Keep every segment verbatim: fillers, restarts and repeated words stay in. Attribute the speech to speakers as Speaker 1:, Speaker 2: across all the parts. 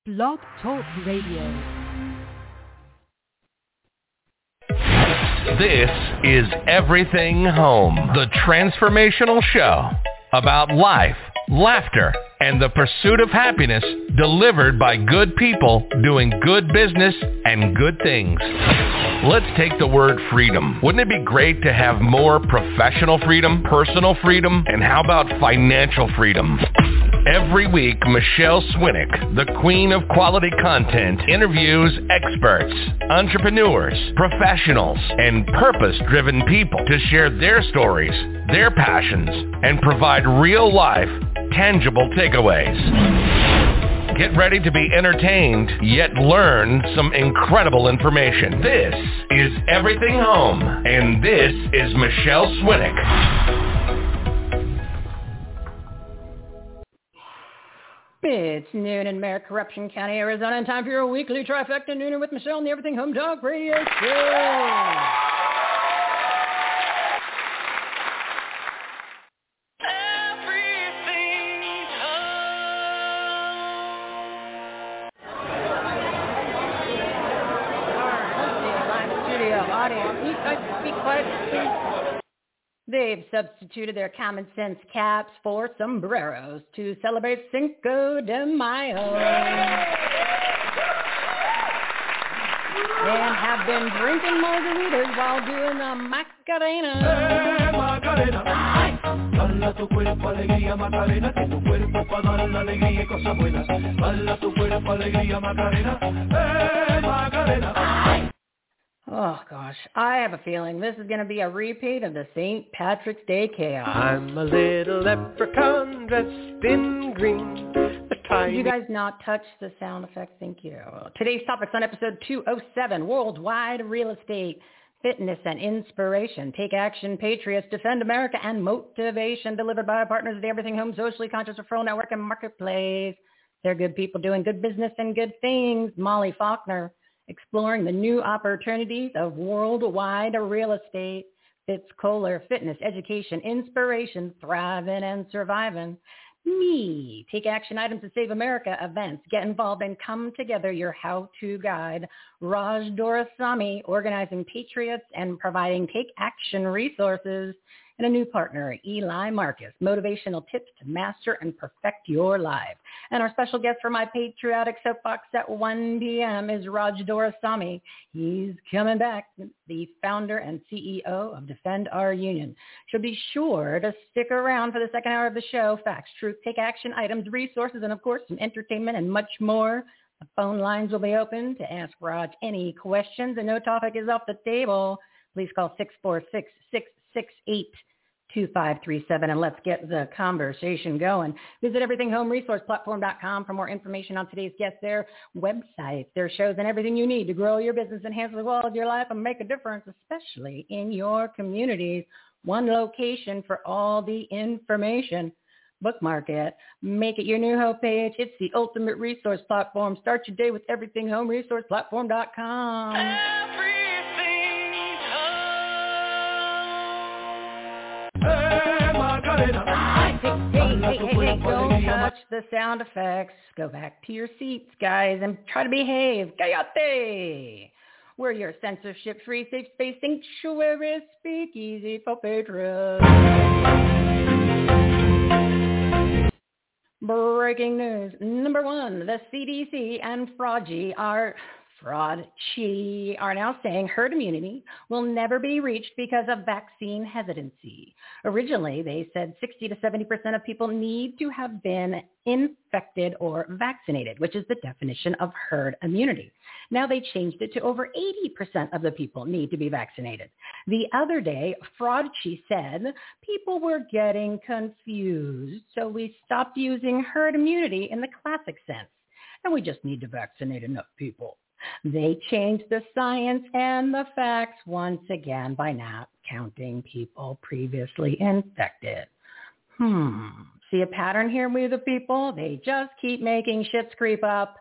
Speaker 1: Blog Talk Radio.
Speaker 2: This is Everything Home, the transformational show about life, laughter, and the pursuit of happiness delivered by good people doing good business and good things. Let's take the word freedom. Wouldn't it be great to have more professional freedom, personal freedom, and how about financial freedom? Every week, Michelle Swinick, the queen of quality content, interviews experts, entrepreneurs, professionals, and purpose-driven people to share their stories, their passions, and provide real-life, tangible takeaways. Get ready to be entertained, yet learn some incredible information. This is Everything Home, and this is Michelle Swinick.
Speaker 3: It's noon in Mayor Corruption County, Arizona, and time for your weekly trifecta nooner with Michelle on the Everything Home Talk Radio Show. They've substituted their common sense caps for sombreros to celebrate Cinco de Mayo. And have been drinking margaritas while doing the Macarena. Hey, Macarena. Bala tu cuerpo, alegría, Macarena. Que tu cuerpo pa' dar la alegría y cosas buenas. Bala tu cuerpo, alegría, Macarena. Hey, Macarena. Oh, gosh, I have a feeling this is going to be a repeat of the Saint Patrick's Day chaos.
Speaker 4: I'm a little leprechaun dressed in green.
Speaker 3: Did you guys not touch the sound effect? Thank you. Today's topics on episode two oh seven, Worldwide Real Estate, Fitness and Inspiration. Take action, Patriots, Defend America, and Motivation, delivered by our partners at the Everything Home Socially Conscious Referral Network and Marketplace. They're good people doing good business and good things. Molly Faulkner, exploring the new opportunities of worldwide real estate. Fitz Kohler, fitness, education, inspiration, thriving and surviving. Me, take action items to save America, events, get involved and come together, your how-to guide. Raj Doraisamy, organizing patriots and providing take action resources. And a new partner, Eli Marcus, motivational tips to master and perfect your life. And our special guest for my patriotic soapbox at one p.m. is Raj Doraisamy. He's coming back, the founder and C E O of Defend Our Union. So be sure to stick around for the second hour of the show. Facts, truth, take action items, resources, and of course some entertainment and much more. The phone lines will be open to ask Raj any questions, and no topic is off the table. Please call six four six, six six eight, two five three seven and let's get the conversation going. Visit everything home resource platform dot com for more information on today's guests, their websites, their shows, and everything you need to grow your business, enhance the quality of your life, and make a difference, especially in your communities. One location for all the information. Bookmark it. Make it your new homepage. It's the ultimate resource platform. Start your day with everything home resource platform dot com. Hey, Macarena. Hey, hey, hey, hey, hey, don't touch the sound effects. Go back to your seats, guys, and try to behave. Cállate. We're your censorship-free, safe space sanctuary speakeasy for patriots. Breaking news. Number one, the C D C and Fraudgy are... Fraud Chi are now saying herd immunity will never be reached because of vaccine hesitancy. Originally, they said sixty to seventy percent of people need to have been infected or vaccinated, which is the definition of herd immunity. Now they changed it to over eighty percent of the people need to be vaccinated. The other day, Fraud Chi said people were getting confused, so we stopped using herd immunity in the classic sense, and we just need to vaccinate enough people. They changed the science and the facts once again by not counting people previously infected. Hmm. See a pattern here with the people? They just keep making shits creep up.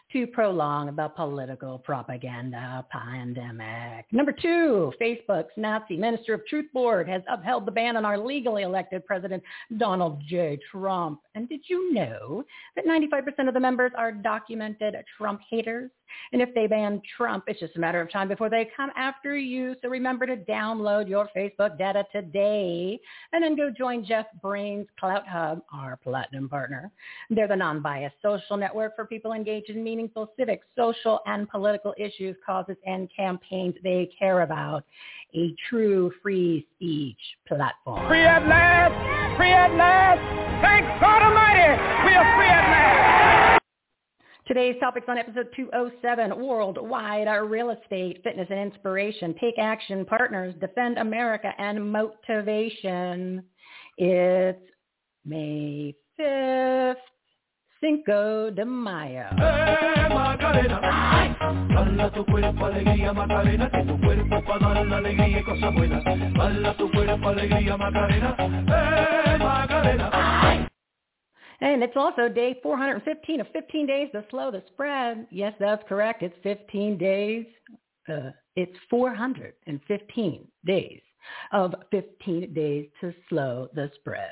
Speaker 3: to prolong the political propaganda pandemic. Number two, Facebook's Nazi Minister of Truth Board has upheld the ban on our legally elected President Donald J. Trump. And did you know that ninety-five percent of the members are documented Trump haters? And if they ban Trump, it's just a matter of time before they come after you. So remember to download your Facebook data today and then go join Jeff Brain's Clout Hub, our platinum partner. They're the non-biased social network for people engaged in meaningful civic, social, and political issues, causes, and campaigns they care about. A true free speech platform.
Speaker 5: Free at last! Free at last! Thank God Almighty! We are free at last!
Speaker 3: Today's topics on episode two oh seven, Worldwide Real Estate, Fitness and Inspiration, Take Action, Partners, Defend America, and Motivation. It's May fifth, Cinco de Mayo.
Speaker 6: Hey, Macarena, bala tu cuerpo, alegría, Macarena, que tu cuerpo pa' dar la alegría y cosas buenas. Bala tu cuerpo, alegría, Macarena, hey, Macarena.
Speaker 3: And it's also day four hundred fifteen of fifteen days to slow the spread. Yes, that's correct. It's fifteen days. Uh, it's four hundred fifteen days of fifteen days to slow the spread.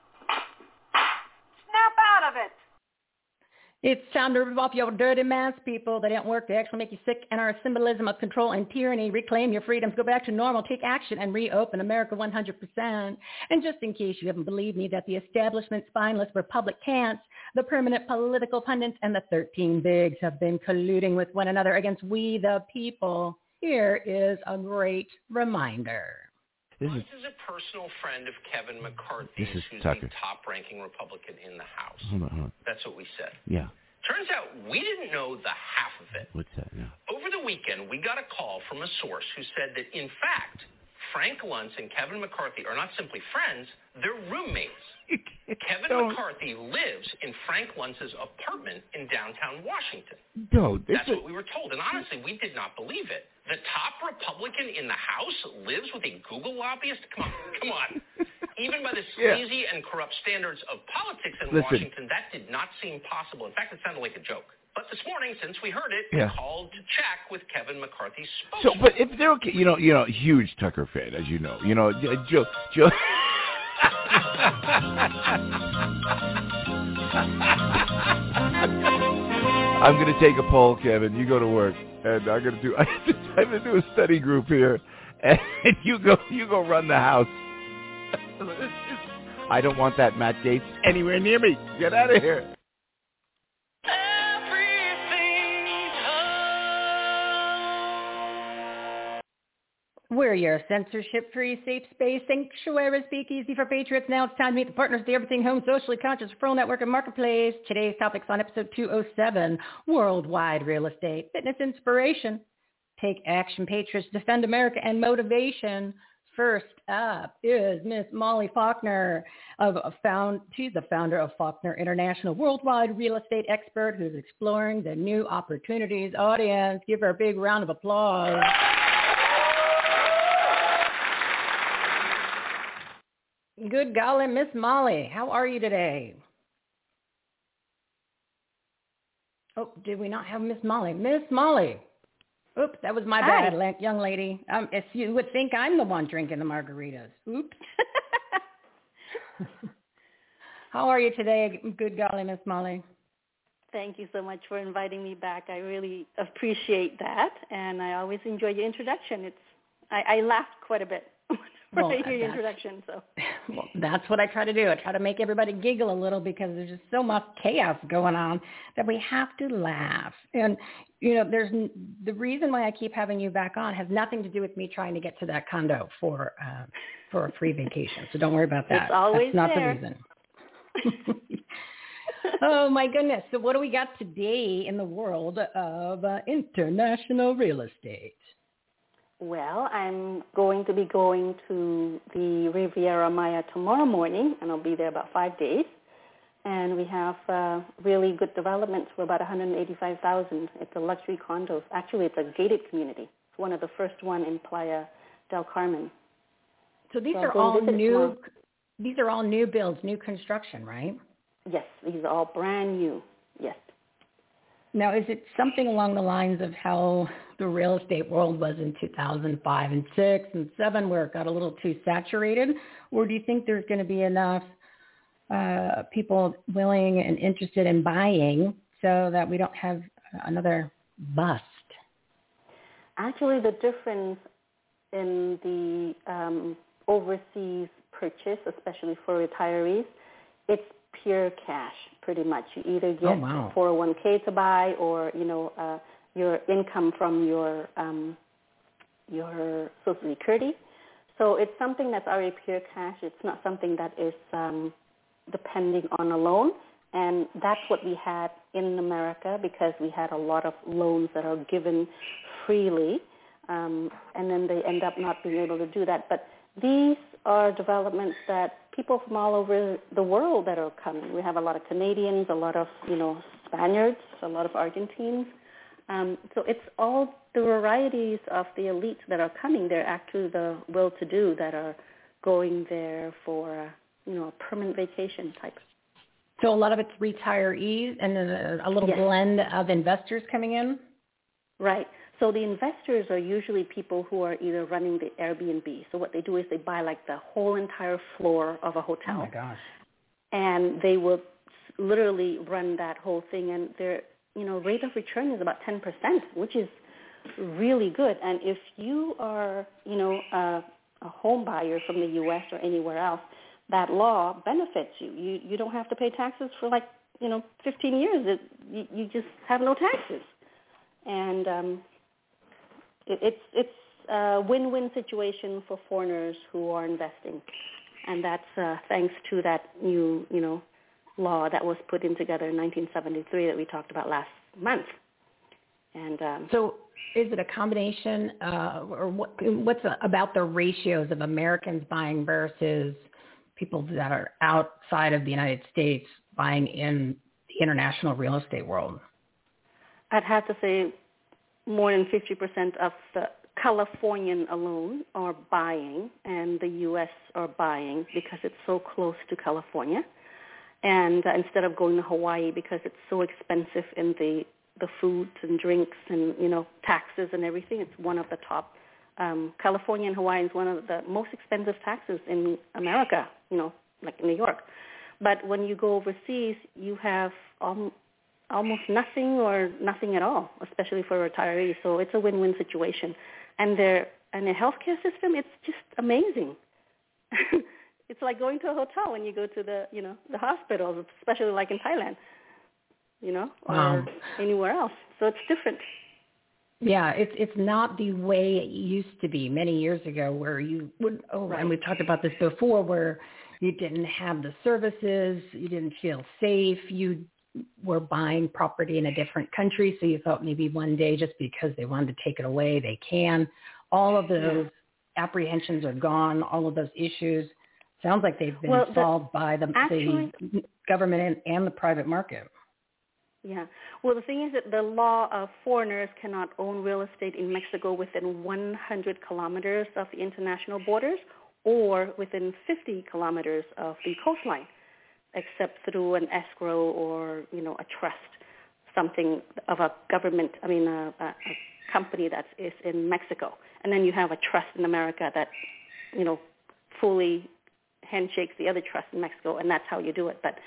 Speaker 7: Snap out of it.
Speaker 3: It's time to rip off your dirty mask, people. They don't work. They actually make you sick and are a symbolism of control and tyranny. Reclaim your freedoms. Go back to normal. Take action and reopen America one hundred percent. And just in case you haven't believed me that the establishment, spineless Republicans, the permanent political pundits, and the thirteen bigs have been colluding with one another against we the people, here is a great reminder.
Speaker 8: This is, this is a personal friend of Kevin McCarthy, who's
Speaker 9: Tucker.
Speaker 8: the top-ranking Republican in the House.
Speaker 9: Hold on, hold on.
Speaker 8: That's what we said.
Speaker 9: Yeah.
Speaker 8: Turns out we didn't know the half of it.
Speaker 9: What's that? Yeah.
Speaker 8: Over the weekend, we got a call from a source who said that, in fact, Frank Luntz and Kevin McCarthy are not simply friends, they're roommates. Kevin
Speaker 9: Don't.
Speaker 8: McCarthy lives in Frank Luntz's apartment in downtown Washington.
Speaker 9: No, this
Speaker 8: That's
Speaker 9: is...
Speaker 8: what we were told, and honestly, we did not believe it. The top Republican in the House lives with a Google lobbyist? Come on, come on. Even by the sleazy yeah. and corrupt standards of politics in
Speaker 9: Listen.
Speaker 8: Washington, that did not seem possible. In fact, it sounded like a joke. But this morning, since we heard it,
Speaker 9: Yeah.
Speaker 8: we called to check with Kevin McCarthy's
Speaker 9: So,
Speaker 8: spokesman.
Speaker 9: but if they're okay, you know, you know, huge Tucker fan, as you know, you know, Joe, Joe. I'm going to take a poll, Kevin. You go to work, and I'm going to do. I'm going to do a study group here, and you go, you go run the house. I don't want that Matt Gaetz anywhere near me. Get out of here.
Speaker 3: We're your censorship-free, safe space, sanctuary, speakeasy for patriots. Now it's time to meet the partners of the Everything Home, Socially Conscious Referral Network and Marketplace. Today's topics on episode two oh seven, Worldwide Real Estate, Fitness Inspiration, Take Action, Patriots, Defend America, and Motivation. First up is Miss Molly Faulkner. Of found, she's the founder of Faulkner International, worldwide real estate expert who's exploring the new opportunities. Audience, give her a big round of applause. Good golly, Miss Molly, how are you today? Oh, did we not have Miss Molly? Miss Molly. Oops, that was my
Speaker 7: Hi.
Speaker 3: bad, la- young lady. Um, if you would think I'm the one drinking the margaritas. Oops. How are you today? Good golly, Miss Molly.
Speaker 7: Thank you so much for inviting me back. I really appreciate that, and I always enjoy your introduction. It's I, I laughed quite a bit when
Speaker 3: Well,
Speaker 7: I hear your
Speaker 3: that's-
Speaker 7: introduction. So
Speaker 3: Well, that's what I try to do. I try to make everybody giggle a little because there's just so much chaos going on that we have to laugh. And, you know, there's the reason why I keep having you back on has nothing to do with me trying to get to that condo for uh, for a free vacation. So don't worry about that.
Speaker 7: It's always
Speaker 3: That's not
Speaker 7: there.
Speaker 3: the reason. Oh, my goodness. So what do we got today in the world of uh, international real estate?
Speaker 7: Well, I'm going to be going to the Riviera Maya tomorrow morning, and I'll be there about five days. And we have uh, really good developments for about one hundred eighty-five thousand. It's a luxury condos. Actually, it's a gated community. It's one of the first one in Playa del Carmen.
Speaker 3: So these
Speaker 7: So
Speaker 3: are
Speaker 7: I'll go
Speaker 3: all
Speaker 7: visit
Speaker 3: new.
Speaker 7: tomorrow.
Speaker 3: These are all new builds, new construction, right?
Speaker 7: Yes, these are all brand new. Yes.
Speaker 3: Now, is it something along the lines of how the real estate world was in two thousand five and six and seven, where it got a little too saturated? Or do you think there's going to be enough uh, people willing and interested in buying so that we don't have another bust?
Speaker 7: Actually, the difference in the um, overseas purchase, especially for retirees, it's pure cash, pretty much. You either get
Speaker 3: oh, wow.
Speaker 7: four oh one k to buy, or you know uh, your income from your um, your Social Security. So it's something that's already pure cash. It's not something that is um, depending on a loan, and that's what we had in America, because we had a lot of loans that are given freely, um, and then they end up not being able to do that. But these are developments that people from all over the world that are coming. We have a lot of Canadians, a lot of, you know, Spaniards, a lot of Argentines. Um, so it's all the varieties of the elites that are coming. They're actually the well-to-do that are going there for, uh, you know, a permanent vacation type.
Speaker 3: So a lot of it's retirees and then a, a little
Speaker 7: yes.
Speaker 3: blend of investors coming in?
Speaker 7: Right. So the investors are usually people who are either running the Airbnb. So what they do is they buy like the whole entire floor of a hotel.
Speaker 3: Oh my gosh.
Speaker 7: And they will literally run that whole thing, and their, you know, rate of return is about ten percent, which is really good. And if you are, you know, a, a home buyer from the U S or anywhere else, that law benefits you. You you don't have to pay taxes for like, you know, fifteen years. It, you, you just have no taxes. And um, it, it's it's a win-win situation for foreigners who are investing, and that's uh, thanks to that new, you know, law that was put in together in nineteen seventy-three that we talked about last month. And um,
Speaker 3: so, is it a combination, uh, or what, what's a, about the ratios of Americans buying versus people that are outside of the United States buying in the international real estate world?
Speaker 7: I'd have to say more than fifty percent of the Californian alone are buying, and the U S are buying because it's so close to California. And uh, instead of going to Hawaii because it's so expensive in the, the foods and drinks and, you know, taxes and everything, it's one of the top. Um, California and Hawaii is one of the most expensive taxes in America, you know, like in New York. But when you go overseas, you have um, almost nothing or nothing at all, especially for retirees. So it's a win-win situation. And their and their healthcare system, it's just amazing. It's like going to a hotel when you go to the, you know, the hospitals, especially like in Thailand, you know, or
Speaker 3: wow.
Speaker 7: anywhere else. So it's different.
Speaker 3: Yeah, it's it's not the way it used to be many years ago, where you would, oh, right. and we've talked about this before, where you didn't have the services, you didn't feel safe, you were buying property in a different country, so you thought maybe one day just because they wanted to take it away, they can. All of those yeah. apprehensions are gone, all of those issues. Sounds like they've been
Speaker 7: well, the,
Speaker 3: solved by the,
Speaker 7: actually,
Speaker 3: the government and, and the private market.
Speaker 7: Yeah. Well, the thing is that the law of foreigners cannot own real estate in Mexico within one hundred kilometers of the international borders or within fifty kilometers of the coastline, except through an escrow or, you know, a trust, something of a government, I mean, a, a, a company that is in Mexico. And then you have a trust in America that, you know, fully handshakes the other trust in Mexico, and that's how you do it. But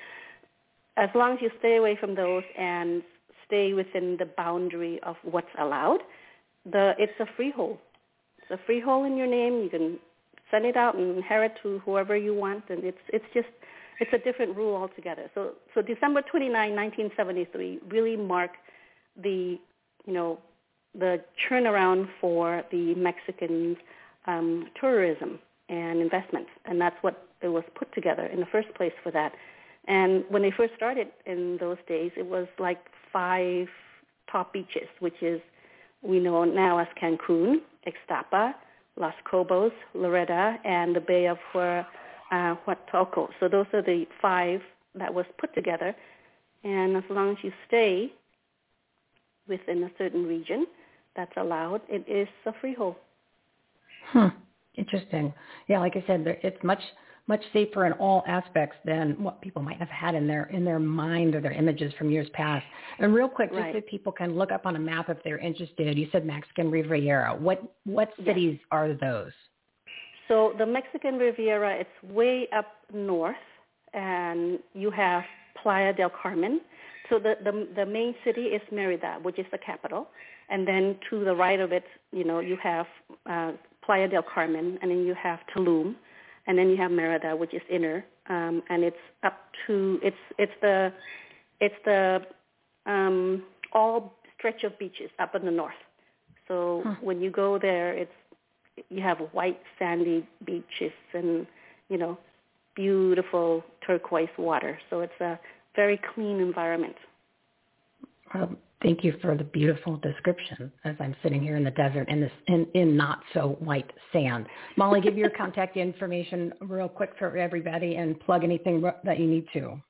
Speaker 7: as long as you stay away from those and stay within the boundary of what's allowed, the it's a freehold. It's a freehold in your name. You can send it out and inherit to whoever you want, and it's it's just it's a different rule altogether. So so December twenty-ninth, nineteen seventy-three really marked the you know the turnaround for the Mexican um, tourism and investments, and that's what it was put together in the first place for that. And when they first started in those days, it was like five top beaches, which is we know now as Cancun, Ixtapa, Los Cabos, Loretta, and the Bay of uh, Huatulco. So those are the five that was put together. And as long as you stay within a certain region that's allowed, it is a freehold.
Speaker 3: Hmm. Interesting. Yeah, like I said, it's much much safer in all aspects than what people might have had in their in their mind or their images from years past. And real quick, just
Speaker 7: Right.
Speaker 3: so people can look up on a map if they're interested, you said Mexican Riviera. What what cities
Speaker 7: Yes.
Speaker 3: are those?
Speaker 7: So the Mexican Riviera, it's way up north, and you have Playa del Carmen. So the, the, the main city is Merida, which is the capital. And then to the right of it, you know, you have uh, Playa del Carmen, and then you have Tulum. And then you have Merida, which is inner, um, and it's up to it's it's the it's the um, all stretch of beaches up in the north. So
Speaker 3: Huh.
Speaker 7: when you go there, it's you have white sandy beaches and you know beautiful turquoise water. So it's a very clean environment.
Speaker 3: Well, thank you for the beautiful description as I'm sitting here in the desert in this in, in not so white sand. Molly, give your contact information real quick for everybody and plug anything that you need to.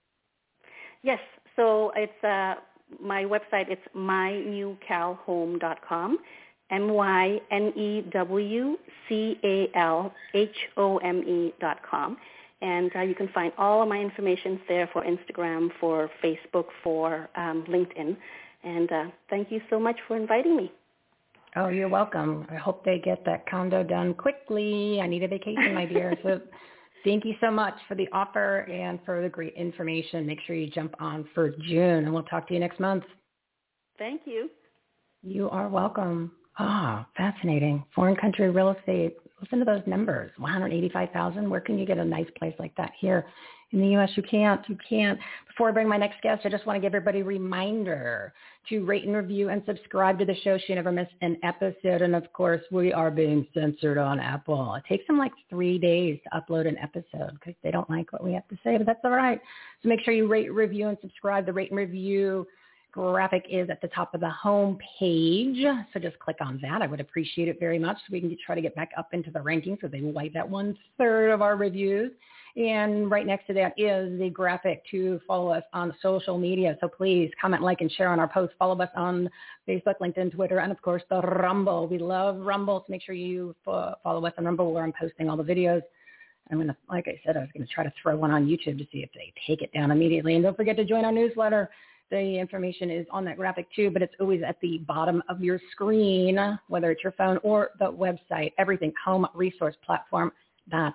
Speaker 7: Yes, so it's uh, my website. It's my new cal home dot com, M Y N E W C A L H O M E dot com. And uh, you can find all of my information there for Instagram, for Facebook, for um, LinkedIn. And uh, thank you so much for inviting me.
Speaker 3: Oh, you're welcome. I hope they get that condo done quickly. I need a vacation, my dear. So thank you so much for the offer and for the great information. Make sure you jump on for June, and we'll talk to you next month.
Speaker 7: Thank you.
Speaker 3: You are welcome. Ah, fascinating. Foreign country real estate. Listen to those numbers. one hundred eighty-five thousand. Where can you get a nice place like that here in the U S? You can't. You can't. Before I bring my next guest, I just want to give everybody a reminder to rate and review and subscribe to the show so you never miss an episode. And, of course, we are being censored on Apple. It takes them like three days to upload an episode because they don't like what we have to say, but that's all right. So make sure you rate, review, and subscribe. The rate and review graphic is at the top of the home page, so just click on that. I would appreciate it very much so we can get, try to get back up into the rankings so they wipe out one-third of our reviews. And right next to that is the graphic to follow us on social media. So please comment, like, and share on our posts. Follow us on Facebook, LinkedIn, Twitter, and, of course, the Rumble. We love Rumble, so make sure you follow us on Rumble where I'm posting all the videos. I'm going to, like I said, I was going to try to throw one on YouTube to see if they take it down immediately. And don't forget to join our newsletter. The information is on that graphic too, but it's always at the bottom of your screen, whether it's your phone or the website, everything, home resource platform dot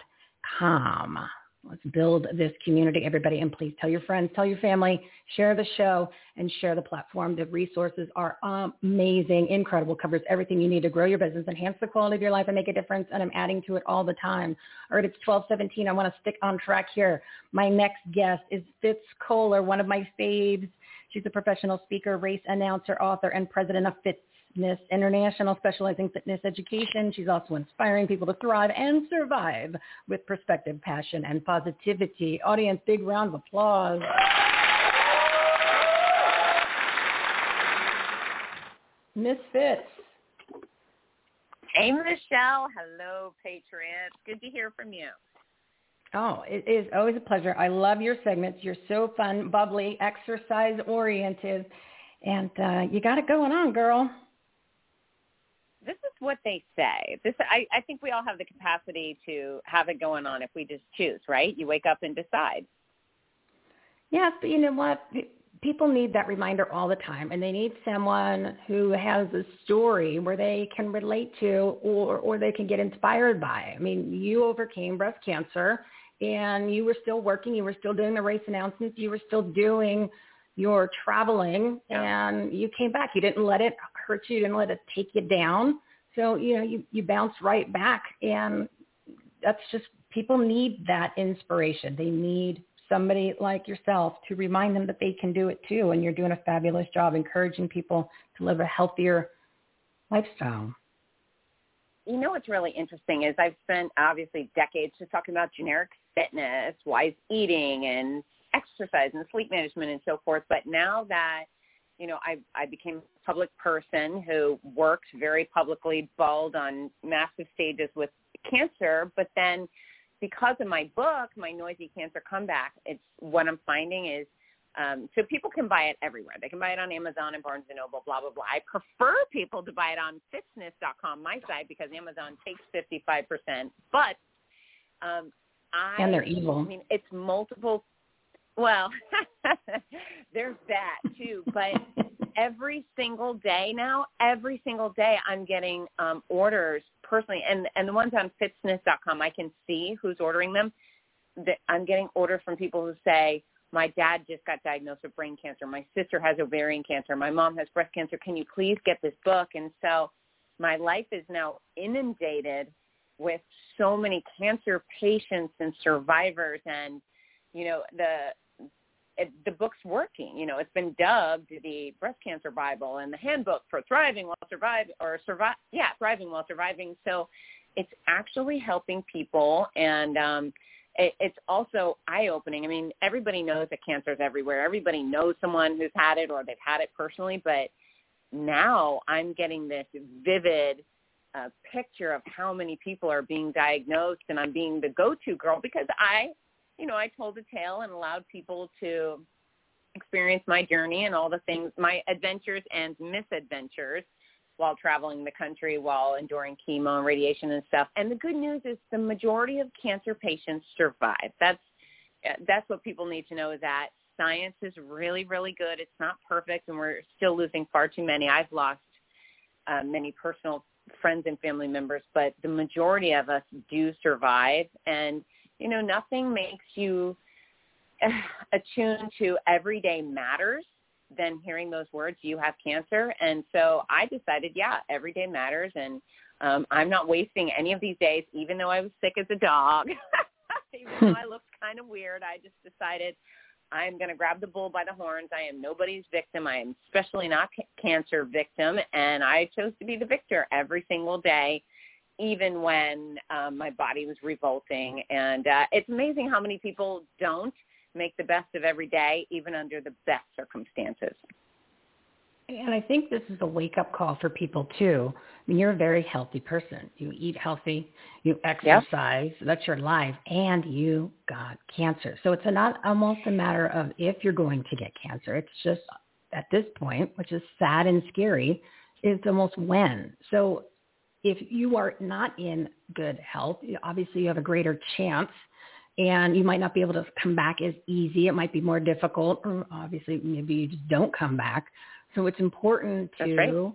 Speaker 3: com. Let's build this community, everybody, and please tell your friends, tell your family, share the show, and share the platform. The resources are amazing, incredible, covers everything you need to grow your business, enhance the quality of your life, and make a difference, and I'm adding to it all the time. All right, it's twelve seventeen. I want to stick on track here. My next guest is Fitz Koehler, one of my faves. She's a professional speaker, race announcer, author, and president of Fitness International, specializing in fitness education. She's also inspiring people to thrive and survive with perspective, passion, and positivity. Audience, big round of applause. Miss Fitz.
Speaker 10: Hey, Michelle. Hello, Patriots. Good to hear from you.
Speaker 3: Oh, it is always a pleasure. I love your segments. You're so fun, bubbly, exercise-oriented, and uh, you got it going on, girl.
Speaker 10: This is what they say. This, I, I think we all have the capacity to have it going on if we just choose, right? You wake up and decide.
Speaker 3: Yes, but you know what? People need that reminder all the time, and they need someone who has a story where they can relate to or, or they can get inspired by. I mean, you overcame breast cancer, and you were still working. You were still doing the race announcements. You were still doing your traveling,
Speaker 10: Yeah.
Speaker 3: and you came back. You didn't let it hurt you. You didn't let it take you down. So, you know, you, you bounced right back, and that's just, people need that inspiration. They need somebody like yourself to remind them that they can do it too. And you're doing a fabulous job encouraging people to live a healthier lifestyle.
Speaker 10: You know what's really interesting is I've spent obviously decades just talking about generic fitness, wise eating, and exercise and sleep management and so forth. But now that, you know, I, I became a public person who worked very publicly, bawled on massive stages with cancer, but then because of my book, My Noisy Cancer Comeback, it's what I'm finding is, um, so people can buy it everywhere. They can buy it on Amazon and Barnes and Noble, blah, blah, blah. I prefer people to buy it on fitness dot com, my site, because Amazon takes fifty-five percent. But um, I,
Speaker 3: and they're evil.
Speaker 10: I mean, it's multiple. Well, there's that too. But every single day now, every single day, I'm getting um, orders personally, and and the ones on fitsness dot com, I can see who's ordering them. That I'm getting orders from people who say, my dad just got diagnosed with brain cancer. My sister has ovarian cancer. My mom has breast cancer. Can you please get this book? And so my life is now inundated with so many cancer patients and survivors. And, you know, the it, the book's working. You know, it's been dubbed the Breast Cancer Bible and the Handbook for Thriving While Surviving, or survive, yeah, Thriving While Surviving. So it's actually helping people. And, um, it's also eye-opening. I mean, everybody knows that cancer is everywhere. Everybody knows someone who's had it or they've had it personally, but now I'm getting this vivid uh, picture of how many people are being diagnosed, and I'm being the go-to girl because I, you know, I told a tale and allowed people to experience my journey and all the things, my adventures and misadventures while traveling the country, while enduring chemo and radiation and stuff. And the good news is the majority of cancer patients survive. That's that's what people need to know, is that science is really, really good. It's not perfect, and we're still losing far too many. I've lost uh, many personal friends and family members, but the majority of us do survive. And, you know, nothing makes you attuned to everyday matters than hearing those words, you have cancer. And so I decided, yeah, every day matters. And um, I'm not wasting any of these days, even though I was sick as a dog, even though I looked kind of weird. I just decided I'm going to grab the bull by the horns. I am nobody's victim. I am especially not ca- cancer victim. And I chose to be the victor every single day, even when um, my body was revolting. And uh, it's amazing how many people don't make the best of every day, even under the best circumstances.
Speaker 3: And I think this is a wake-up call for people, too. I mean, you're a very healthy person. You eat healthy, you exercise, yep. That's your life, and you got cancer. So it's not almost a matter of if you're going to get cancer. It's just at this point, which is sad and scary, is almost when. So if you are not in good health, obviously you have a greater chance, and you might not be able to come back as easy. It might be more difficult, or obviously maybe you just don't come back. So it's important to right.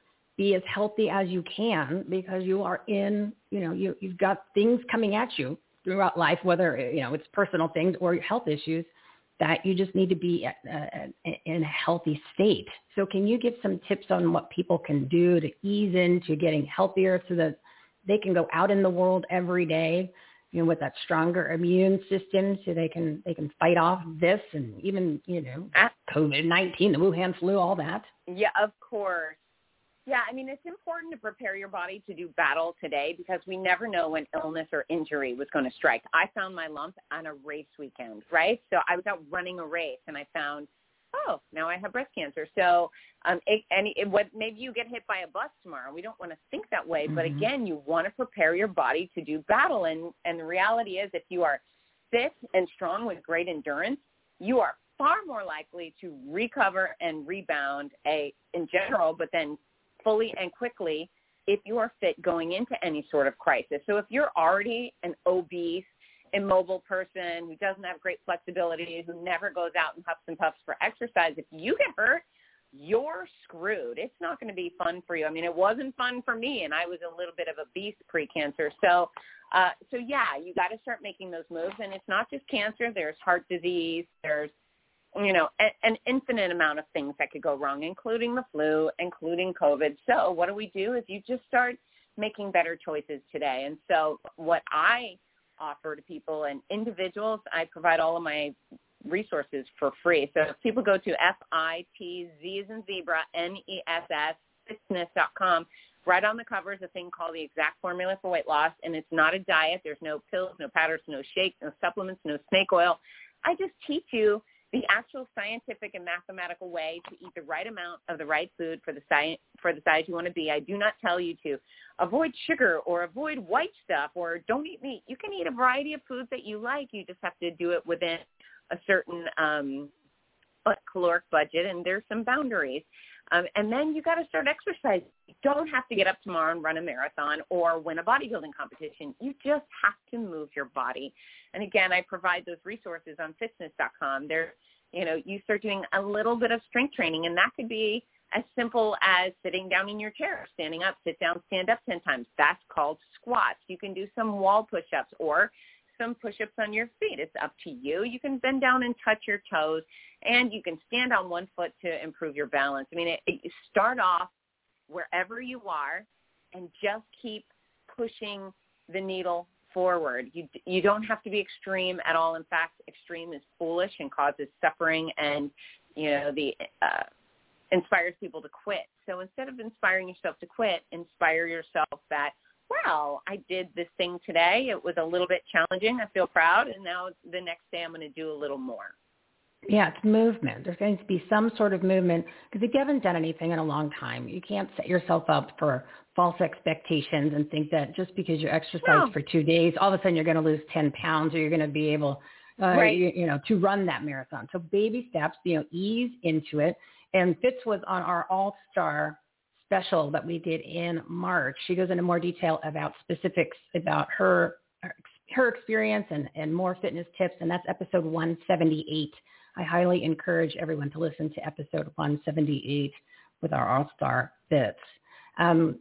Speaker 3: be as healthy as you can, because you are in, you know, you, you've got things coming at you throughout life, whether, you know, it's personal things or health issues, that you just need to be uh, in a healthy state. So can you give some tips on what people can do to ease into getting healthier so that they can go out in the world every day, you know, with that stronger immune system, so they can they can fight off this and even, you know, COVID nineteen, the Wuhan flu, all that?
Speaker 10: Yeah, of course. Yeah, I mean, it's important to prepare your body to do battle today, because we never know when illness or injury was going to strike. I found my lump on a race weekend, right? So I was out running a race, and I found, oh, now I have breast cancer. So um, it, and it, what, maybe you get hit by a bus tomorrow. We don't want to think that way. Mm-hmm. But again, you want to prepare your body to do battle. And, and the reality is, if you are fit and strong with great endurance, you are far more likely to recover and rebound a, in general, but then fully and quickly if you are fit going into any sort of crisis. So if you're already an obese, immobile person who doesn't have great flexibility, who never goes out and huffs and puffs for exercise, if you get hurt, you're screwed. It's not going to be fun for you. I mean, it wasn't fun for me, and I was a little bit of a beast pre-cancer. So, uh, so yeah, you got to start making those moves. And it's not just cancer. There's heart disease. There's, you know, a, an infinite amount of things that could go wrong, including the flu, including COVID. So what do we do is you just start making better choices today. And so what I offer to people and individuals, I provide all of my resources for free. So if people go to F I T Z as in zebra, N E S S, fitness dot com, right on the cover is a thing called the Exact Formula for Weight Loss, and it's not a diet. There's no pills, no powders, no shakes, no supplements, no snake oil. I just teach you the actual scientific and mathematical way to eat the right amount of the right food for the size, for the size you want to be. I do not tell you to avoid sugar or avoid white stuff or don't eat meat. You can eat a variety of foods that you like. You just have to do it within a certain um, caloric budget, and there's some boundaries. Um, and then you got to start exercising. You don't have to get up tomorrow and run a marathon or win a bodybuilding competition. You just have to move your body. And again, I provide those resources on fitness dot com. There, you know, you start doing a little bit of strength training, and that could be as simple as sitting down in your chair, standing up, sit down, stand up ten times. That's called squats. You can do some wall push-ups or some push-ups on your feet. It's up to you. You can bend down and touch your toes, and you can stand on one foot to improve your balance. I mean, it, it, start off wherever you are and just keep pushing the needle forward. You you don't have to be extreme at all. In fact, extreme is foolish and causes suffering, and you know the uh, inspires people to quit. So instead of inspiring yourself to quit, inspire yourself that, well, I did this thing today. It was a little bit challenging. I feel proud, and now the next day I'm going to do a little more.
Speaker 3: Yeah, it's movement. There's going to be some sort of movement, because if you haven't done anything in a long time, you can't set yourself up for false expectations and think that just because you exercise
Speaker 10: No.
Speaker 3: for two days, all of a sudden you're going to lose ten pounds or you're going to be able, uh,
Speaker 10: Right.
Speaker 3: you, you know, to run that marathon. So baby steps, you know, ease into it. And Fitz was on our All-Star special that we did in March. She goes into more detail about specifics about her her experience and, and more fitness tips, and that's episode one seventy-eight. I highly encourage everyone to listen to episode one seventy-eight with our All-Star Fitz. Um,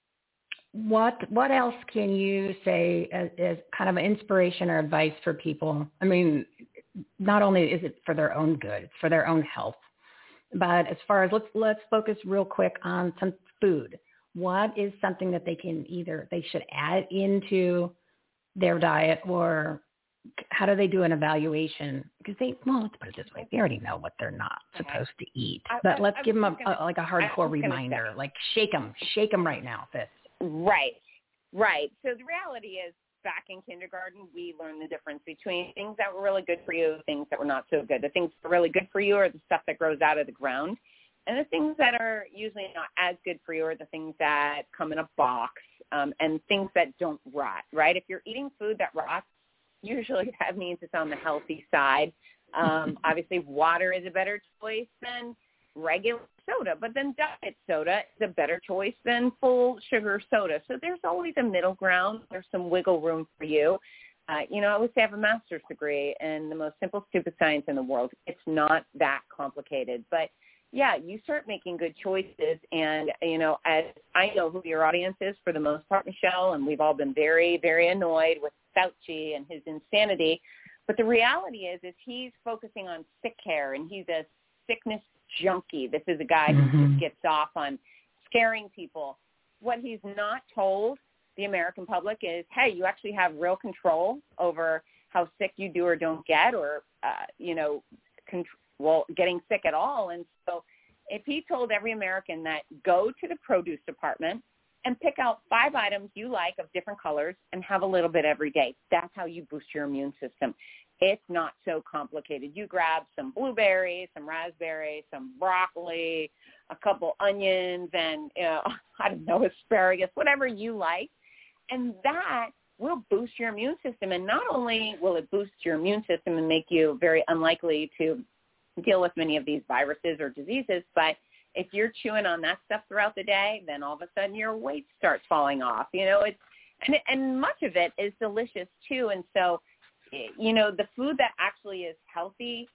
Speaker 3: what what else can you say as, as kind of inspiration or advice for people? I mean, not only is it for their own good, it's for their own health. But as far as let's let's focus real quick on some food. What is something that they can either they should add into their diet, or how do they do an evaluation? Because they well, let's put it this way: they already know what they're not supposed to eat.
Speaker 10: I,
Speaker 3: but
Speaker 10: I,
Speaker 3: let's
Speaker 10: I
Speaker 3: give them a,
Speaker 10: gonna,
Speaker 3: a, like a hardcore reminder, like shake them, shake them right now, Fitz.
Speaker 10: Right, right. So the reality is, back in kindergarten, we learned the difference between things that were really good for you, things that were not so good. The things that are really good for you are the stuff that grows out of the ground. And the things that are usually not as good for you are the things that come in a box, um, and things that don't rot, right? If you're eating food that rots, usually that means it's on the healthy side. Um, obviously, water is a better choice than regular soda, but then diet soda is a better choice than full sugar soda. So there's always a middle ground. There's some wiggle room for you. Uh, you know, I would say I have a master's degree in the most simple, stupid science in the world. It's not that complicated. But, yeah, you start making good choices. And, you know, as I know who your audience is for the most part, Michelle, and we've all been very, very annoyed with Fauci and his insanity. But the reality is, is he's focusing on sick care, and he's a sickness junkie. This is a guy who mm-hmm. just gets off on scaring people. What he's not told the American public is, hey, you actually have real control over how sick you do or don't get, or, uh, you know, con- well, getting sick at all. And so if he told every American that go to the produce department and pick out five items you like of different colors and have a little bit every day, that's how you boost your immune system. It's not so complicated. You grab some blueberries, some raspberries, some broccoli, a couple onions, and, you know, I don't know, asparagus, whatever you like. And that will boost your immune system. And not only will it boost your immune system and make you very unlikely to deal with many of these viruses or diseases, but if you're chewing on that stuff throughout the day, then all of a sudden your weight starts falling off. You know, it's and, and much of it is delicious too. And so, you know, the food that actually is healthy,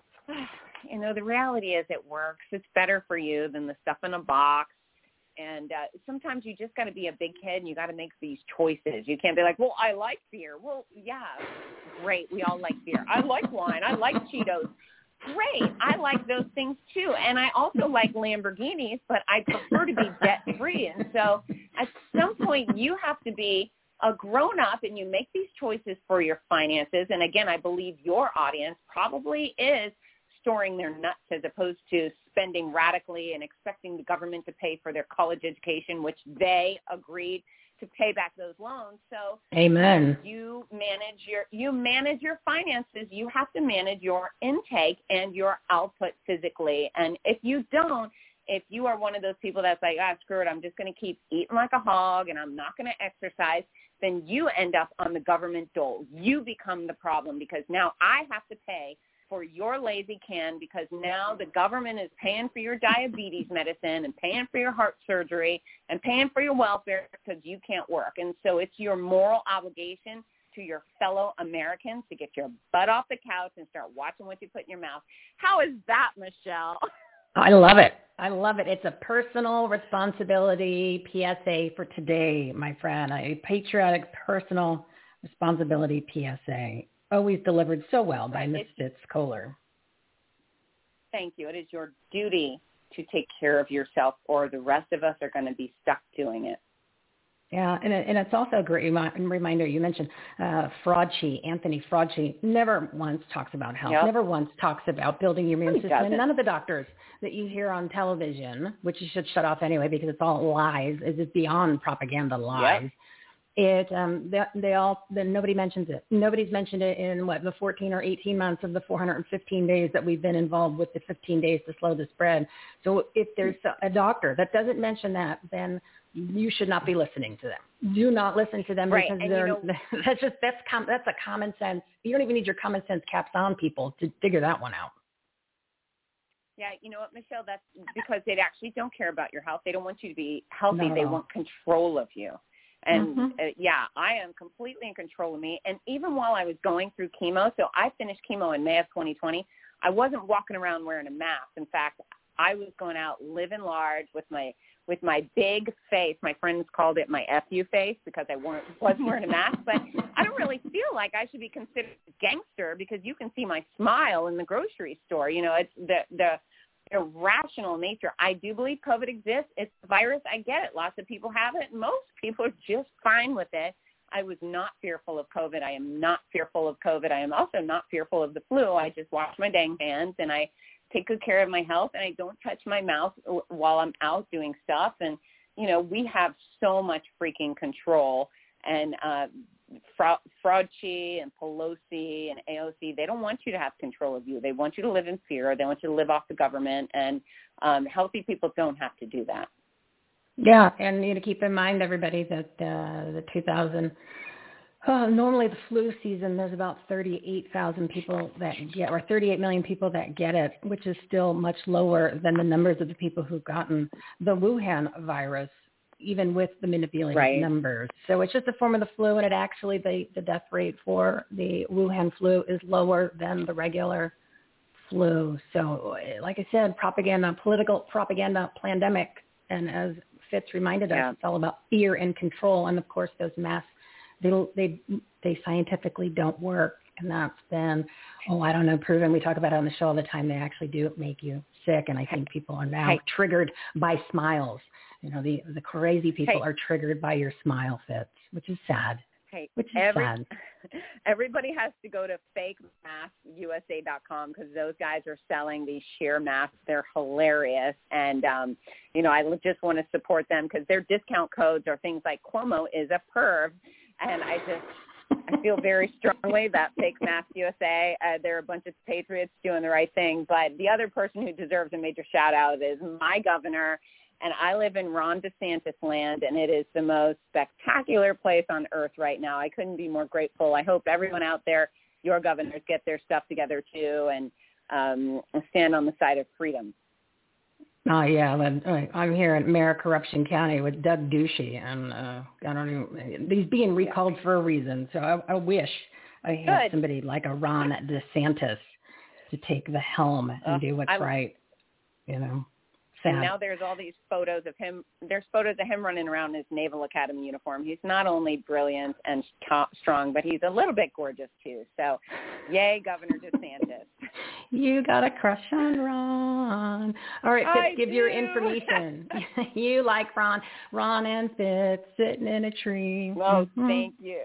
Speaker 10: you know, the reality is it works. It's better for you than the stuff in a box. And uh, sometimes you just got to be a big kid and you got to make these choices. You can't be like, well, I like beer. Well, yeah, great. We all like beer. I like wine. I like Cheetos. Great. I like those things too. And I also like Lamborghinis, but I prefer to be debt-free. And so at some point you have to be a grown-up and you make these choices for your finances. And again, I believe your audience probably is storing their nuts as opposed to spending radically and expecting the government to pay for their college education, which they agreed to pay back those loans. So
Speaker 3: amen.
Speaker 10: You manage your you manage your finances. You have to manage your intake and your output physically. And if you don't, if you are one of those people that's like, ah, screw it, I'm just going to keep eating like a hog and I'm not going to exercise, then you end up on the government dole. You become the problem because now I have to pay for your lazy can, because now the government is paying for your diabetes medicine and paying for your heart surgery and paying for your welfare because you can't work. And so it's your moral obligation to your fellow Americans to get your butt off the couch and start watching what you put in your mouth. How is that, Michelle?
Speaker 3: I love it. I love it. It's a personal responsibility P S A for today, my friend. A patriotic personal responsibility P S A. Always delivered so well by Miss Fitz Kohler.
Speaker 10: Thank you. It is your duty to take care of yourself, or the rest of us are going to be stuck doing it.
Speaker 3: Yeah, and, it, and it's also a great reminder. You mentioned uh, Fauci, Anthony Fauci, never once talks about health, yep. never once talks about building your immune system. And none of the doctors that you hear on television, which you should shut off anyway because it's all lies, is it beyond propaganda lies. Yep. It um they, they all then nobody mentions it. Nobody's mentioned it in what the fourteen or eighteen months of the four hundred fifteen days that we've been involved with the fifteen days to slow the spread. So if there's a doctor that doesn't mention that, then you should not be listening to them. Do not listen to them
Speaker 10: right.
Speaker 3: because
Speaker 10: and
Speaker 3: they're
Speaker 10: you know,
Speaker 3: that's just that's com- that's a common sense. You don't even need your common sense caps on people to figure that one out.
Speaker 10: Yeah, you know what, Michelle? That's because they actually don't care about your health. They don't want you to be healthy.
Speaker 3: No.
Speaker 10: They want control of you. And
Speaker 3: mm-hmm.
Speaker 10: uh, yeah, I am completely in control of me. And even while I was going through chemo, so I finished chemo in May of twenty twenty, I wasn't walking around wearing a mask. In fact, I was going out living large with my with my big face. My friends called it my F U face because I weren't, wasn't wearing a mask. But I don't really feel like I should be considered a gangster because you can see my smile in the grocery store. You know, it's the the irrational nature. I do believe COVID exists. It's a virus. I get it. Lots of people have it. Most people are just fine with it. I was not fearful of COVID. I am not fearful of COVID. I am also not fearful of the flu. I just wash my dang hands and I take good care of my health, and I don't touch my mouth while I'm out doing stuff. And, you know, we have so much freaking control. And uh, Fra- Fauci and Pelosi and A O C, they don't want you to have control of you. They want you to live in fear. They want you to live off the government. And um, healthy people don't have to do that.
Speaker 3: Yeah, and you know, keep in mind, everybody, that uh, the two thousand Uh, normally the flu season, there's about thirty-eight thousand people that get, or thirty-eight million people that get it, which is still much lower than the numbers of the people who've gotten the Wuhan virus, even with the manipulated
Speaker 10: right.
Speaker 3: numbers. So it's just a form of the flu, and it actually, the, the death rate for the Wuhan flu is lower than the regular flu. So like I said, propaganda, political propaganda, pandemic, and as Fitz reminded us,
Speaker 10: yeah.
Speaker 3: it's all about fear and control, and of course those mass They they they scientifically don't work, and that's been, oh, I don't know, proven. We talk about it on the show all the time. They actually do make you sick, and I think people are now hey. triggered by smiles. You know, the the crazy people
Speaker 10: hey.
Speaker 3: are triggered by your smile, Fitz, which is sad.
Speaker 10: Hey,
Speaker 3: which is
Speaker 10: every,
Speaker 3: sad.
Speaker 10: Everybody has to go to fake mask U S A dot com because those guys are selling these sheer masks. They're hilarious. And, um, you know, I just want to support them because their discount codes are things like Cuomo is a perv. And I just, I feel very strongly that Fake Mask U S A, uh, they're a bunch of patriots doing the right thing. But the other person who deserves a major shout out is my governor. And I live in Ron DeSantis land, and it is the most spectacular place on earth right now. I couldn't be more grateful. I hope everyone out there, your governors, get their stuff together too and um, stand on the side of freedom.
Speaker 3: Oh, yeah. I'm here in Mayor Corruption County with Doug Ducey, and uh, I don't even, he's being recalled yeah. for a reason. So I, I wish I had
Speaker 10: Good.
Speaker 3: somebody like a Ron DeSantis to take the helm and uh, do what's I, right, you know. Sad.
Speaker 10: And now there's all these photos of him. There's photos of him running around in his Naval Academy uniform. He's not only brilliant and top, strong, but he's a little bit gorgeous too. So, yay, Governor DeSantis.
Speaker 3: You got a crush on Ron. All right, Fitz, give do. your information. You like Ron. Ron and Fitz sitting in a tree.
Speaker 10: Well,
Speaker 3: mm-hmm.
Speaker 10: thank you.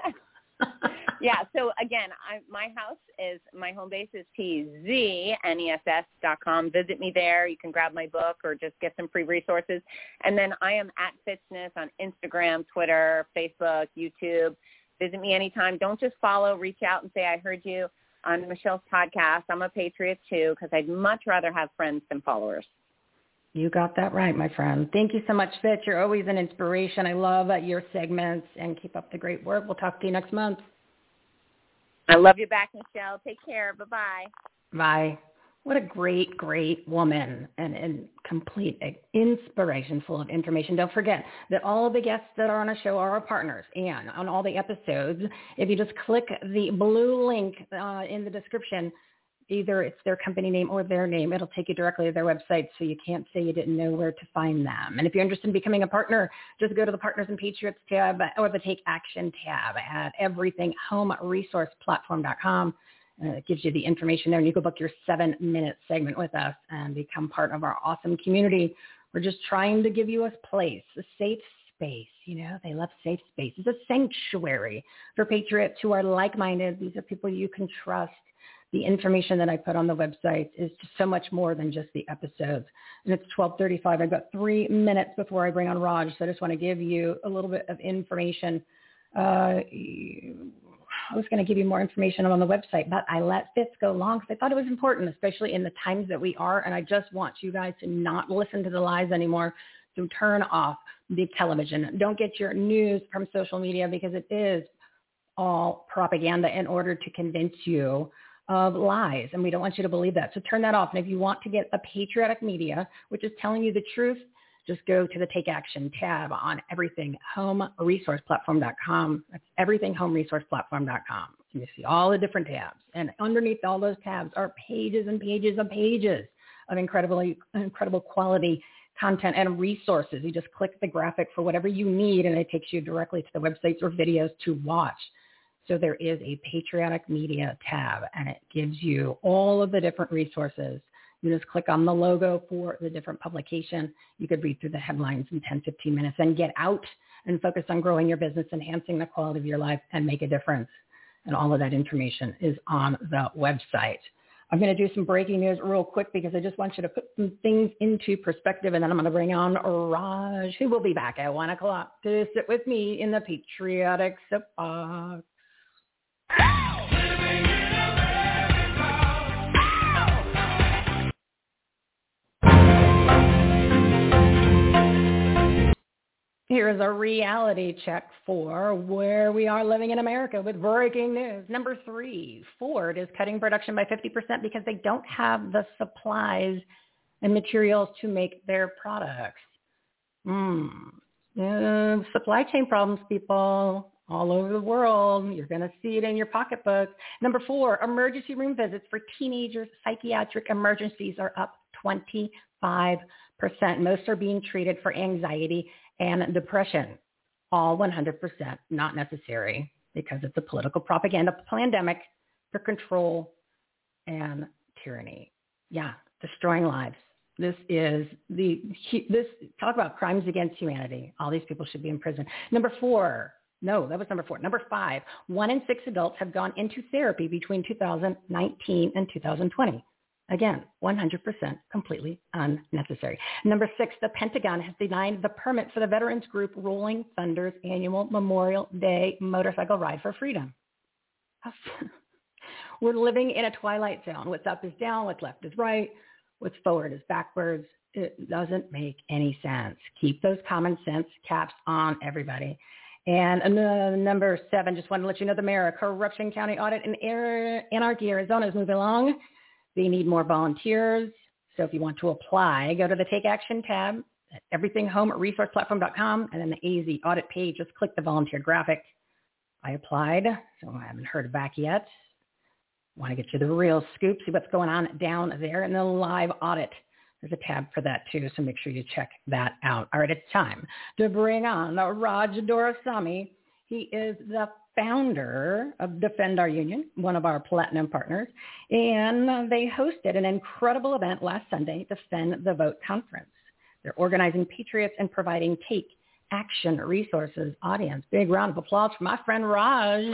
Speaker 10: Yeah, so again, I, my house is, my home base is P Z N E S S dot com. Visit me there. You can grab my book or just get some free resources. And then I am at Fitzness on Instagram, Twitter, Facebook, YouTube. Visit me anytime. Don't just follow. Reach out and say, I heard you on Michelle's podcast. I'm a patriot too, because I'd much rather have friends than followers.
Speaker 3: You got that right, my friend. Thank you so much, Fitz. You're always an inspiration. I love uh, your segments, and keep up the great work. We'll talk to you next month.
Speaker 10: I love you back, Michelle. Take care. Bye-bye.
Speaker 3: by what a great, great woman and, and complete inspiration, full of information. Don't forget that all of the guests that are on our show are our partners. And on all the episodes, if you just click the blue link uh, in the description, either it's their company name or their name, it'll take you directly to their website, so you can't say you didn't know where to find them. And if you're interested in becoming a partner, just go to the Partners and Patriots tab or the Take Action tab at everything home resource platform dot com. Uh, it gives you the information there, and you can book your seven-minute segment with us and become part of our awesome community. We're just trying to give you a place, a safe space. You know, they love safe space. It's a sanctuary for patriots who are like-minded. These are people you can trust. The information that I put on the website is just so much more than just the episodes. And it's twelve thirty-five. I've got three minutes before I bring on Raj, so I just want to give you a little bit of information. Uh, I was going to give you more information on the website, but I let this go long because I thought it was important, especially in the times that we are. And I just want you guys to not listen to the lies anymore. So turn off the television. Don't get your news from social media, because it is all propaganda in order to convince you of lies. And we don't want you to believe that. So turn that off. And if you want to get a patriotic media, which is telling you the truth, just go to the Take Action tab on everything home resource platform dot com. That's everything home resource platform dot com. You see all the different tabs. And underneath all those tabs are pages and pages and pages of incredibly, incredible quality content and resources. You just click the graphic for whatever you need, and it takes you directly to the websites or videos to watch. So there is a Patriotic Media tab, and it gives you all of the different resources. You just click on the logo for the different publication. You could read through the headlines in ten, fifteen minutes and get out and focus on growing your business, enhancing the quality of your life, and make a difference. And all of that information is on the website. I'm going to do some breaking news real quick because I just want you to put some things into perspective, and then I'm going to bring on Raj, who will be back at one o'clock to sit with me in the Patriotic Soapbox. Here's a reality check for where we are living in America with breaking news. Number three, Ford is cutting production by fifty percent because they don't have the supplies and materials to make their products. Hmm. Uh, supply chain problems, people, all over the world. You're going to see it in your pocketbook. Number four, emergency room visits for teenagers, psychiatric emergencies are up twenty-five percent. Most are being treated for anxiety and depression. All one hundred percent not necessary, because it's a political propaganda pandemic for control and tyranny. Yeah, destroying lives. This is the, this, talk about crimes against humanity. All these people should be in prison. Number four, no, that was number four. Number five, one in six adults have gone into therapy between two thousand nineteen and two thousand twenty. Again, one hundred percent completely unnecessary. Number six, the Pentagon has denied the permit for the veterans group Rolling Thunder's annual Memorial Day motorcycle ride for freedom. We're living in a twilight zone. What's up is down, what's left is right, what's forward is backwards. It doesn't make any sense. Keep those common sense caps on, everybody. And uh, number seven, just wanted to let you know the mayor of Corruption County audit in Anarchy, Arizona is moving along. They need more volunteers. So if you want to apply, go to the Take Action tab at everything home resource platform dot com, and then the A Z audit page, just click the volunteer graphic. I applied, so I haven't heard back yet. Want to get you the real scoop, see what's going on down there in the live audit. There's a tab for that too, so make sure you check that out. All right, it's time to bring on Raj Doraisamy. He is the founder of Defend Our Union, one of our platinum partners, and they hosted an incredible event last Sunday, Defend the Vote Conference. They're organizing patriots and providing Take Action resources. Audience, big round of applause for my friend Raj.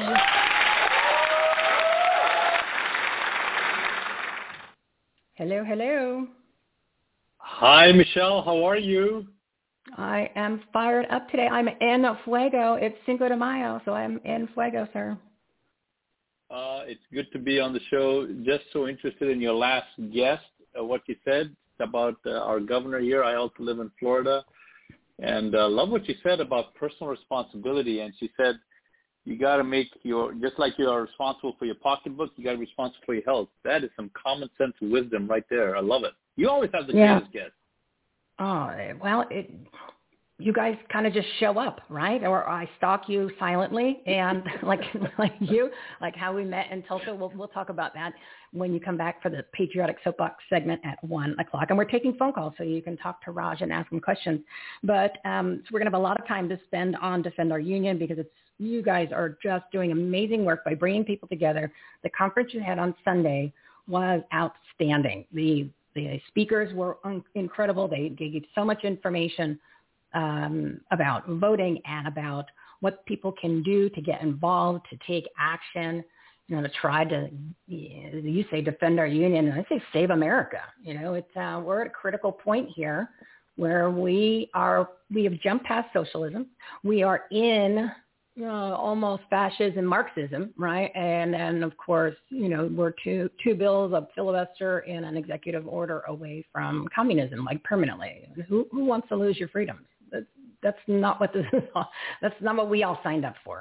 Speaker 3: Hello, hello.
Speaker 11: Hi, Michelle. How are you?
Speaker 3: I am fired up today. I'm in Fuego. It's Cinco de Mayo, so I'm in Fuego, sir.
Speaker 11: Uh, it's good to be on the show. Just so interested in your last guest, uh, what you said about uh, our governor here. I also live in Florida, and uh, love what you said about personal responsibility. And she said, You got to make your, just like you are responsible for your pocketbook, you got to be responsible for your health. That is some common sense wisdom right there. I love it. You always have the
Speaker 3: yeah.
Speaker 11: greatest guest.
Speaker 3: Oh, well, it, you guys kind of just show up, right? Or I stalk you silently, and like like you, like how we met in Tulsa. We'll we'll talk about that when you come back for the Patriotic Soapbox segment at one o'clock. And we're taking phone calls, so you can talk to Raj and ask him questions. But um, so we're going to have a lot of time to spend on Defend Our Union, because it's you guys are just doing amazing work by bringing people together. The conference you had on Sunday was outstanding. The the speakers were un- incredible. They, they gave so much information um, about voting and about what people can do to get involved, to take action, you know, to try to, you say defend our union, and I say save America. You know, it's uh, we're at a critical point here where we are, we have jumped past socialism. We are in Uh, almost fascism, Marxism, right? And then, of course, you know, we're two two bills of filibuster and an executive order away from communism, like permanently. Who who wants to lose your freedoms? That's, that's not what this is. That's not what we all signed up for.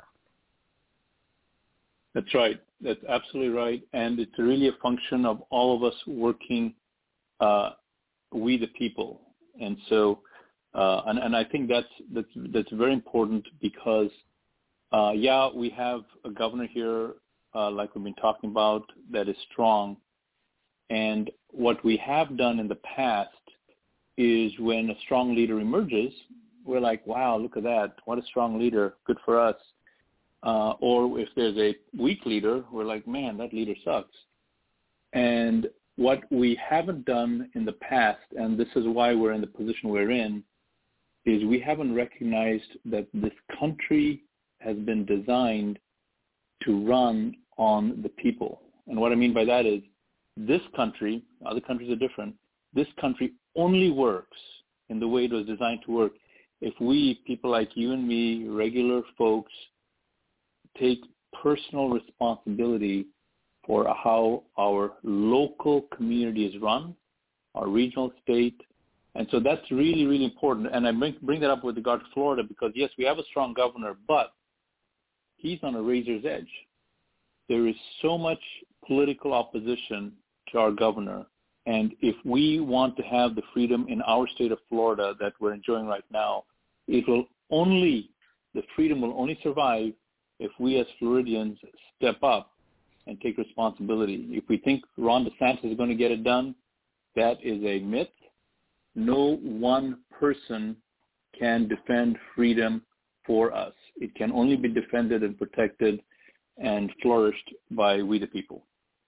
Speaker 11: That's right. That's absolutely right. And it's really a function of all of us working, uh, we the people. And so, uh, and, and I think that's that's that's very important, because Uh, yeah, we have a governor here, uh, like we've been talking about, that is strong. And what we have done in the past is when a strong leader emerges, we're like, wow, look at that. What a strong leader. Good for us. Uh, or if there's a weak leader, we're like, man, that leader sucks. And what we haven't done in the past, and this is why we're in the position we're in, is we haven't recognized that this country has been designed to run on the people. And what I mean by that is this country, other countries are different, this country only works in the way it was designed to work if we, people like you and me, regular folks, take personal responsibility for how our local community is run, our regional, state. And so that's really, really important. And I bring, bring that up with regard to Florida, because, yes, we have a strong governor, but he's on a razor's edge. There is so much political opposition to our governor. And if we want to have the freedom in our state of Florida that we're enjoying right now, it will only, the freedom will only survive if we as Floridians step up and take responsibility. If we think Ron DeSantis is going to get it done, that is a myth. No one person can defend freedom for us. It can only be defended and protected and flourished by we the people.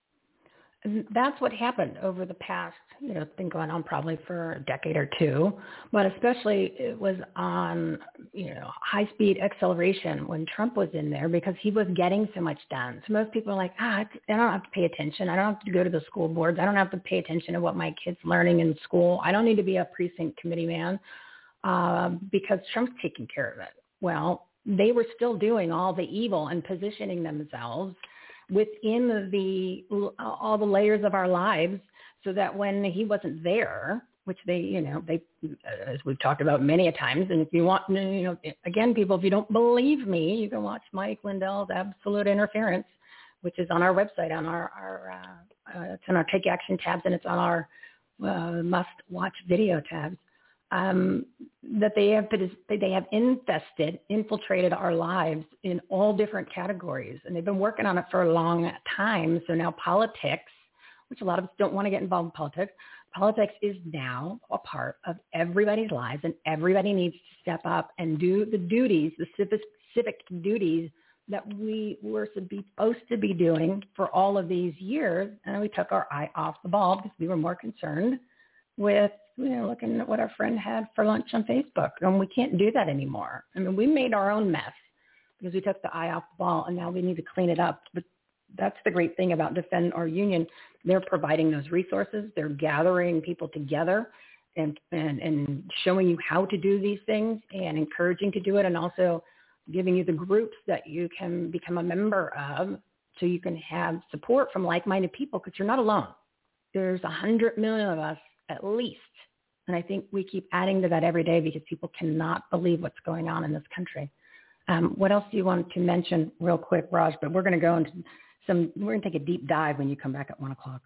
Speaker 3: And that's what happened over the past, you know, it's been going on probably for a decade or two, but especially it was on, you know, high-speed acceleration when Trump was in there, because he was getting so much done. So most people are like, ah, I don't have to pay attention. I don't have to go to the school boards. I don't have to pay attention to what my kid's learning in school. I don't need to be a precinct committee man uh, because Trump's taking care of it. Well, they were still doing all the evil and positioning themselves within the all the layers of our lives, so that when he wasn't there, which they, you know, they, as we've talked about many a times, and if you want, you know, again, people, if you don't believe me, you can watch Mike Lindell's Absolute Interference, which is on our website, on our, our uh, uh, it's in our Take Action tabs, and it's on our uh, Must Watch Video tabs. Um, that they have they have infested, infiltrated our lives in all different categories, and they've been working on it for a long time. So now politics, which a lot of us don't want to get involved in politics, politics is now a part of everybody's lives, and everybody needs to step up and do the duties, the civic, civic duties that we were supposed to be doing for all of these years. And we took our eye off the ball because we were more concerned with, you know, looking at what our friend had for lunch on Facebook. And we can't do that anymore. I mean, we made our own mess because we took the eye off the ball, and now we need to clean it up. But that's the great thing about Defend Our Union. They're providing those resources. They're gathering people together and, and, and showing you how to do these things and encouraging to do it, and also giving you the groups that you can become a member of so you can have support from like-minded people, because you're not alone. There's a hundred million of us at least. And I think we keep adding to that every day because people cannot believe what's going on in this country. Um, what else do you want to mention real quick, Raj? But we're going to go into some, we're going to take a deep dive when you come back at one o'clock.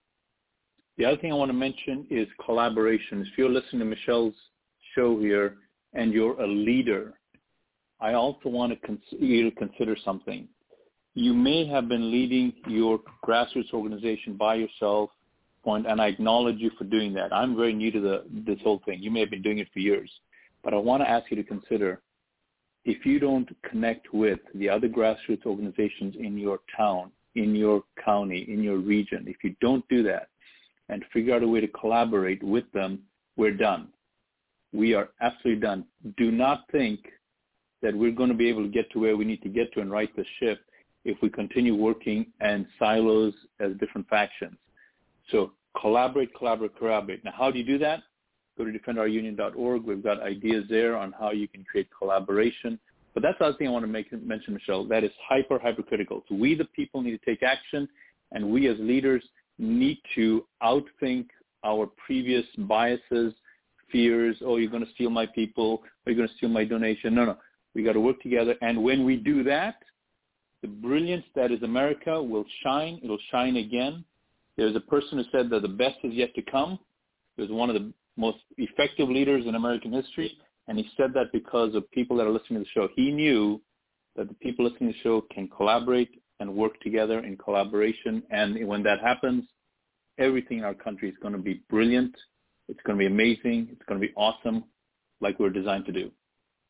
Speaker 11: The other thing I want to mention is collaboration. If you're listening to Michelle's show here and you're a leader, I also want to cons- you to consider something. You may have been leading your grassroots organization by yourself, point, and I acknowledge you for doing that. I'm very new to the, this whole thing. You may have been doing it for years. But I want to ask you to consider, if you don't connect with the other grassroots organizations in your town, in your county, in your region, if you don't do that and figure out a way to collaborate with them, we're done. We are absolutely done. Do not think that we're going to be able to get to where we need to get to and right the ship if we continue working in silos as different factions. So collaborate, collaborate, collaborate. Now, how do you do that? Go to defend our union dot org. We've got ideas there on how you can create collaboration. But that's the other thing I want to make, mention, Michelle. That is hyper, hypercritical. So we, the people, need to take action, and we as leaders need to outthink our previous biases, fears. Oh, you're going to steal my people. Or you're going to steal my donation. No, no. We got to work together. And when we do that, the brilliance that is America will shine. It'll shine again. There's a person who said that the best is yet to come. There's one of the most effective leaders in American history, and he said that because of people that are listening to the show. He knew that the people listening to the show can collaborate and work together in collaboration, and when that happens, everything in our country is going to be brilliant. It's going to be amazing. It's going to be awesome, like we're designed to do.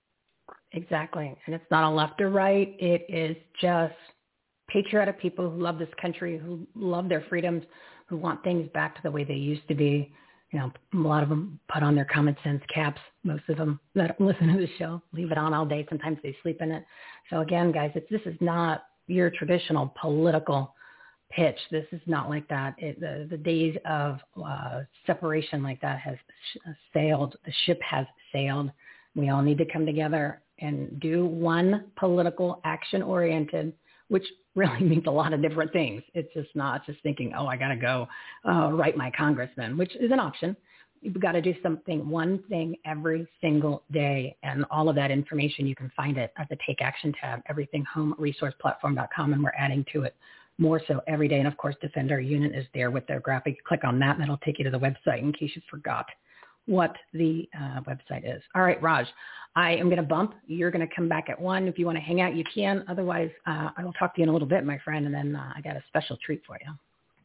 Speaker 3: Exactly. And it's not a left or right. It is just patriotic people who love this country, who love their freedoms, who want things back to the way they used to be. You know, a lot of them put on their common sense caps. Most of them that listen to the show leave it on all day. Sometimes they sleep in it. So again, guys, it's, this is not your traditional political pitch. This is not like that. It, the, the days of uh, separation like that has sh- sailed. The ship has sailed. We all need to come together and do one political action-oriented, which really means a lot of different things. It's just not just thinking, oh, I got to go uh, write my congressman, which is an option. You've got to do something, one thing every single day. And all of that information, you can find it at the Take Action tab, everything home resource platform dot com, and we're adding to it more so every day. And, of course, Defend Our Union is there with their graphic. Click on that, and that'll take you to the website in case you forgot what the uh, website is. All right, Raj, I am going to bump. You're going to come back at one. If you want to hang out, you can. Otherwise, uh, I will talk to you in a little bit, my friend, and then uh, I got a special treat for you.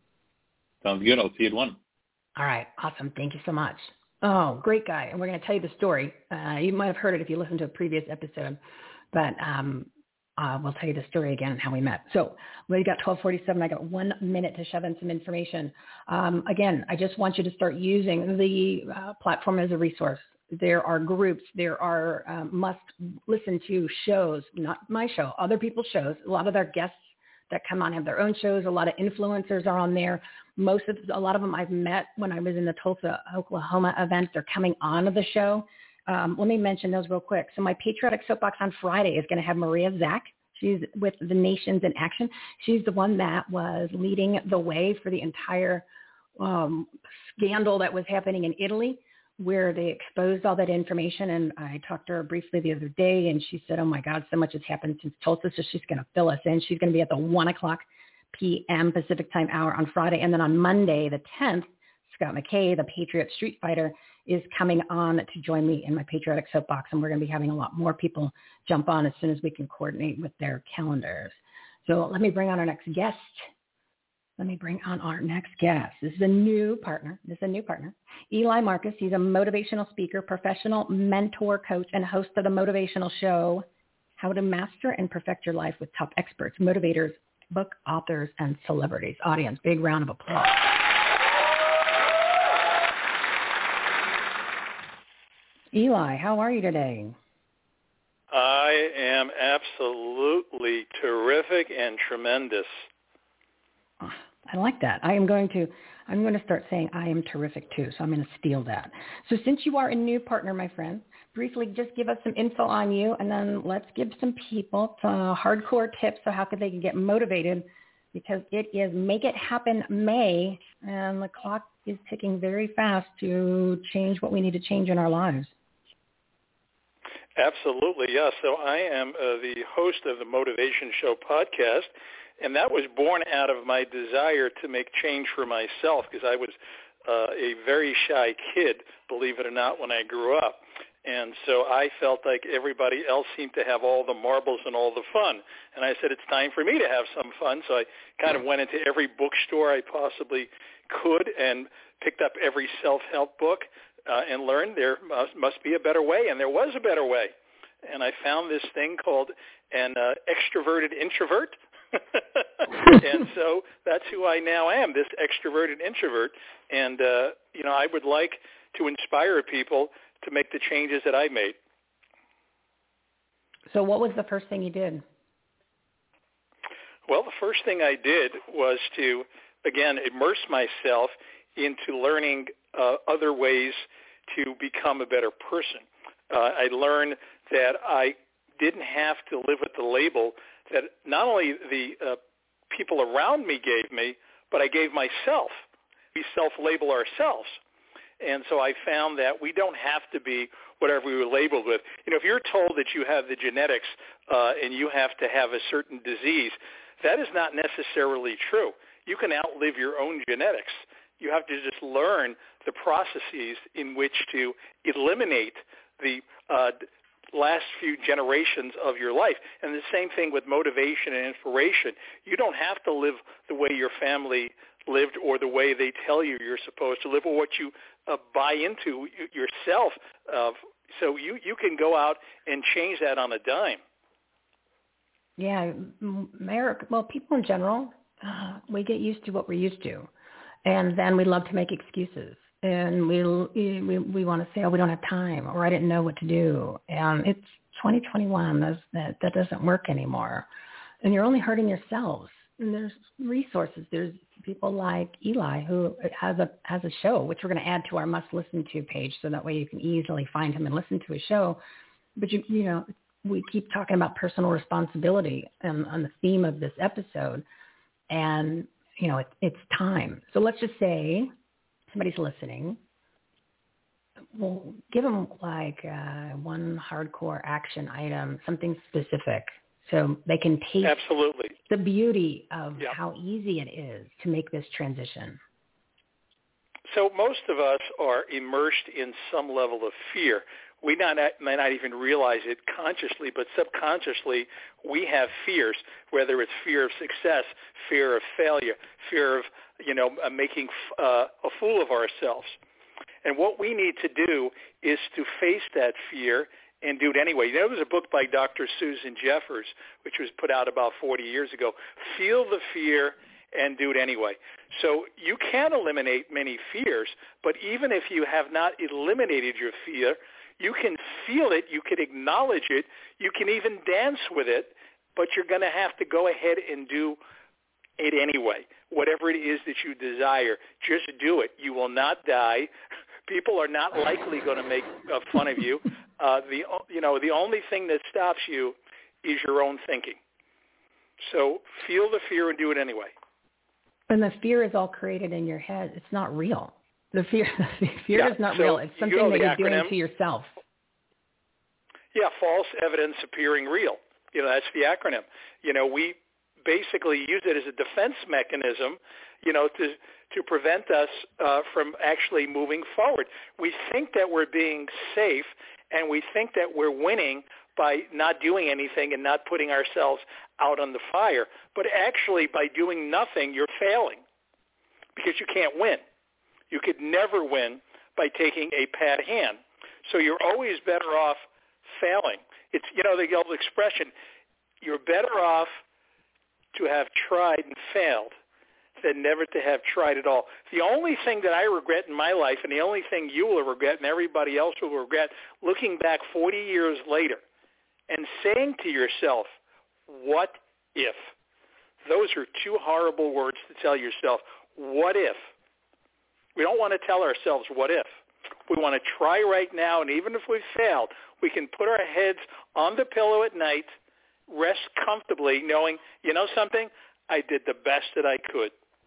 Speaker 11: Sounds good. I'll see you at one.
Speaker 3: All right. Awesome. Thank you so much. Oh, great guy. And we're going to tell you the story. Uh, you might have heard it if you listened to a previous episode, but um, uh, we'll tell you the story again and how we met. So we got twelve forty-seven. I got one minute to shove in some information. Um, again, I just want you to start using the uh, platform as a resource. There are groups. There are um, must listen to shows, not my show, other people's shows. A lot of their guests that come on have their own shows. A lot of influencers are on there. Most of, a lot of them I've met when I was in the Tulsa, Oklahoma event. They're coming on to the show. Um, let me mention those real quick. So my Patriotic Soapbox on Friday is going to have Maria Zach. She's with the Nations in Action. She's the one that was leading the way for the entire um, scandal that was happening in Italy, where they exposed all that information. And I talked to her briefly the other day, and she said, oh, my God, so much has happened since Tulsa, so she's going to fill us in. She's going to be at the one o'clock p.m. Pacific time hour on Friday. And then on Monday, the tenth, Scott McKay, the Patriot Street Fighter, is coming on to join me in my Patriotic Soapbox, and we're going to be having a lot more people jump on as soon as we can coordinate with their calendars. So let me bring on our next guest. Let me bring on our next guest. This is a new partner. This is a new partner. Eli Marcus. He's a motivational speaker, professional mentor, coach, and host of the motivational show, How to Master and Perfect Your Life with Top Experts, Motivators, Book Authors, and Celebrities. Audience, big round of applause. Eli, how are you today?
Speaker 12: I am absolutely terrific and tremendous.
Speaker 3: Oh, I like that. I am going to I'm going to start saying I am terrific too, so I'm going to steal that. So since you are a new partner, my friend, briefly just give us some info on you, and then let's give some people some hardcore tips of how could they get motivated, because it is Make It Happen May, and the clock is ticking very fast to change what we need to change in our lives.
Speaker 12: Absolutely, yes. So I am uh, the host of the Motivation Show podcast, and that was born out of my desire to make change for myself because I was uh, a very shy kid, believe it or not, when I grew up. And so I felt like everybody else seemed to have all the marbles and all the fun. And I said, it's time for me to have some fun. So I kind of went into every bookstore I possibly could and picked up every self-help book uh, and learned there must, must be a better way. And there was a better way. And I found this thing called an uh, extroverted introvert. And so that's who I now am, this extroverted introvert. And, uh, you know, I would like to inspire people to make the changes that I made.
Speaker 3: So what was the first thing you did?
Speaker 12: Well, the first thing I did was to, again, immerse myself into learning uh, other ways to become a better person. Uh, I learned that I didn't have to live with the label that not only the uh, people around me gave me, but I gave myself. We self-label ourselves. And so I found that we don't have to be whatever we were labeled with. You know, if you're told that you have the genetics uh, and you have to have a certain disease, that is not necessarily true. You can outlive your own genetics. You have to just learn the processes in which to eliminate the uh, last few generations of your life. And the same thing with motivation and inspiration. You don't have to live the way your family lived or the way they tell you you're supposed to live or what you uh, buy into yourself. Uh, so you, you can go out and change that on a dime.
Speaker 3: Yeah, America, well, people in general, uh, we get used to what we're used to. And then we love to make excuses. And we we, we want to say, oh, we don't have time, or I didn't know what to do. And it's twenty twenty-one. That's, that, that doesn't work anymore. And you're only hurting yourselves. And there's resources. There's people like Eli who has a has a show, which we're going to add to our must listen to page, so that way you can easily find him and listen to his show. But you you know, we keep talking about personal responsibility and on the theme of this episode, and you know, it, it's time. So let's just say somebody's listening. Well, give them like uh, one hardcore action item, something specific, so they can taste
Speaker 12: Absolutely.
Speaker 3: the beauty of
Speaker 12: yeah.
Speaker 3: how easy it is to make this transition.
Speaker 12: So most of us are immersed in some level of fear. We not, may not even realize it consciously, but subconsciously we have fears, whether it's fear of success, fear of failure, fear of, you know, making uh, a fool of ourselves. And what we need to do is to face that fear and do it anyway. You know, there was a book by Doctor Susan Jeffers, which was put out about forty years ago, Feel the Fear and Do It Anyway. So you can eliminate many fears, but even if you have not eliminated your fear, you can feel it, you can acknowledge it, you can even dance with it, but you're going to have to go ahead and do it anyway. Whatever it is that you desire, just do it. You will not die. People are not likely going to make uh, fun of you. Uh, the you know the only thing that stops you is your own thinking. So feel the fear and do it anyway.
Speaker 3: And the fear is all created in your head. It's not real. The fear, the fear
Speaker 12: yeah,
Speaker 3: is not
Speaker 12: so
Speaker 3: real. It's something
Speaker 12: you know
Speaker 3: that you're
Speaker 12: acronym,
Speaker 3: doing to yourself.
Speaker 12: Yeah, false evidence appearing real. You know, that's the acronym. You know, we basically use it as a defense mechanism, you know, to to prevent us uh, from actually moving forward. We think that we're being safe, and we think that we're winning by not doing anything and not putting ourselves out on the fire. But actually, by doing nothing, you're failing because you can't win. You could never win by taking a pad hand. So you're always better off failing. It's, you know, the old expression, you're better off to have tried and failed than never to have tried at all. The only thing that I regret in my life, and the only thing you will regret and everybody else will regret, looking back forty years later and saying to yourself, what if? Those are two horrible words to tell yourself. What if? We don't want to tell ourselves what if. We want to try right now, and even if we failed, we can put our heads on the pillow at night, rest comfortably, knowing, you know something, I did the best that I could.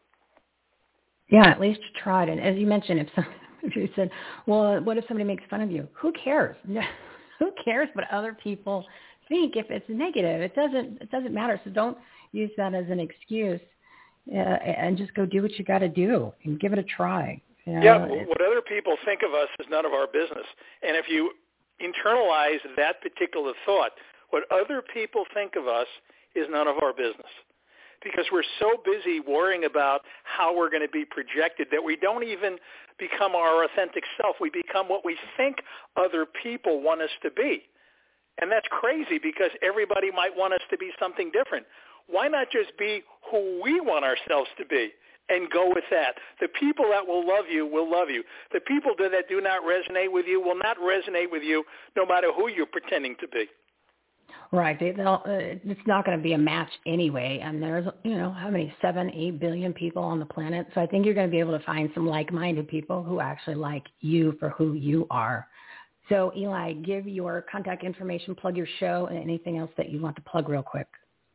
Speaker 3: Yeah, at least you tried. And as you mentioned, if, some, if you said, well, what if somebody makes fun of you? Who cares? who cares what other people think if it's negative? It doesn't it doesn't matter. So don't use that as an excuse, uh, and just go do what you got to do and give it a try. You know,
Speaker 12: yeah, what other people think of us is none of our business. And if you internalize that particular thought, what other people think of us is none of our business. Because we're so busy worrying about how we're going to be projected that we don't even become our authentic self. We become what we think other people want us to be. And that's crazy because everybody might want us to be something different. Why not just be who we want ourselves to be and go with that? The people that will love you will love you. The people that do not resonate with you will not resonate with you no matter who you're pretending to be.
Speaker 3: Right. They, they'll, uh, it's not going to be a match anyway. And there's, you know, how many, seven, eight billion people on the planet. So I think you're going to be able to find some like-minded people who actually like you for who you are. So, Eli, give your contact information, plug your show, and anything else that you want to plug real quick.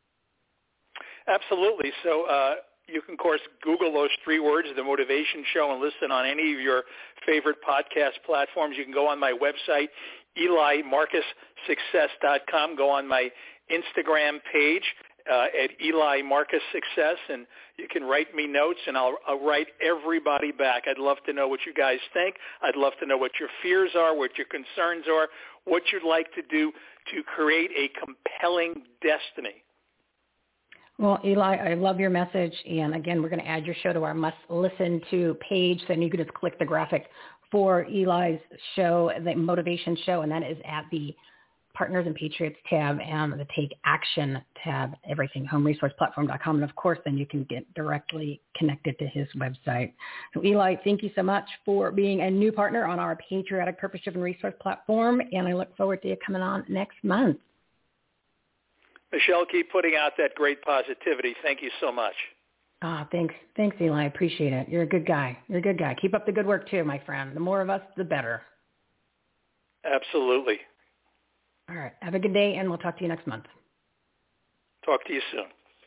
Speaker 12: Absolutely. So uh, you can, of course, Google those three words, The Motivation Show, and listen on any of your favorite podcast platforms. You can go on my website, Eli Marcus Success dot com. Go on my Instagram page uh, at Eli Marcus Success, and you can write me notes, and I'll, I'll write everybody back. I'd love to know what you guys think. I'd love to know what your fears are, what your concerns are, what you'd like to do to create a compelling destiny.
Speaker 3: Well, Eli, I love your message. And again, we're going to add your show to our must listen to page. So you can just click the graphic for Eli's show, the Motivation Show, and that is at the Partners and Patriots tab and the Take Action tab, everything home resource platform dot com. And of course, then you can get directly connected to his website. So Eli, thank you so much for being a new partner on our Patriotic Purpose Driven Resource platform. And I look forward to you coming on next month.
Speaker 12: Michelle, keep putting out that great positivity. Thank you so much.
Speaker 3: Ah, thanks. Thanks, Eli. I appreciate it. You're a good guy. You're a good guy. Keep up the good work too, my friend. The more of us, the better.
Speaker 12: Absolutely.
Speaker 3: All right. Have a good day, and we'll talk to you next month.
Speaker 12: Talk to you soon.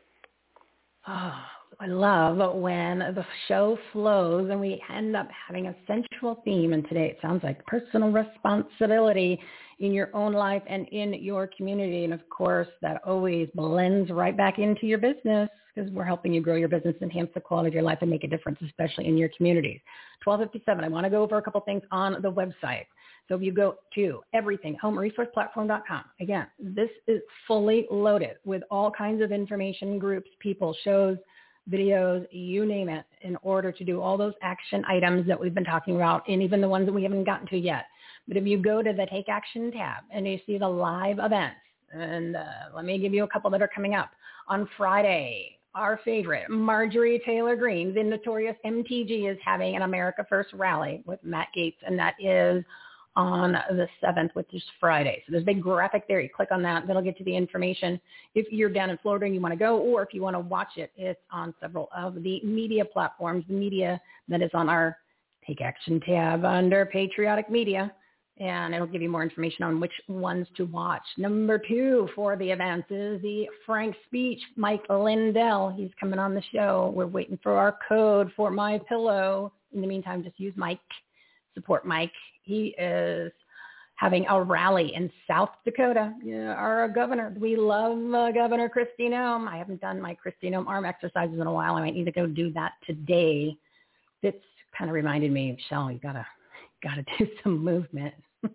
Speaker 3: Oh, I love when the show flows and we end up having a central theme. And today it sounds like personal responsibility in your own life and in your community. And of course, that always blends right back into your business because we're helping you grow your business, enhance the quality of your life, and make a difference, especially in your communities. twelve fifty-seven, I want to go over a couple things on the website. So if you go to everything home resource platform dot com, again, this is fully loaded with all kinds of information, groups, people, shows, videos, you name it, in order to do all those action items that we've been talking about, and even the ones that we haven't gotten to yet. But if you go to the Take Action tab and you see the live events, and uh, let me give you a couple that are coming up. On Friday, our favorite, Marjorie Taylor Greene, the notorious M T G, is having an America First rally with Matt Gaetz, and that is on the seventh, which is Friday. So there's a big graphic there. You click on that. That'll get you the information. If you're down in Florida and you want to go, or if you want to watch it, it's on several of the media platforms, the media that is on our Take Action tab under Patriotic Media. And it'll give you more information on which ones to watch. Number two for the events is the Frank Speech, Mike Lindell. He's coming on the show. We're waiting for our code for My Pillow. In the meantime, just use Mike. Support Mike. He is having a rally in South Dakota. Yeah, our governor. We love uh, Governor Kristi Noem. I haven't done my Kristi Noem arm exercises in a while. I might need to go do that today. It's kind of reminded me, Michelle, you gotta gotta do some movement.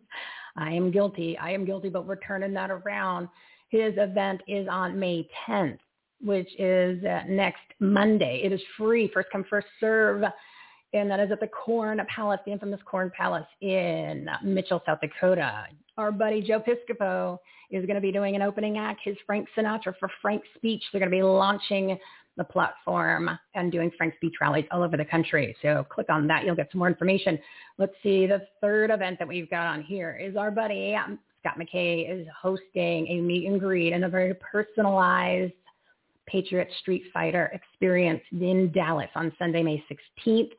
Speaker 3: I am guilty. I am guilty, but we're turning that around. His event is on May tenth, which is uh, next Monday. It is free, first come, first serve. And that is at the Corn Palace, the infamous Corn Palace in Mitchell, South Dakota. Our buddy Joe Piscopo is going to be doing an opening act, his Frank Sinatra for Frank Speech. They're going to be launching the platform and doing Frank Speech rallies all over the country. So click on that. You'll get some more information. Let's see. The third event that we've got on here is our buddy um, Scott McKay is hosting a meet and greet and a very personalized Patriot Street Fighter experience in Dallas on Sunday, May sixteenth.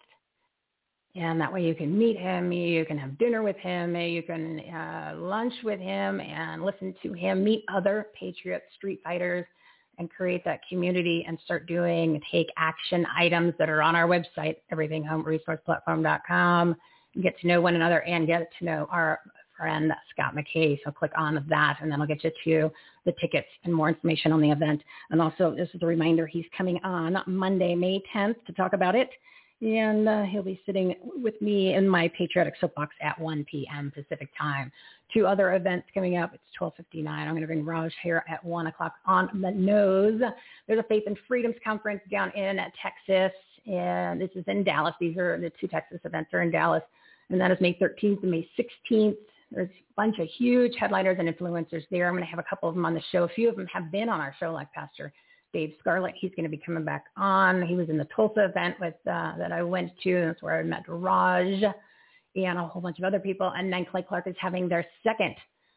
Speaker 3: And that way you can meet him, you can have dinner with him, you can uh, lunch with him and listen to him, meet other Patriot Street Fighters, and create that community and start doing take action items that are on our website, everything home resource platform dot com. Get to know one another and get to know our friend, Scott McKay. So click on that, and then I'll get you to the tickets and more information on the event. And also, this is a reminder, he's coming on Monday, May tenth to talk about it. And uh, he'll be sitting with me in my Patriotic Soapbox at one p.m. Pacific time. Two other events coming up. It's twelve fifty-nine. I'm going to bring Raj here at one o'clock on the nose. There's a Faith and Freedoms Conference down in Texas, and this is in Dallas. These are the two Texas events are in Dallas, and that is May thirteenth and May sixteenth. There's a bunch of huge headliners and influencers there. I'm going to have a couple of them on the show. A few of them have been on our show, like Pastor Dave Scarlett. He's going to be coming back on. He was in the Tulsa event with uh, that I went to. That's where I met Raj and a whole bunch of other people. And then Clay Clark is having their second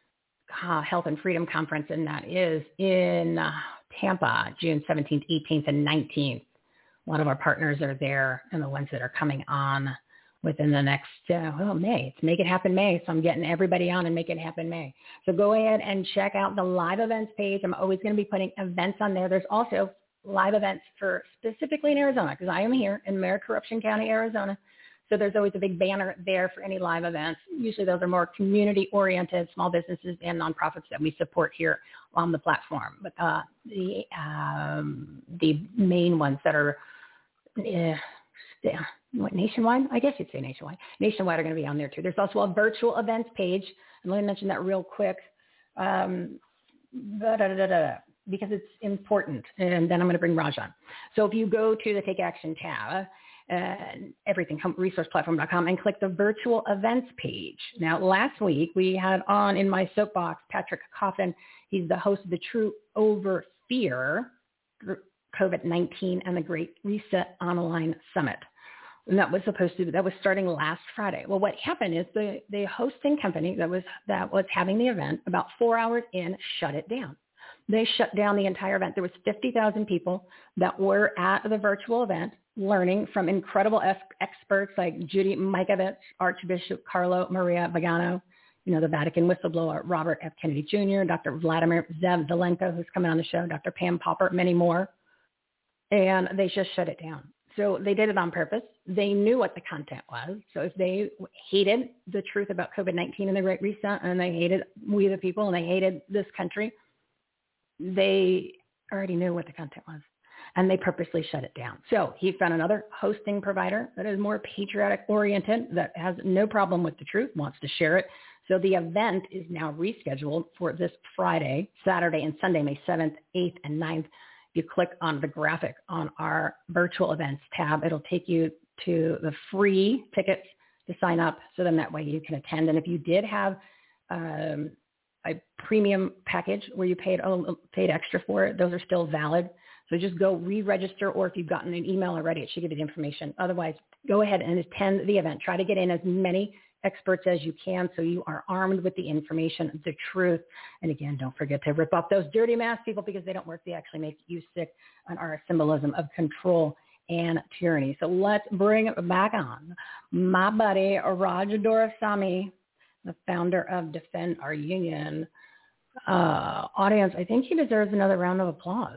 Speaker 3: uh, Health and Freedom Conference, and that is in uh, Tampa, June seventeenth, eighteenth, and nineteenth. A lot of our partners are there, and the ones that are coming on within the next, uh, well, May. It's Make It Happen May, so I'm getting everybody on and Make It Happen May. So go ahead and check out the live events page. I'm always going to be putting events on there. There's also live events for specifically in Arizona, because I am here in Mayor Corruption County, Arizona. So there's always a big banner there for any live events. Usually those are more community-oriented, small businesses and nonprofits that we support here on the platform. But uh, the um, the main ones that are uh, yeah, what, nationwide? I guess you'd say nationwide. Nationwide are going to be on there too. There's also a virtual events page. And let me mention that real quick um, da, da, da, da, da, because it's important. And then I'm going to bring Raj on. So if you go to the Take Action tab, uh, everything resource platform dot com, and click the virtual events page. Now, last week we had on in my soapbox Patrick Coffin. He's the host of the True Over Fear, COVID nineteen and the Great Reset Online Summit. And that was supposed to, that was starting last Friday. Well, what happened is the, the hosting company that was, that was having the event about four hours in shut it down. They shut down the entire event. There was fifty thousand people that were at the virtual event learning from incredible experts like Judy Mikovits, Archbishop Carlo Maria Vigano, you know, the Vatican whistleblower, Robert F. Kennedy Junior, Doctor Vladimir Zev Zelenko, who's coming on the show, Doctor Pam Popper, many more. And they just shut it down. So they did it on purpose. They knew what the content was. So if they hated the truth about COVID nineteen and the Great Reset, and they hated we the people, and they hated this country, they already knew what the content was. And they purposely shut it down. So he found another hosting provider that is more patriotic oriented, that has no problem with the truth, wants to share it. So the event is now rescheduled for this Friday, Saturday, and Sunday, May seventh, eighth, and ninth. You click on the graphic on our virtual events tab. It'll take you to the free tickets to sign up. So then that way you can attend. And if you did have um, a premium package where you paid, oh, paid extra for it, those are still valid. So just go re-register, or if you've gotten an email already, it should give you the information. Otherwise, go ahead and attend the event. Try to get in as many experts as you can so you are armed with the information, the truth. And again, don't forget to rip off those dirty mask people, because they don't work. They actually make you sick and are a symbolism of control and tyranny. So let's bring back on my buddy, Raj Doraisamy, the founder of Defend Our Union. Uh, audience, I think he deserves another round of applause.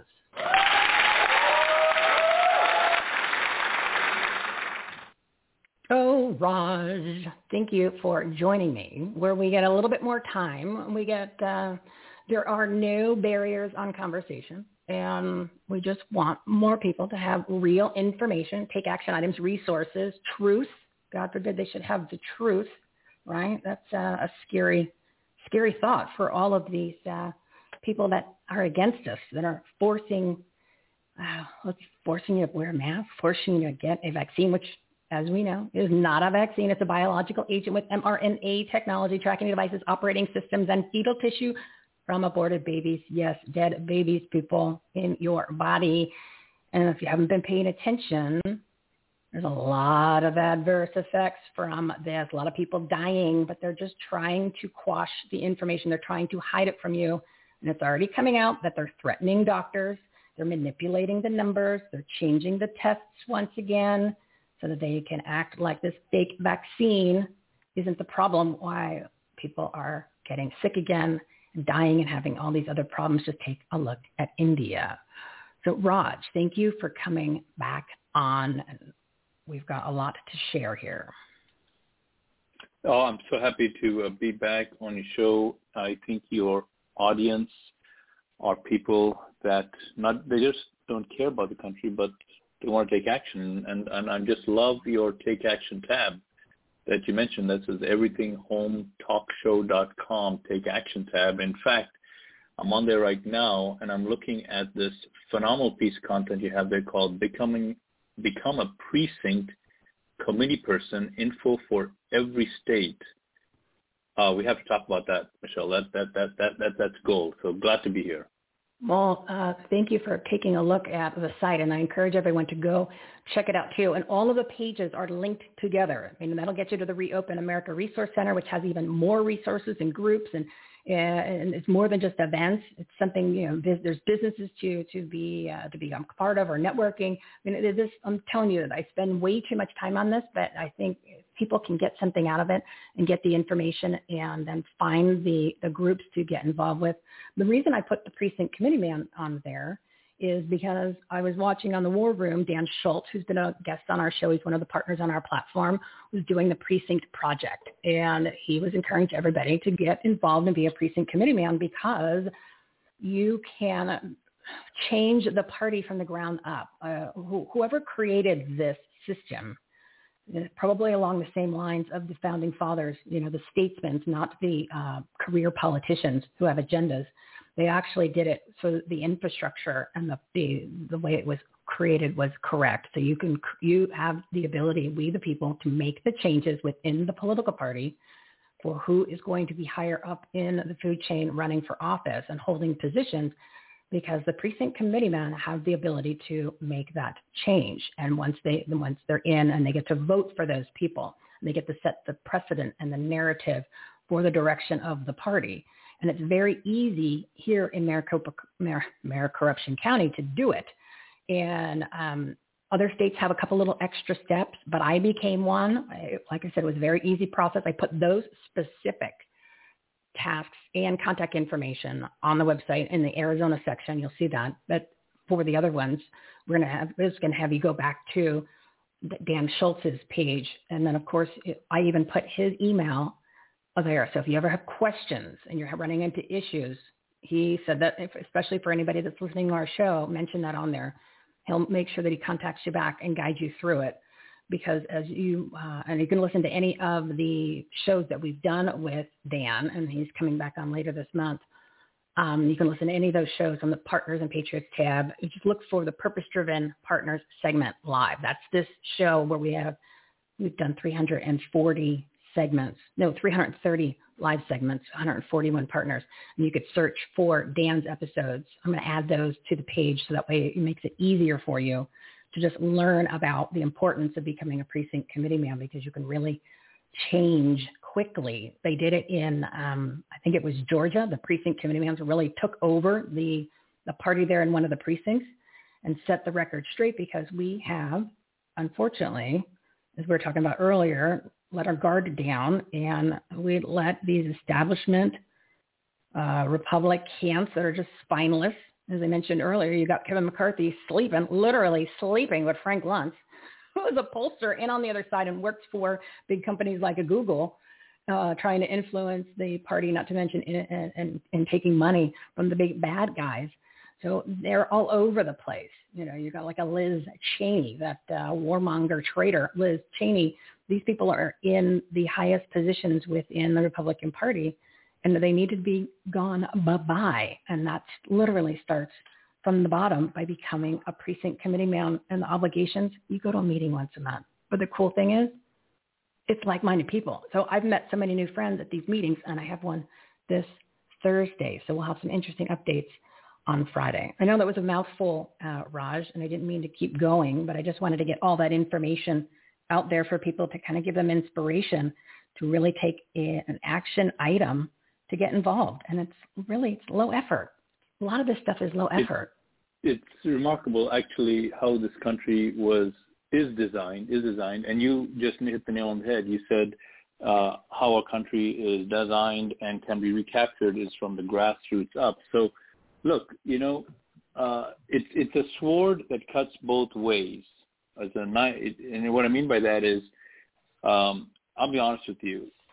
Speaker 3: Oh, Raj, thank you for joining me, where we get a little bit more time. We get, uh, there are no barriers on conversation, and we just want more people to have real information, take action items, resources, truth. God forbid they should have the truth, right? That's uh, a scary, scary thought for all of these uh, people that are against us, that are forcing, uh, forcing you to wear a mask, forcing you to get a vaccine, which, as we know, is not a vaccine. It's a biological agent with mRNA technology, tracking devices, operating systems, and fetal tissue from aborted babies. Yes, dead babies, people, in your body. And if you haven't been paying attention, there's a lot of adverse effects from this. A lot of people dying, but they're just trying to quash the information. They're trying to hide it from you. And it's already coming out that they're threatening doctors. They're manipulating the numbers. They're changing the tests once again, so that they can act like this fake vaccine isn't the problem why people are getting sick again and dying and having all these other problems. Just take a look at India. So Raj, thank you for coming back on. We've got a lot to share here.
Speaker 11: Oh, I'm so happy to uh, be back on your show. I think your audience are people that not they just don't care about the country, but they want to take action. And, and I just love your Take Action tab that you mentioned. That says everything home talk show dot com Take Action tab. In fact, I'm on there right now, and I'm looking at this phenomenal piece of content you have there called Becoming Become a Precinct Committee Person, info for every state. Uh, we have to talk about that, Michelle. That that that that, that that's gold. So glad to be here.
Speaker 3: Well, uh, thank you for taking a look at the site, and I encourage everyone to go check it out too. And all of the pages are linked together. I mean, that'll get you to the Reopen America Resource Center, which has even more resources and groups, and and it's more than just events. It's something, you know, there's businesses to to be uh, to become part of or networking. I mean, it is, I'm telling you that I spend way too much time on this, but I think people can get something out of it and get the information and then find the, the groups to get involved with. The reason I put the precinct committee man on there is because I was watching on the War Room, Dan Schultz, who's been a guest on our show. He's one of the partners on our platform, was doing the precinct project. And he was encouraging everybody to get involved and be a precinct committee man because you can change the party from the ground up. Uh, wh- whoever created this system, probably along the same lines of the founding fathers, you know, the statesmen, not the uh, career politicians who have agendas. They actually did it so the infrastructure and the, the the way it was created was correct. So you can you have the ability, we the people, to make the changes within the political party for who is going to be higher up in the food chain running for office and holding positions, because the precinct committee men have the ability to make that change. And once they once they're in and they get to vote for those people, they get to set the precedent and the narrative for the direction of the party. And it's very easy here in Maricopa, Mar- Mar- Corruption County to do it. And um, other states have a couple little extra steps, but I became one. I, like I said, it was a very easy process. I put those specific tasks and contact information on the website in the Arizona section. You'll see that. But for the other ones, we're going to have, it's going to have you go back to Dan Schultz's page. And then, of course, I even put his email there. So if you ever have questions and you're running into issues, he said that, if, especially for anybody that's listening to our show, mention that on there. He'll make sure that he contacts you back and guides you through it. Because as you, uh, and you can listen to any of the shows that we've done with Dan, and he's coming back on later this month. Um, you can listen to any of those shows on the Partners and Patriots tab. You just look for the Purpose Driven Partners segment live. That's this show where we have, we've done three hundred forty segments, no, three hundred thirty live segments, one hundred forty-one partners. And you could search for Dan's episodes. I'm going to add those to the page so that way it makes it easier for you to just learn about the importance of becoming a precinct committee man, because you can really change quickly. They did it in, um, I think it was Georgia. The precinct committee man really took over the, the party there in one of the precincts and set the record straight, because we have, unfortunately, as we were talking about earlier, let our guard down, and we let these establishment uh, Republicans that are just spineless. As I mentioned earlier, you got Kevin McCarthy sleeping, literally sleeping with Frank Luntz, who is a pollster and on the other side and works for big companies like a Google, uh, trying to influence the party, not to mention in, in, in taking money from the big bad guys. So they're all over the place. You know, you got like a Liz Cheney, that uh, warmonger traitor, Liz Cheney. These people are in the highest positions within the Republican Party, and they need to be gone bye-bye. And that literally starts from the bottom by becoming a precinct committee man. And the obligations, you go to a meeting once a month. But the cool thing is, it's like-minded people. So I've met so many new friends at these meetings, and I have one this Thursday. So we'll have some interesting updates on Friday. I know that was a mouthful, uh, Raj, and I didn't mean to keep going, but I just wanted to get all that information out there for people to kind of give them inspiration to really take a, an action item to get involved. And it's really, it's low effort. A lot of this stuff is low effort.
Speaker 11: It's, it's remarkable, actually, how this country was, is designed, is designed. And you just hit the nail on the head. You said uh, how our country is designed and can be recaptured is from the grassroots up. So look, you know, uh, it's it's a sword that cuts both ways. As a knife, and what I mean by that is, um, I'll be honest with you,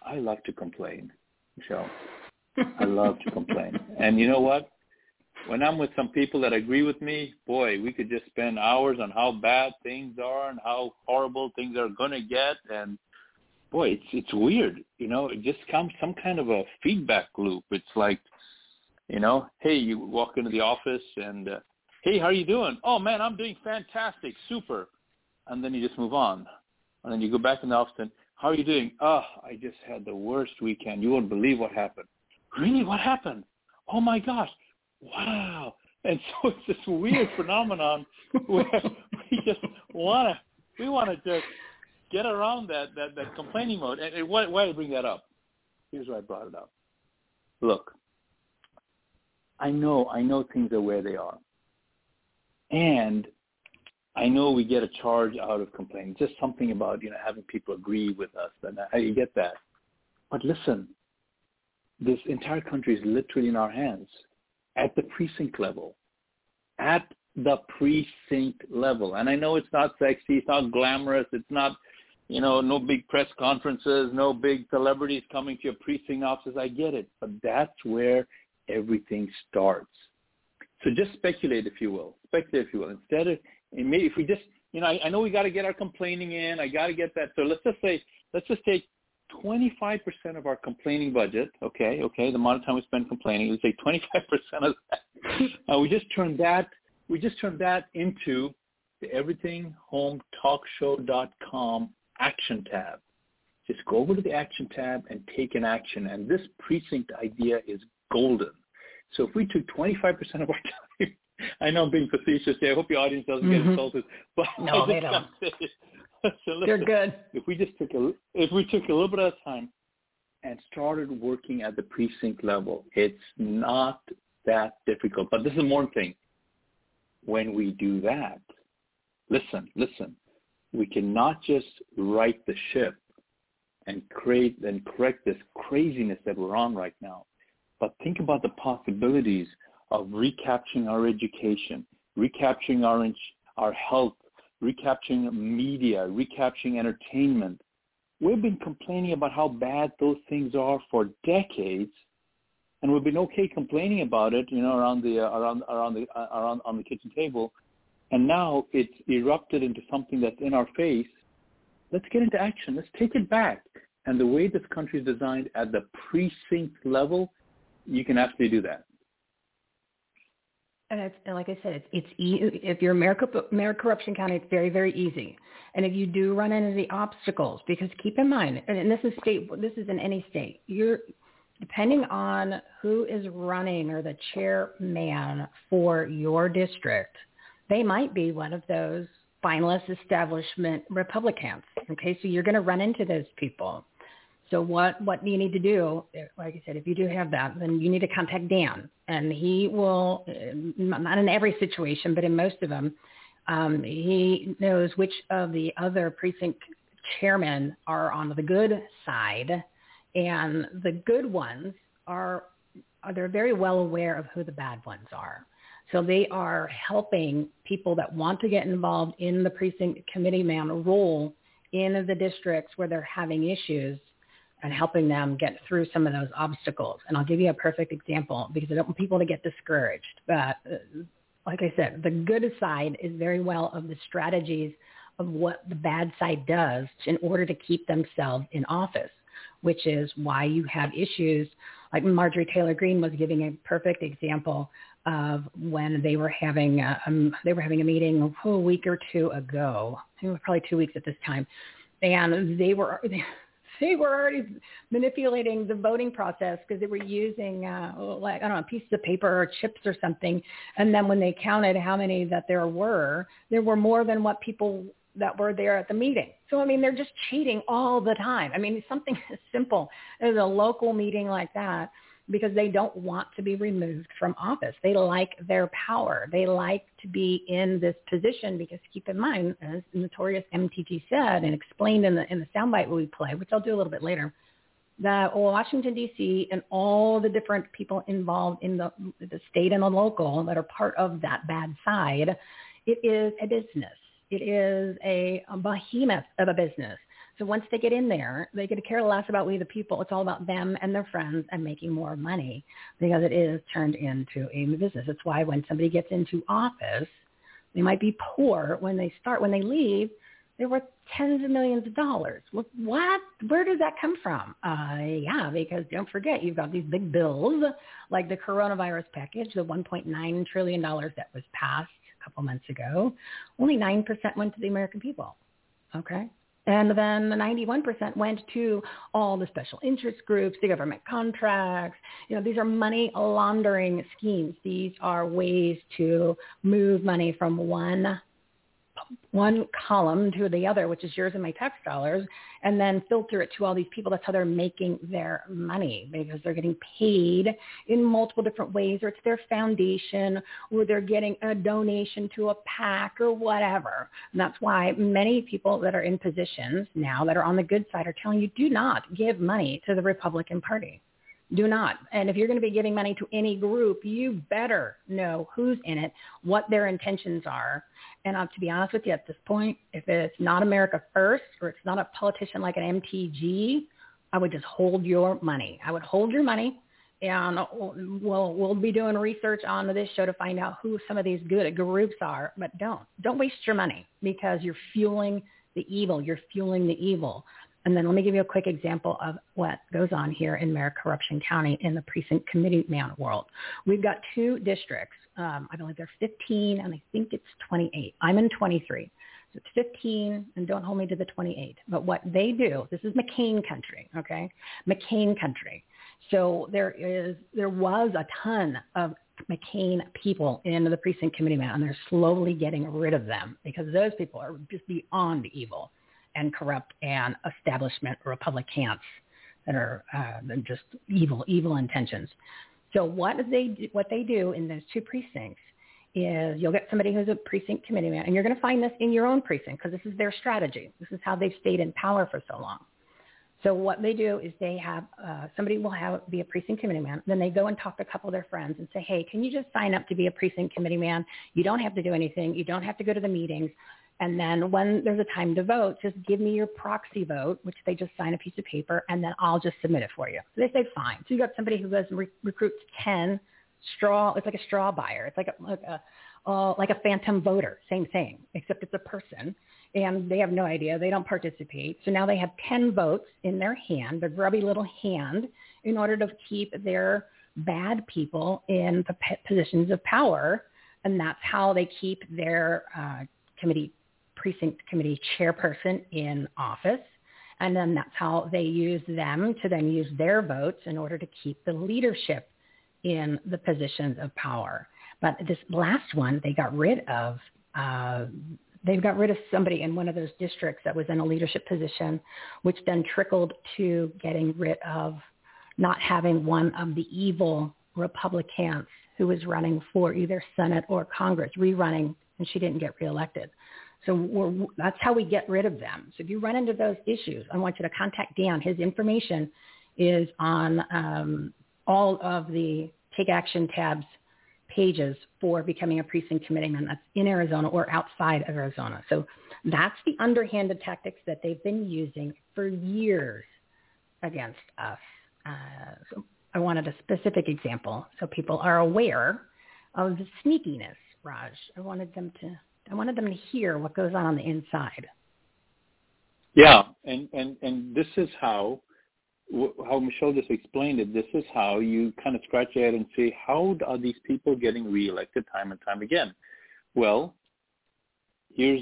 Speaker 11: I love to complain, Michelle. I love to complain. And you know what? When I'm with some people that agree with me, boy, we could just spend hours on how bad things are and how horrible things are going to get. And, boy, it's it's weird. You know, it just comes some kind of a feedback loop. It's like, you know, hey, you walk into the office and, uh, hey, how are you doing? Oh, man, I'm doing fantastic, super. And then you just move on. And then you go back in the office and, how are you doing? Oh, I just had the worst weekend. You won't believe what happened. Really? What happened? Oh, my gosh. Wow. And so it's this weird phenomenon where we just want to, we want to just get around that, that, that complaining mode. And, and why, why did I bring that up? Here's why I brought it up. Look, I know, I know things are where they are. And I know we get a charge out of complaining, just something about, you know, having people agree with us. And I, I get that. But listen, this entire country is literally in our hands at the precinct level, at the precinct level. And I know it's not sexy, it's not glamorous, it's not, you know, no big press conferences, no big celebrities coming to your precinct offices. I get it. But that's where everything starts. So just speculate, if you will. Speculate, if you will. Instead of, and maybe if we just, you know, I, I know we got to get our complaining in. I got to get that. So let's just say, let's just take twenty-five percent of our complaining budget. Okay, okay, the amount of time we spend complaining. We say twenty-five percent of that. Uh, we just turn that. We just turn that into the everything home talk show dot com action tab. Just go over to the action tab and take an action. And this precinct idea is golden. So if we took twenty-five percent of our time, I know I'm being facetious here. I hope your audience doesn't mm-hmm. get insulted. But
Speaker 3: no, they don't.
Speaker 11: Say, so listen,
Speaker 3: they're good.
Speaker 11: If we just took a, if we took a little bit of time and started working at the precinct level, it's not that difficult. But this is one thing. When we do that, listen, listen, we cannot just right the ship and create and correct this craziness that we're on right now. But think about the possibilities of recapturing our education, recapturing our our health, recapturing media, recapturing entertainment. We've been complaining about how bad those things are for decades, and we've been okay complaining about it, you know, around the uh, around around the uh, around on the kitchen table, and now it's erupted into something that's in our face. Let's get into action. Let's take it back. And the way this country is designed at the precinct level, you can absolutely do that.
Speaker 3: And, it's, and like I said, it's, it's e- if you're Mayor, Mayor Corruption County, it's very, very easy. And if you do run into the obstacles, because keep in mind, and this is state, this is in any state, you're depending on who is running or the chairman for your district, they might be one of those finalist establishment Republicans. Okay, so you're going to run into those people. So what, what do you need to do? Like I said, if you do have that, then you need to contact Dan. And he will, not in every situation, but in most of them, um, he knows which of the other precinct chairmen are on the good side. And the good ones are, are they're very well aware of who the bad ones are. So they are helping people that want to get involved in the precinct committee man role in the districts where they're having issues, and helping them get through some of those obstacles. And I'll give you a perfect example because I don't want people to get discouraged. But uh, like I said, the good side is very well of the strategies of what the bad side does in order to keep themselves in office, which is why you have issues like Marjorie Taylor Greene was giving a perfect example of when they were having a, um, they were having a meeting oh, a week or two ago, it was probably two weeks at this time, and they were they, They were already manipulating the voting process because they were using, uh, like, I don't know, pieces of paper or chips or something. And then when they counted how many that there were, there were more than what people that were there at the meeting. So, I mean, they're just cheating all the time. I mean, something as simple as a local meeting like that, because they don't want to be removed from office. They like their power. They like to be in this position because keep in mind, as Notorious M T G said and explained in the in the soundbite we play, which I'll do a little bit later, that Washington, D C and all the different people involved in the, the state and the local that are part of that bad side, it is a business. It is a, a behemoth of a business. So once they get in there, they get to care less about we the people. It's all about them and their friends and making more money because it is turned into a business. It's why when somebody gets into office, they might be poor when they start. When they leave, they're worth tens of millions of dollars. What? Where does that come from? Uh, yeah, because don't forget, you've got these big bills like the coronavirus package, the one point nine trillion dollars that was passed a couple months ago. Only nine percent went to the American people, okay? And then the ninety-one percent went to all the special interest groups, the government contracts. You know, these are money laundering schemes. These are ways to move money from one one column to the other, which is yours and my tax dollars, and then filter it to all these people. That's how they're making their money, because they're getting paid in multiple different ways, or it's their foundation, or they're getting a donation to a PAC or whatever. And that's why many people that are in positions now that are on the good side are telling you, do not give money to the Republican Party. Do not. And if you're going to be giving money to any group, you better know who's in it, what their intentions are. And uh, to be honest with you, at this point, if it's not America First or it's not a politician like an M T G, I would just hold your money. I would hold your money, and we'll we'll be doing research on this show to find out who some of these good groups are. But don't don't waste your money, because you're fueling the evil. You're fueling the evil. And then let me give you a quick example of what goes on here in Mayor Corruption County in the precinct committee man world. We've got two districts. Um, I believe they're fifteen, and I think it's twenty-eight. I'm in twenty-three. So it's fifteen, and don't hold me to the twenty-eight. But what they do, this is McCain country, okay? McCain country. So there is, there was a ton of McCain people in the precinct committee man, and they're slowly getting rid of them because those people are just beyond evil and corrupt and establishment Republicans that are uh, just evil, evil intentions. So what they what they do in those two precincts is you'll get somebody who's a precinct committee man, and you're going to find this in your own precinct because this is their strategy. This is how they've stayed in power for so long. So what they do is they have uh, somebody will have be a precinct committee man. Then they go and talk to a couple of their friends and say, hey, can you just sign up to be a precinct committee man? You don't have to do anything. You don't have to go to the meetings. And then when there's a time to vote, just give me your proxy vote, which they just sign a piece of paper, and then I'll just submit it for you. So they say, fine. So you got somebody who goes and re- recruits ten straw. It's like a straw buyer. It's like a, like a uh, like a phantom voter. Same thing, except it's a person, and they have no idea. They don't participate. So now they have ten votes in their hand, their grubby little hand, in order to keep their bad people in the p- positions of power, and that's how they keep their uh, committee. precinct committee chairperson in office. And then that's how they use them to then use their votes in order to keep the leadership in the positions of power. But this last one, they got rid of, uh, they got rid of somebody in one of those districts that was in a leadership position, which then trickled to getting rid of not having one of the evil Republicans who was running for either Senate or Congress, rerunning, and she didn't get reelected. So we're, that's how we get rid of them. So if you run into those issues, I want you to contact Dan. His information is on um, all of the Take Action tabs pages for becoming a precinct committeeman. That's in Arizona or outside of Arizona. So that's the underhanded tactics that they've been using for years against us. Uh, so I wanted a specific example so people are aware of the sneakiness, Raj. I wanted them to I wanted them to hear what goes on on the inside.
Speaker 11: Yeah, and, and, and this is how, how Michelle just explained it, this is how you kind of scratch your head and say, how are these people getting reelected time and time again? Well, here's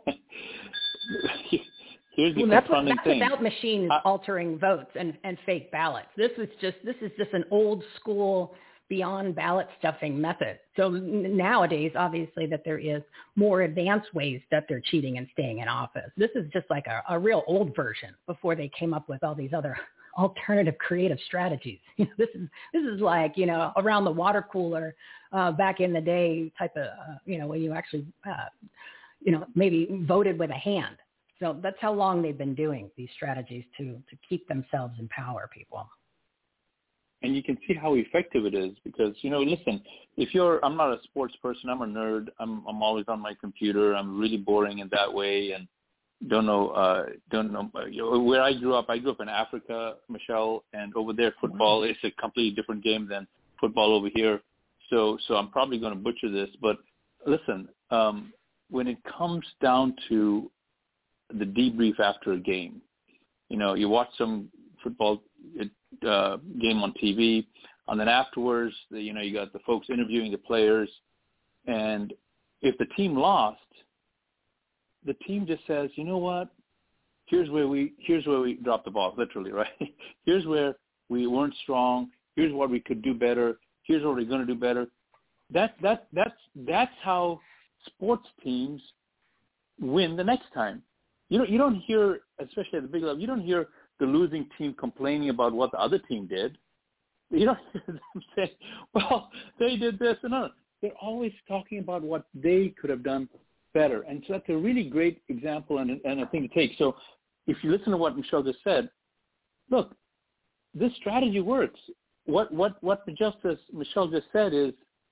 Speaker 11: here's the
Speaker 3: well, that's
Speaker 11: confronting
Speaker 3: what, that's
Speaker 11: thing.
Speaker 3: without machines uh, altering votes and, and fake ballots. This is just this is just an old school beyond ballot stuffing method. So nowadays, obviously, that there is more advanced ways that they're cheating and staying in office. This is just like a, a real old version before they came up with all these other alternative creative strategies. You know, this is this is like, you know, around the water cooler uh, back in the day type of, uh, you know, when you actually, uh, you know, maybe voted with a hand. So that's how long they've been doing these strategies to to keep themselves in power, people.
Speaker 11: And you can see how effective it is because, you know, listen, if you're, I'm not a sports person, I'm a nerd, I'm I'm always on my computer, I'm really boring in that way. And don't know, uh, don't know uh, where I grew up. I grew up in Africa, Michelle, and over there football is a completely different game than football over here. So, so I'm probably going to butcher this, but listen, um, when it comes down to the debrief after a game, you know, you watch some football uh, game on T V, and then afterwards, the, you know, you got the folks interviewing the players, and if the team lost, the team just says, you know what, here's where we here's where we dropped the ball, literally, right? Here's where we weren't strong. Here's what we could do better. Here's what we're going to do better. That that that's that's how sports teams win the next time. You know, you don't hear, especially at the big level, you don't hear the losing team complaining about what the other team did. You don't hear them say, well, they did this and that. They're always talking about what they could have done better. And so that's a really great example and, and a thing to take. So if you listen to what Michelle just said, look, this strategy works. What what what Justice Michelle just said is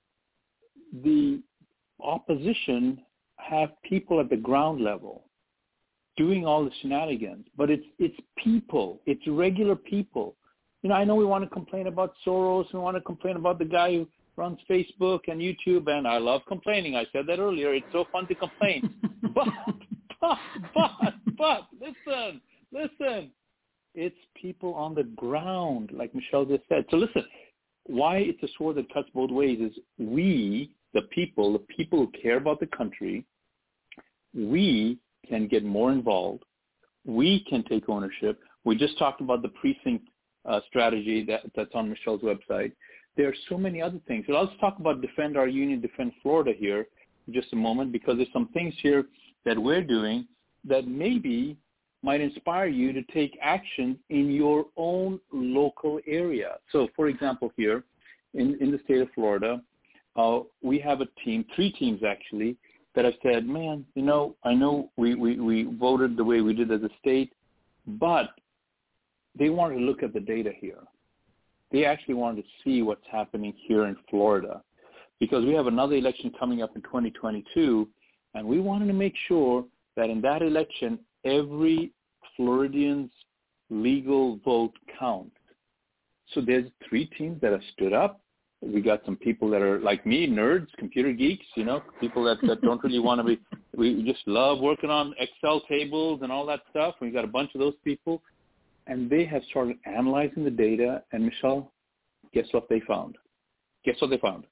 Speaker 11: the opposition have people at the ground level doing all the shenanigans, but it's it's people, it's regular people. You know, I know we want to complain about Soros and we want to complain about the guy who runs Facebook and YouTube, and I love complaining. I said that earlier. It's so fun to complain. but, but, but, but, listen, listen. It's people on the ground, like Michelle just said. So listen, why it's a sword that cuts both ways is we, the people, the people who care about the country, we can get more involved. We can take ownership. We just talked about the precinct uh, strategy that, that's on Michelle's website. There are so many other things. So let's talk about Defend Our Union, Defend Florida here in just a moment, because there's some things here that we're doing that maybe might inspire you to take action in your own local area. So, for example, here in, in the state of Florida, uh, we have a team, three teams actually, that have said, man, you know, I know we, we, we voted the way we did as a state, but they wanted to look at the data here. They actually wanted to see what's happening here in Florida, because we have another election coming up in twenty twenty-two, and we wanted to make sure that in that election, every Floridian's legal vote counts. So there's three teams that have stood up. We got some people that are like me, nerds, computer geeks, you know, people that, that don't really want to be, we just love working on Excel tables and all that stuff. We got a bunch of those people, and they have started analyzing the data. And Michelle, guess what they found? Guess what they found?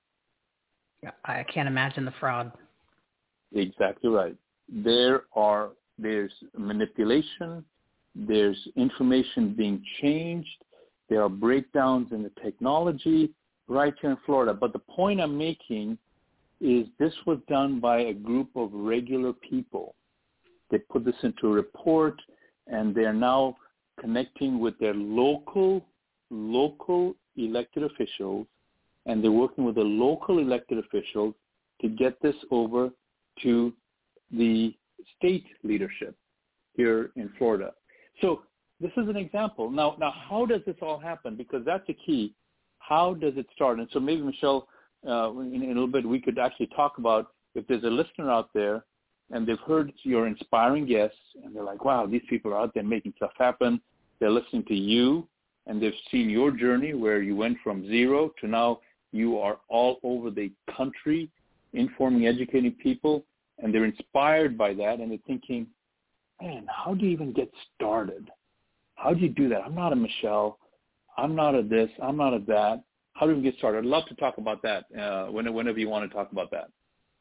Speaker 3: I can't imagine the fraud.
Speaker 11: Exactly right. There are, there's manipulation. There's information being changed. There are breakdowns in the technology right here in Florida. But the point I'm making is this was done by a group of regular people. They put this into a report, and they're now connecting with their local, local elected officials, and they're working with the local elected officials to get this over to the state leadership here in Florida. So this is an example. Now, now, how does this all happen? Because that's the key. How does it start? And so maybe, Michelle, uh, in, in a little bit, we could actually talk about if there's a listener out there and they've heard your inspiring guests and they're like, wow, these people are out there making stuff happen. They're listening to you and they've seen your journey where you went from zero to now you are all over the country informing, educating people, and they're inspired by that, and they're thinking, man, how do you even get started? How do you do that? I'm not a Michelle. I'm not a this. I'm not a that. How do we get started? I'd love to talk about that uh, whenever you want to talk about that.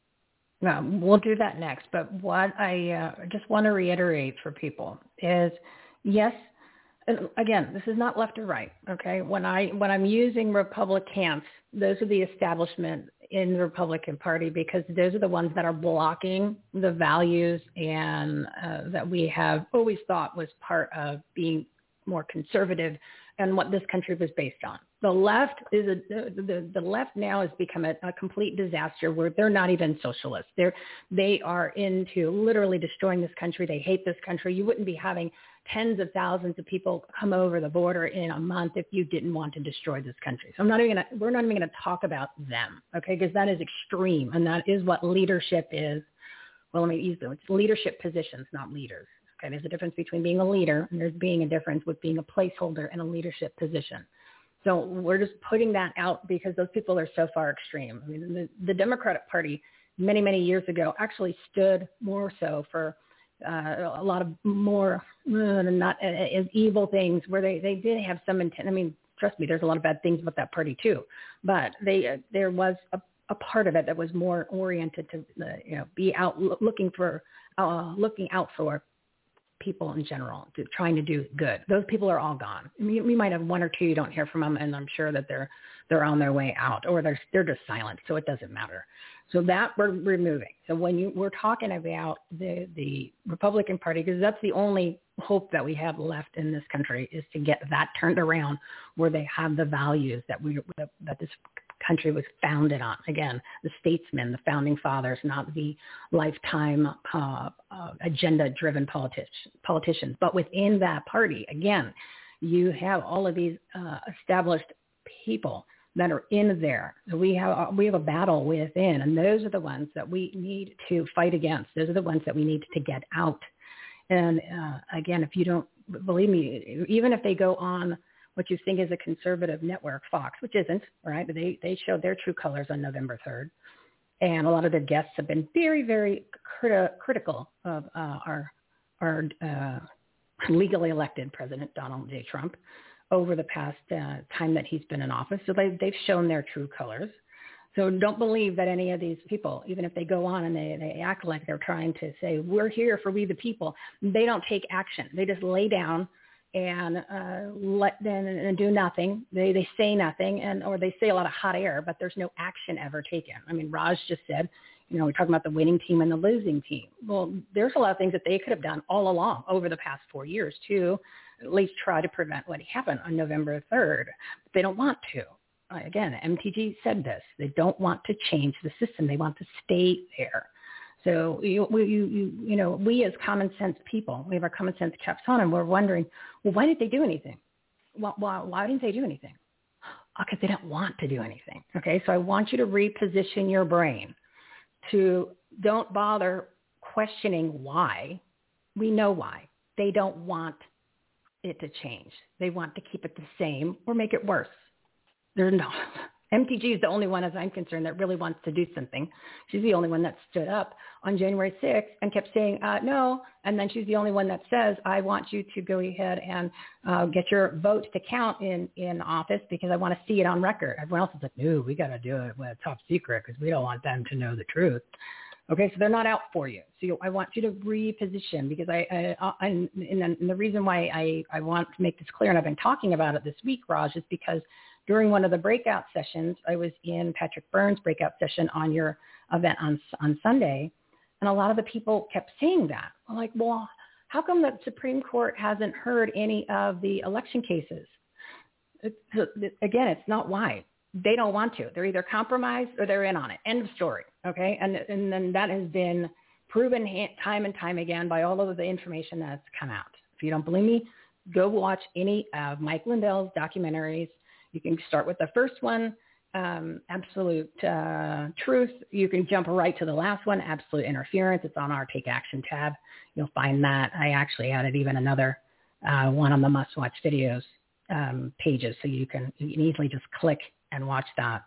Speaker 3: No, we'll do that next. But what I uh, just want to reiterate for people is, yes, and again, this is not left or right, okay? When, I, when I'm using Republicans, those are the establishment in the Republican Party, because those are the ones that are blocking the values and uh, that we have always thought was part of being more conservative and what this country was based on. The left is a, the, the left now has become a, a complete disaster where they're not even socialists. They're, they are into literally destroying this country. They hate this country. You wouldn't be having tens of thousands of people come over the border in a month if you didn't want to destroy this country. So I'm not even gonna, we're not even going to talk about them, okay, because that is extreme, and that is what leadership is. Well, let me use them. It's leadership positions, not leaders. Okay, there's a difference between being a leader and there's being a difference with being a placeholder in a leadership position. So we're just putting that out because those people are so far extreme. I mean, the, the Democratic Party many, many years ago actually stood more so for uh, a lot of more uh, not uh, as evil things where they, they did have some intent. I mean, trust me, there's a lot of bad things about that party too. But they uh, there was a, a part of it that was more oriented to uh, you know be out lo- looking for uh, looking out for people in general, to trying to do good. Those people are all gone. I mean, we might have one or two you don't hear from them, and I'm sure that they're they're on their way out, or they're they're just silent, so it doesn't matter. So that we're removing. So when you we're talking about the the Republican Party, because that's the only hope that we have left in this country, is to get that turned around where they have the values that we that this country was founded on. Again, the statesmen, the founding fathers, not the lifetime uh, uh, agenda-driven politi- politicians. But within that party, again, you have all of these uh, established people that are in there. So we have we have a battle within, and those are the ones that we need to fight against. Those are the ones that we need to get out. And uh, again, if you don't believe me, even if they go on what you think is a conservative network, Fox, which isn't, right? But they, they showed their true colors on November third. And a lot of their guests have been very, very criti- critical of uh, our, our uh, legally elected President Donald J. Trump over the past uh, time that he's been in office. So they, they've shown their true colors. So don't believe that any of these people, even if they go on and they, they act like they're trying to say, we're here for we the people, they don't take action. They just lay down and uh, let them and do nothing. They they say nothing, and or they say a lot of hot air, but there's no action ever taken. I mean, Raj just said, you know, we're talking about the winning team and the losing team. Well, there's a lot of things that they could have done all along over the past four years to at least try to prevent what happened on November third. But they don't want to. Again, M T G said this. They don't want to change the system. They want to stay there. So you, you, you, you know, we as common sense people, we have our common sense caps on, and we're wondering, well, why did they do anything? Well, why, why didn't they do anything? Because they don't want to do anything. Okay, so I want you to reposition your brain to don't bother questioning why. We know why. They don't want it to change. They want to keep it the same or make it worse. There's no... M T G is the only one, as I'm concerned, that really wants to do something. She's the only one that stood up on January sixth and kept saying, uh, no. And then she's the only one that says, I want you to go ahead and uh, get your vote to count in, in office because I want to see it on record. Everyone else is like, no, we got to do it with top secret because we don't want them to know the truth. Okay, so they're not out for you. So you, I want you to reposition because I, I, I and, and the reason why I, I want to make this clear, and I've been talking about it this week, Raj, is because during one of the breakout sessions, I was in Patrick Byrne's breakout session on your event on on Sunday, and a lot of the people kept saying that. I'm like, well, how come the Supreme Court hasn't heard any of the election cases? It, it, again, it's not why. They don't want to. They're either compromised or they're in on it. End of story, okay? And, and then that has been proven time and time again by all of the information that's come out. If you don't believe me, go watch any of Mike Lindell's documentaries. You can start with the first one, um, Absolute uh, Truth. You can jump right to the last one, Absolute Interference. It's on our Take Action tab. You'll find that. I actually added even another uh, one on the Must Watch Videos um, pages, so you can, you can easily just click and watch that.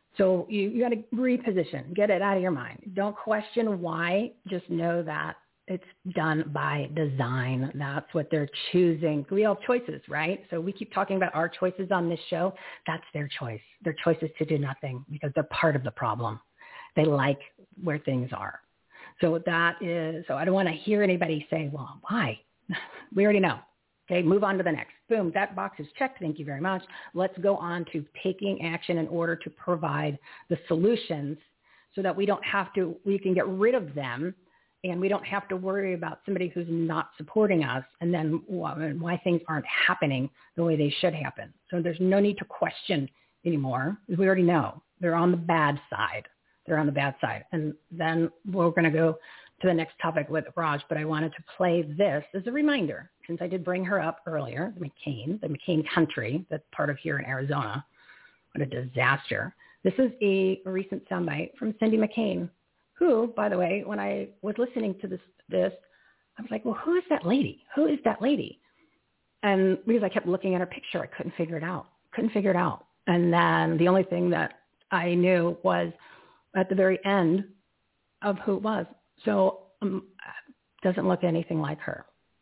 Speaker 3: So you, you got to reposition, get it out of your mind. Don't question why. Just know that it's done by design. That's what they're choosing. We all have choices, right? So we keep talking about our choices on this show. That's their choice. Their choice is to do nothing because they're part of the problem. They like where things are. So that is, so I don't want to hear anybody say, well, why? We already know. Okay, move on to the next. Boom, that box is checked. Thank you very much. Let's go on to taking action in order to provide the solutions so that we don't have to, we can get rid of them and we don't have to worry about somebody who's not supporting us and then why things aren't happening the way they should happen. So there's no need to question anymore because we already know they're on the bad side. They're on the bad side. And then we're going to go to the next topic with Raj, but I wanted to play this as a reminder, since I did bring her up earlier, the McCain, the McCain country, that's part of here in Arizona. What a disaster. This is a recent soundbite from Cindy McCain, who, by the way, when I was listening to this, this I was like, well, who is that lady? Who is that lady? And because I kept looking at her picture, I couldn't figure it out. Couldn't figure it out. And then the only thing that I knew was at the very end of who it was. So um, doesn't look anything like her.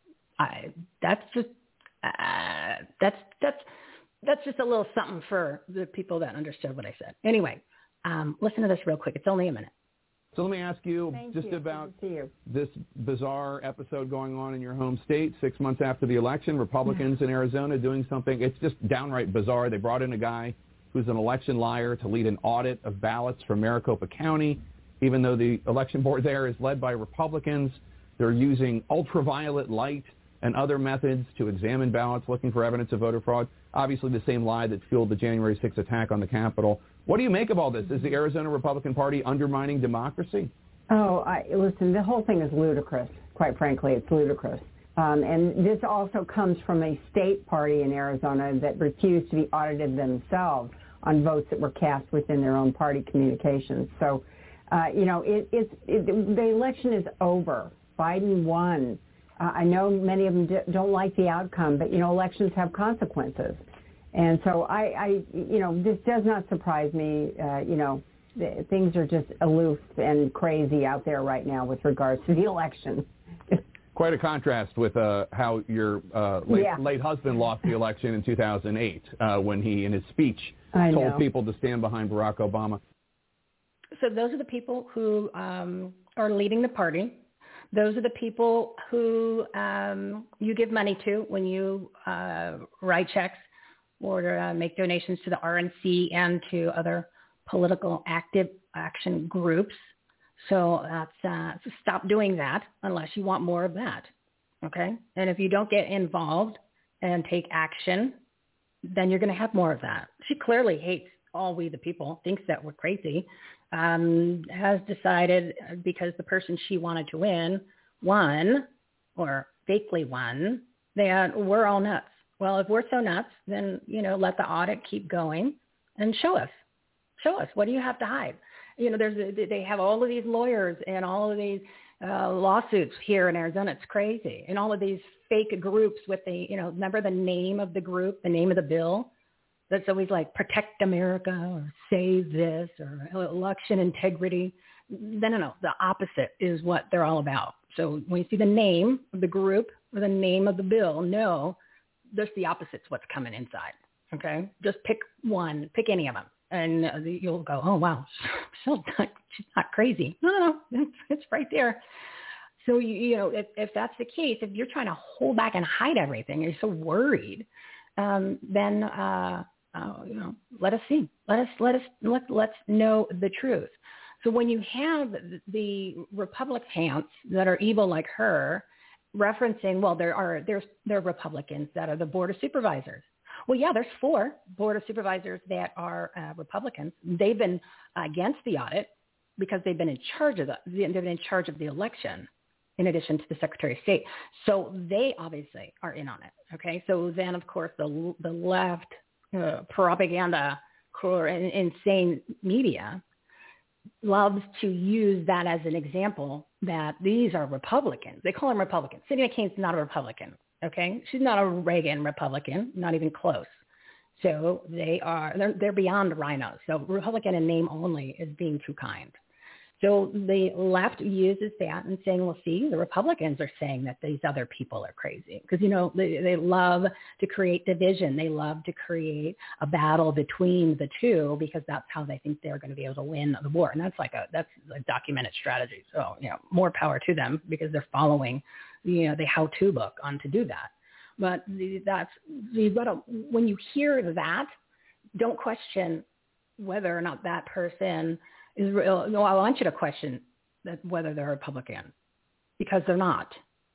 Speaker 3: I that's just uh, that's that's that's just a little something for the people that understood what I said. Anyway, um, listen to this real quick. It's only a minute.
Speaker 13: So let me ask you
Speaker 3: Thank
Speaker 13: just
Speaker 3: you.
Speaker 13: about
Speaker 3: you.
Speaker 13: this bizarre episode going on in your home state, six months after the election, Republicans in Arizona doing something. It's just downright bizarre. They brought in a guy who's an election liar to lead an audit of ballots from Maricopa County. Even though the election board there is led by Republicans, they're using ultraviolet light and other methods to examine ballots, looking for evidence of voter fraud. Obviously the same lie that fueled the January sixth attack on the Capitol. What do you make of all this? Is the Arizona Republican Party undermining democracy?
Speaker 14: Oh, I, listen, the whole thing is ludicrous. Quite frankly, it's ludicrous. Um, and this also comes from a state party in Arizona that refused to be audited themselves on votes that were cast within their own party communications. So, uh, you know, it, it's it, the election is over. Biden won. Uh, I know many of them d- don't like the outcome, but, you know, elections have consequences. And so I, I, you know, this does not surprise me. Uh, you know, th- things are just aloof and crazy out there right now with regards to the election.
Speaker 13: Quite a contrast with uh, how your uh, late,
Speaker 14: Yeah.
Speaker 13: late husband lost the election in two thousand eight uh, when he, in his speech,
Speaker 3: I
Speaker 13: told
Speaker 3: know.
Speaker 13: people to stand behind Barack Obama.
Speaker 3: So those are the people who um, are leading the party. Those are the people who um, you give money to when you uh, write checks or uh, make donations to the R N C and to other political active action groups. So that's, uh, so stop doing that unless you want more of that, okay? And if you don't get involved and take action, then you're going to have more of that. She clearly hates all we the people, thinks that we're crazy, um, has decided because the person she wanted to win won or fakely won, that we're all nuts. Well, if we're so nuts, then, you know, let the audit keep going and show us. Show us. What do you have to hide? You know, there's a, they have all of these lawyers and all of these uh, lawsuits here in Arizona. It's crazy. And all of these fake groups with the, you know, remember the name of the group, the name of the bill? That's always like Protect America or Save This or Election Integrity. No, no, no. The opposite is what they're all about. So when you see the name of the group or the name of the bill, no, just the opposite's what's coming inside. Okay? Just pick one. Pick any of them. And uh, you'll go, oh, wow, she's not, she's not crazy. No, no, no, it's, it's right there. So, you, you know, if, if that's the case, if you're trying to hold back and hide everything, you're so worried, um, then, uh, uh, you know, let us see. Let us, let us, let, let's know the truth. So when you have the Republicans that are evil like her referencing, well, there are, there's, there are Republicans that are the Board of Supervisors. Well, yeah, there's four Board of Supervisors that are uh, Republicans. They've been against the audit because they've been in charge of the they've been in charge of the election, in addition to the Secretary of State. So they obviously are in on it. Okay, so then of course the the left uh, propaganda, or insane media loves to use that as an example that these are Republicans. They call them Republicans. Cindy McCain's not a Republican. Okay, she's not a Reagan Republican, not even close. So they are, they're, they're beyond rhinos. So Republican in name only is being too kind. So the left uses that and saying, well, see, the Republicans are saying that these other people are crazy because, you know, they, they love to create division. They love to create a battle between the two because that's how they think they're going to be able to win the war. And that's like a, that's a documented strategy. So, you know, more power to them because they're following, you know, the how-to book on to do that. But the, that's, you've got to, when you hear that, don't question whether or not that person is real. No, I want you to question that whether they're Republican because they're not.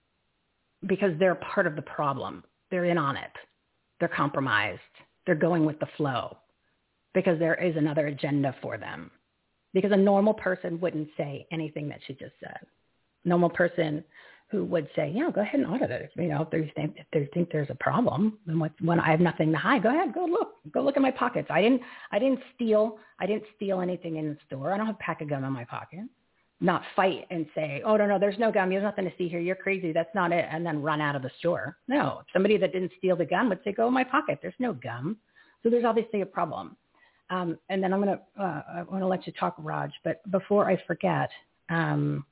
Speaker 3: Because they're part of the problem. They're in on it. They're compromised. They're going with the flow because there is another agenda for them. Because a normal person wouldn't say anything that she just said. A normal person who would say, yeah, go ahead and audit it. You know, if they think, if they think there's a problem, then what's, when I have nothing to hide, go ahead, go look, go look in my pockets. I didn't, I didn't steal, I didn't steal anything in the store. I don't have a pack of gum in my pocket. not fight and say, oh, no, no, there's no gun. There's nothing to see here. You're crazy. That's not it. And then run out of the store. No, somebody that didn't steal the gun would say, go in my pocket. There's no gum. So there's obviously a problem. Um, and then I'm going to, uh, I want to let you talk, Raj. But before I forget, um,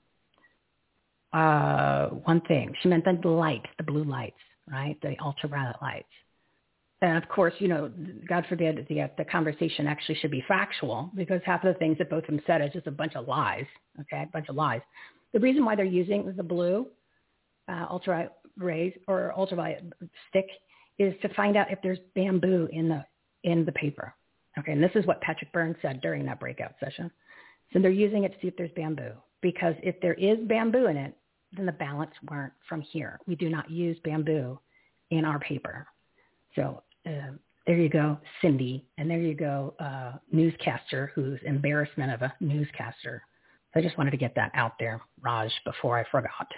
Speaker 3: uh, one thing. She meant the light, the blue lights, right? The ultraviolet lights. And of course, you know, God forbid the, the conversation actually should be factual, because half of the things that both of them said is just a bunch of lies, okay, a bunch of lies. The reason why they're using the blue uh, ultraviolet rays or ultraviolet stick is to find out if there's bamboo in the in the paper. Okay, and this is what Patrick Byrne said during that breakout session. So they're using it to see if there's bamboo, because if there is bamboo in it, then the ballots weren't from here. We do not use bamboo in our paper. So uh, there you go, Cindy, and there you go, uh, newscaster who's embarrassment of a newscaster. So I just wanted to get that out there, Raj, before I forgot.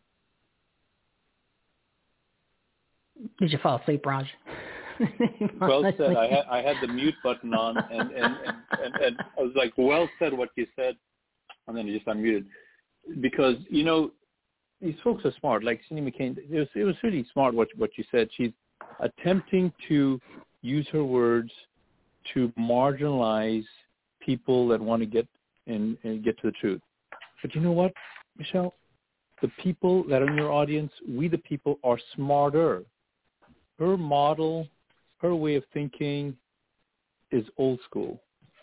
Speaker 3: Did you fall asleep, Raj?
Speaker 11: Well said. I had I had the mute button on, and, and, and, and, and I was like, well said what you said, and then you just unmuted. Because, you know, these folks are smart. Like Cindy McCain, it was, it was really smart what, what you said. She's attempting to use her words to marginalize people that want to get in and get to the truth. But you know what, Michelle? The people that are in your audience, we the people, are smarter. Her model, her way of thinking is old school.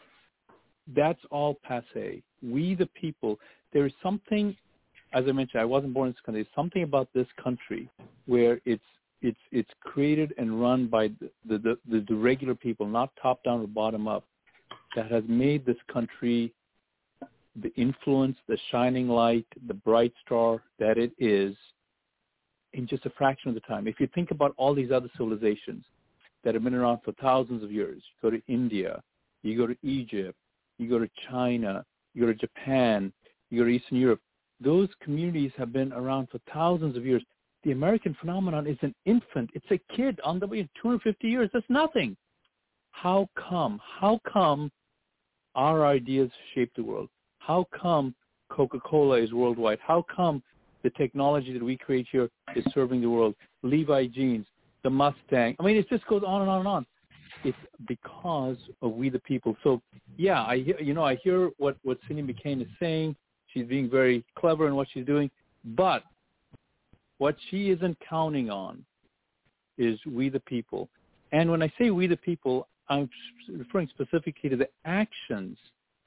Speaker 11: That's all passé. We the people, there is something, as I mentioned, I wasn't born in this country, there's something about this country where it's it's it's created and run by the the, the, the regular people, not top down or bottom up, that has made this country the influence, the shining light, the bright star that it is in just a fraction of the time. If you think about all these other civilizations that have been around for thousands of years, you go to India, you go to Egypt, you go to China, you go to Japan, you go to Eastern Europe, those communities have been around for thousands of years. The American phenomenon is an infant. It's a kid on the way in two hundred fifty years. That's nothing. How come? How come our ideas shape the world? How come Coca-Cola is worldwide? How come the technology that we create here is serving the world? Levi jeans, the Mustang. I mean, it just goes on and on and on. It's because of we the people. So, yeah, I hear, you know, I hear what, what Cindy McCain is saying. She's being very clever in what she's doing. But what she isn't counting on is we the people. And when I say we the people, I'm referring specifically to the actions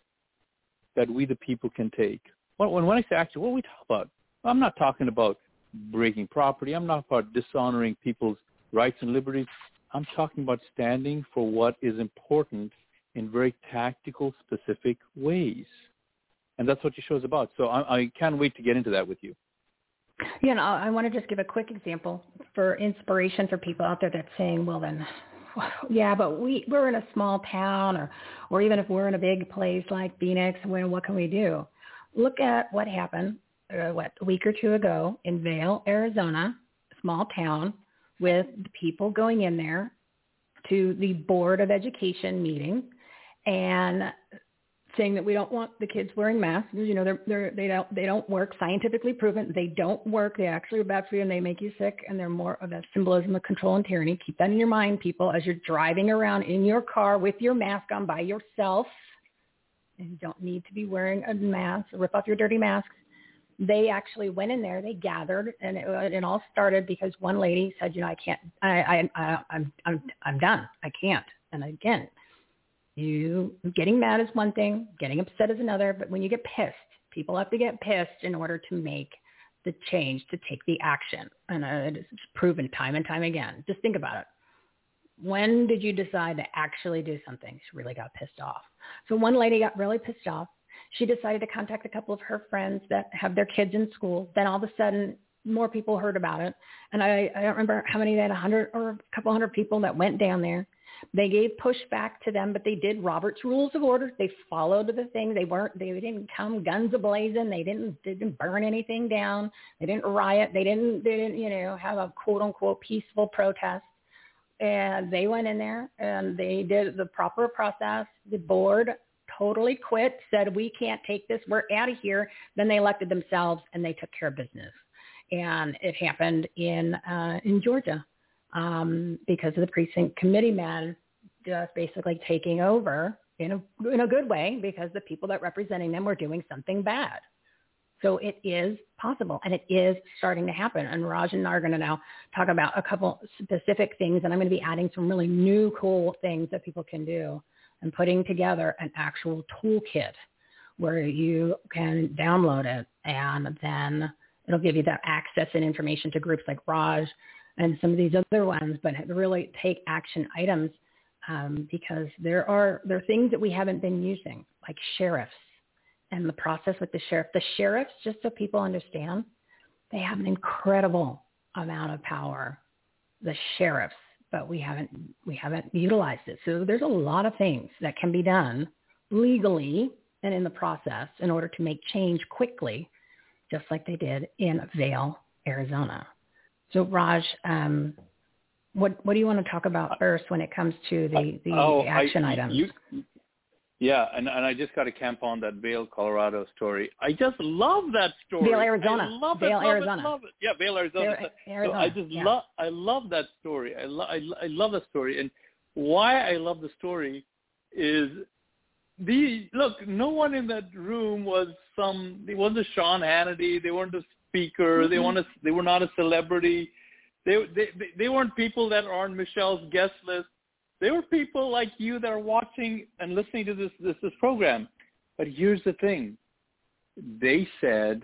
Speaker 11: that we the people can take. When, when I say action, what are we talking about? I'm not talking about breaking property. I'm not about dishonoring people's rights and liberties. I'm talking about standing for what is important in very tactical, specific ways. And that's what your show is about. So I, I can't wait to get into that with you.
Speaker 3: You know, I want to just give a quick example for inspiration for people out there that's saying, well, then, yeah, but we, we're in a small town, or, or even if we're in a big place like Phoenix, well, what can we do? Look at what happened, uh, what, a week or two ago in Vail, Arizona, a small town, with the people going in there to the Board of Education meeting and saying that we don't want the kids wearing masks. You know, they're, they're, they don't they don't work, scientifically proven. They don't work. They actually are bad for you, and they make you sick, and they're more of a symbolism of control and tyranny. Keep that in your mind, people, as you're driving around in your car with your mask on by yourself. And you don't need to be wearing a mask. Rip off your dirty masks. They actually went in there. They gathered, and it, it all started because one lady said, "You know, I can't. I, I, I, I'm, I'm, I'm done. I can't." And again, you getting mad is one thing, getting upset is another. But when you get pissed, people have to get pissed in order to make the change, to take the action. And uh, it's proven time and time again. Just think about it. When did you decide to actually do something? She really got pissed off. So one lady got really pissed off. She decided to contact a couple of her friends that have their kids in school. Then all of a sudden, more people heard about it. And I, I don't remember how many, they had a hundred or a couple hundred people that went down there. They gave pushback to them, but they did Robert's Rules of Order. They followed the thing. They weren't, they didn't come guns a-blazing. They didn't, they didn't burn anything down. They didn't riot. They didn't, they didn't, you know, have a quote unquote peaceful protest. And they went in there and they did the proper process. The board totally quit, said, we can't take this, we're out of here. Then they elected themselves and they took care of business. And it happened in uh, in Georgia um, because of the precinct committee man just basically taking over in a, in a good way because the people that representing them were doing something bad. So it is possible, and it is starting to happen. And Raj and I are going to now talk about a couple specific things, and I'm going to be adding some really new, cool things that people can do and putting together an actual toolkit where you can download it, and then it'll give you that access and information to groups like Raj and some of these other ones, but really take action items um, because there are there are things that we haven't been using, like sheriffs. And the process with the sheriff, the sheriffs, just so people understand, they have an incredible amount of power, the sheriffs, but we haven't we haven't utilized it. So there's a lot of things that can be done legally and in the process in order to make change quickly, just like they did in Vail, Arizona. So Raj, um, what what do you want to talk about first when it comes to the, the
Speaker 11: oh,
Speaker 3: action
Speaker 11: I,
Speaker 3: items?
Speaker 11: You, Yeah, and, and I just got to camp on that Vail, Colorado story. I just love that story.
Speaker 3: Vail, Arizona.
Speaker 11: I love
Speaker 3: Vail,
Speaker 11: it, love
Speaker 3: Arizona.
Speaker 11: It, love it. Yeah, Vail, Arizona.
Speaker 3: Vail, Arizona.
Speaker 11: So I just
Speaker 3: yeah.
Speaker 11: love, I love that story. I, lo- I, I love that story. And why I love the story is the look. No one in that room was some. They wasn't Sean Hannity. They weren't a speaker. Mm-hmm. They weren't. A, they were not a celebrity. They, they they weren't people that are on Michelle's guest list. They were people like you that are watching and listening to this, this this program. But here's the thing. They said,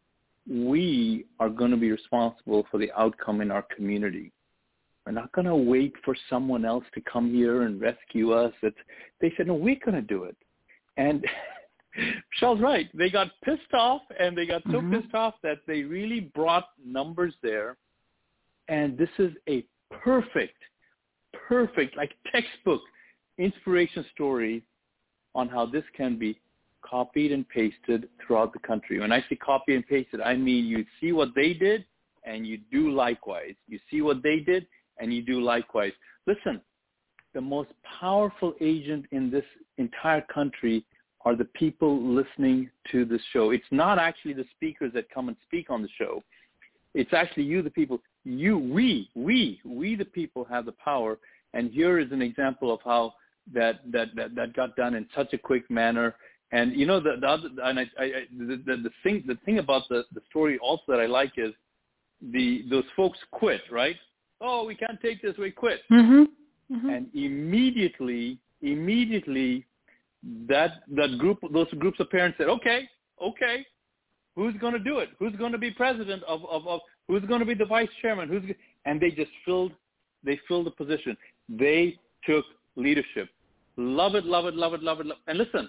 Speaker 11: we are going to be responsible for the outcome in our community. We're not going to wait for someone else to come here and rescue us. It's, they said, no, we're going to do it. And Michelle's right. They got pissed off, and they got so mm-hmm. pissed off that they really brought numbers there. And this is a perfect perfect, like textbook inspiration story on how this can be copied and pasted throughout the country. When I say copy and pasted, I mean you see what they did and you do likewise. You see what they did and you do likewise. Listen, the most powerful agent in this entire country are the people listening to the show. It's not actually the speakers that come and speak on the show. It's actually you, the people. You, we, we, we, the people have the power. And here is an example of how that that, that, that got done in such a quick manner. And you know the the other, and I, I, the, the the thing the thing about the, the story also that I like is the those folks quit, right? Oh, we can't take this, we quit.
Speaker 3: Mm-hmm. Mm-hmm.
Speaker 11: And immediately, immediately, that that group, those groups of parents said, okay, okay, who's going to do it? Who's going to be president of of, of who's going to be the vice chairman? Who's and they just filled they filled the position. They took leadership. Love it, love it, love it, love it. Love it. And listen,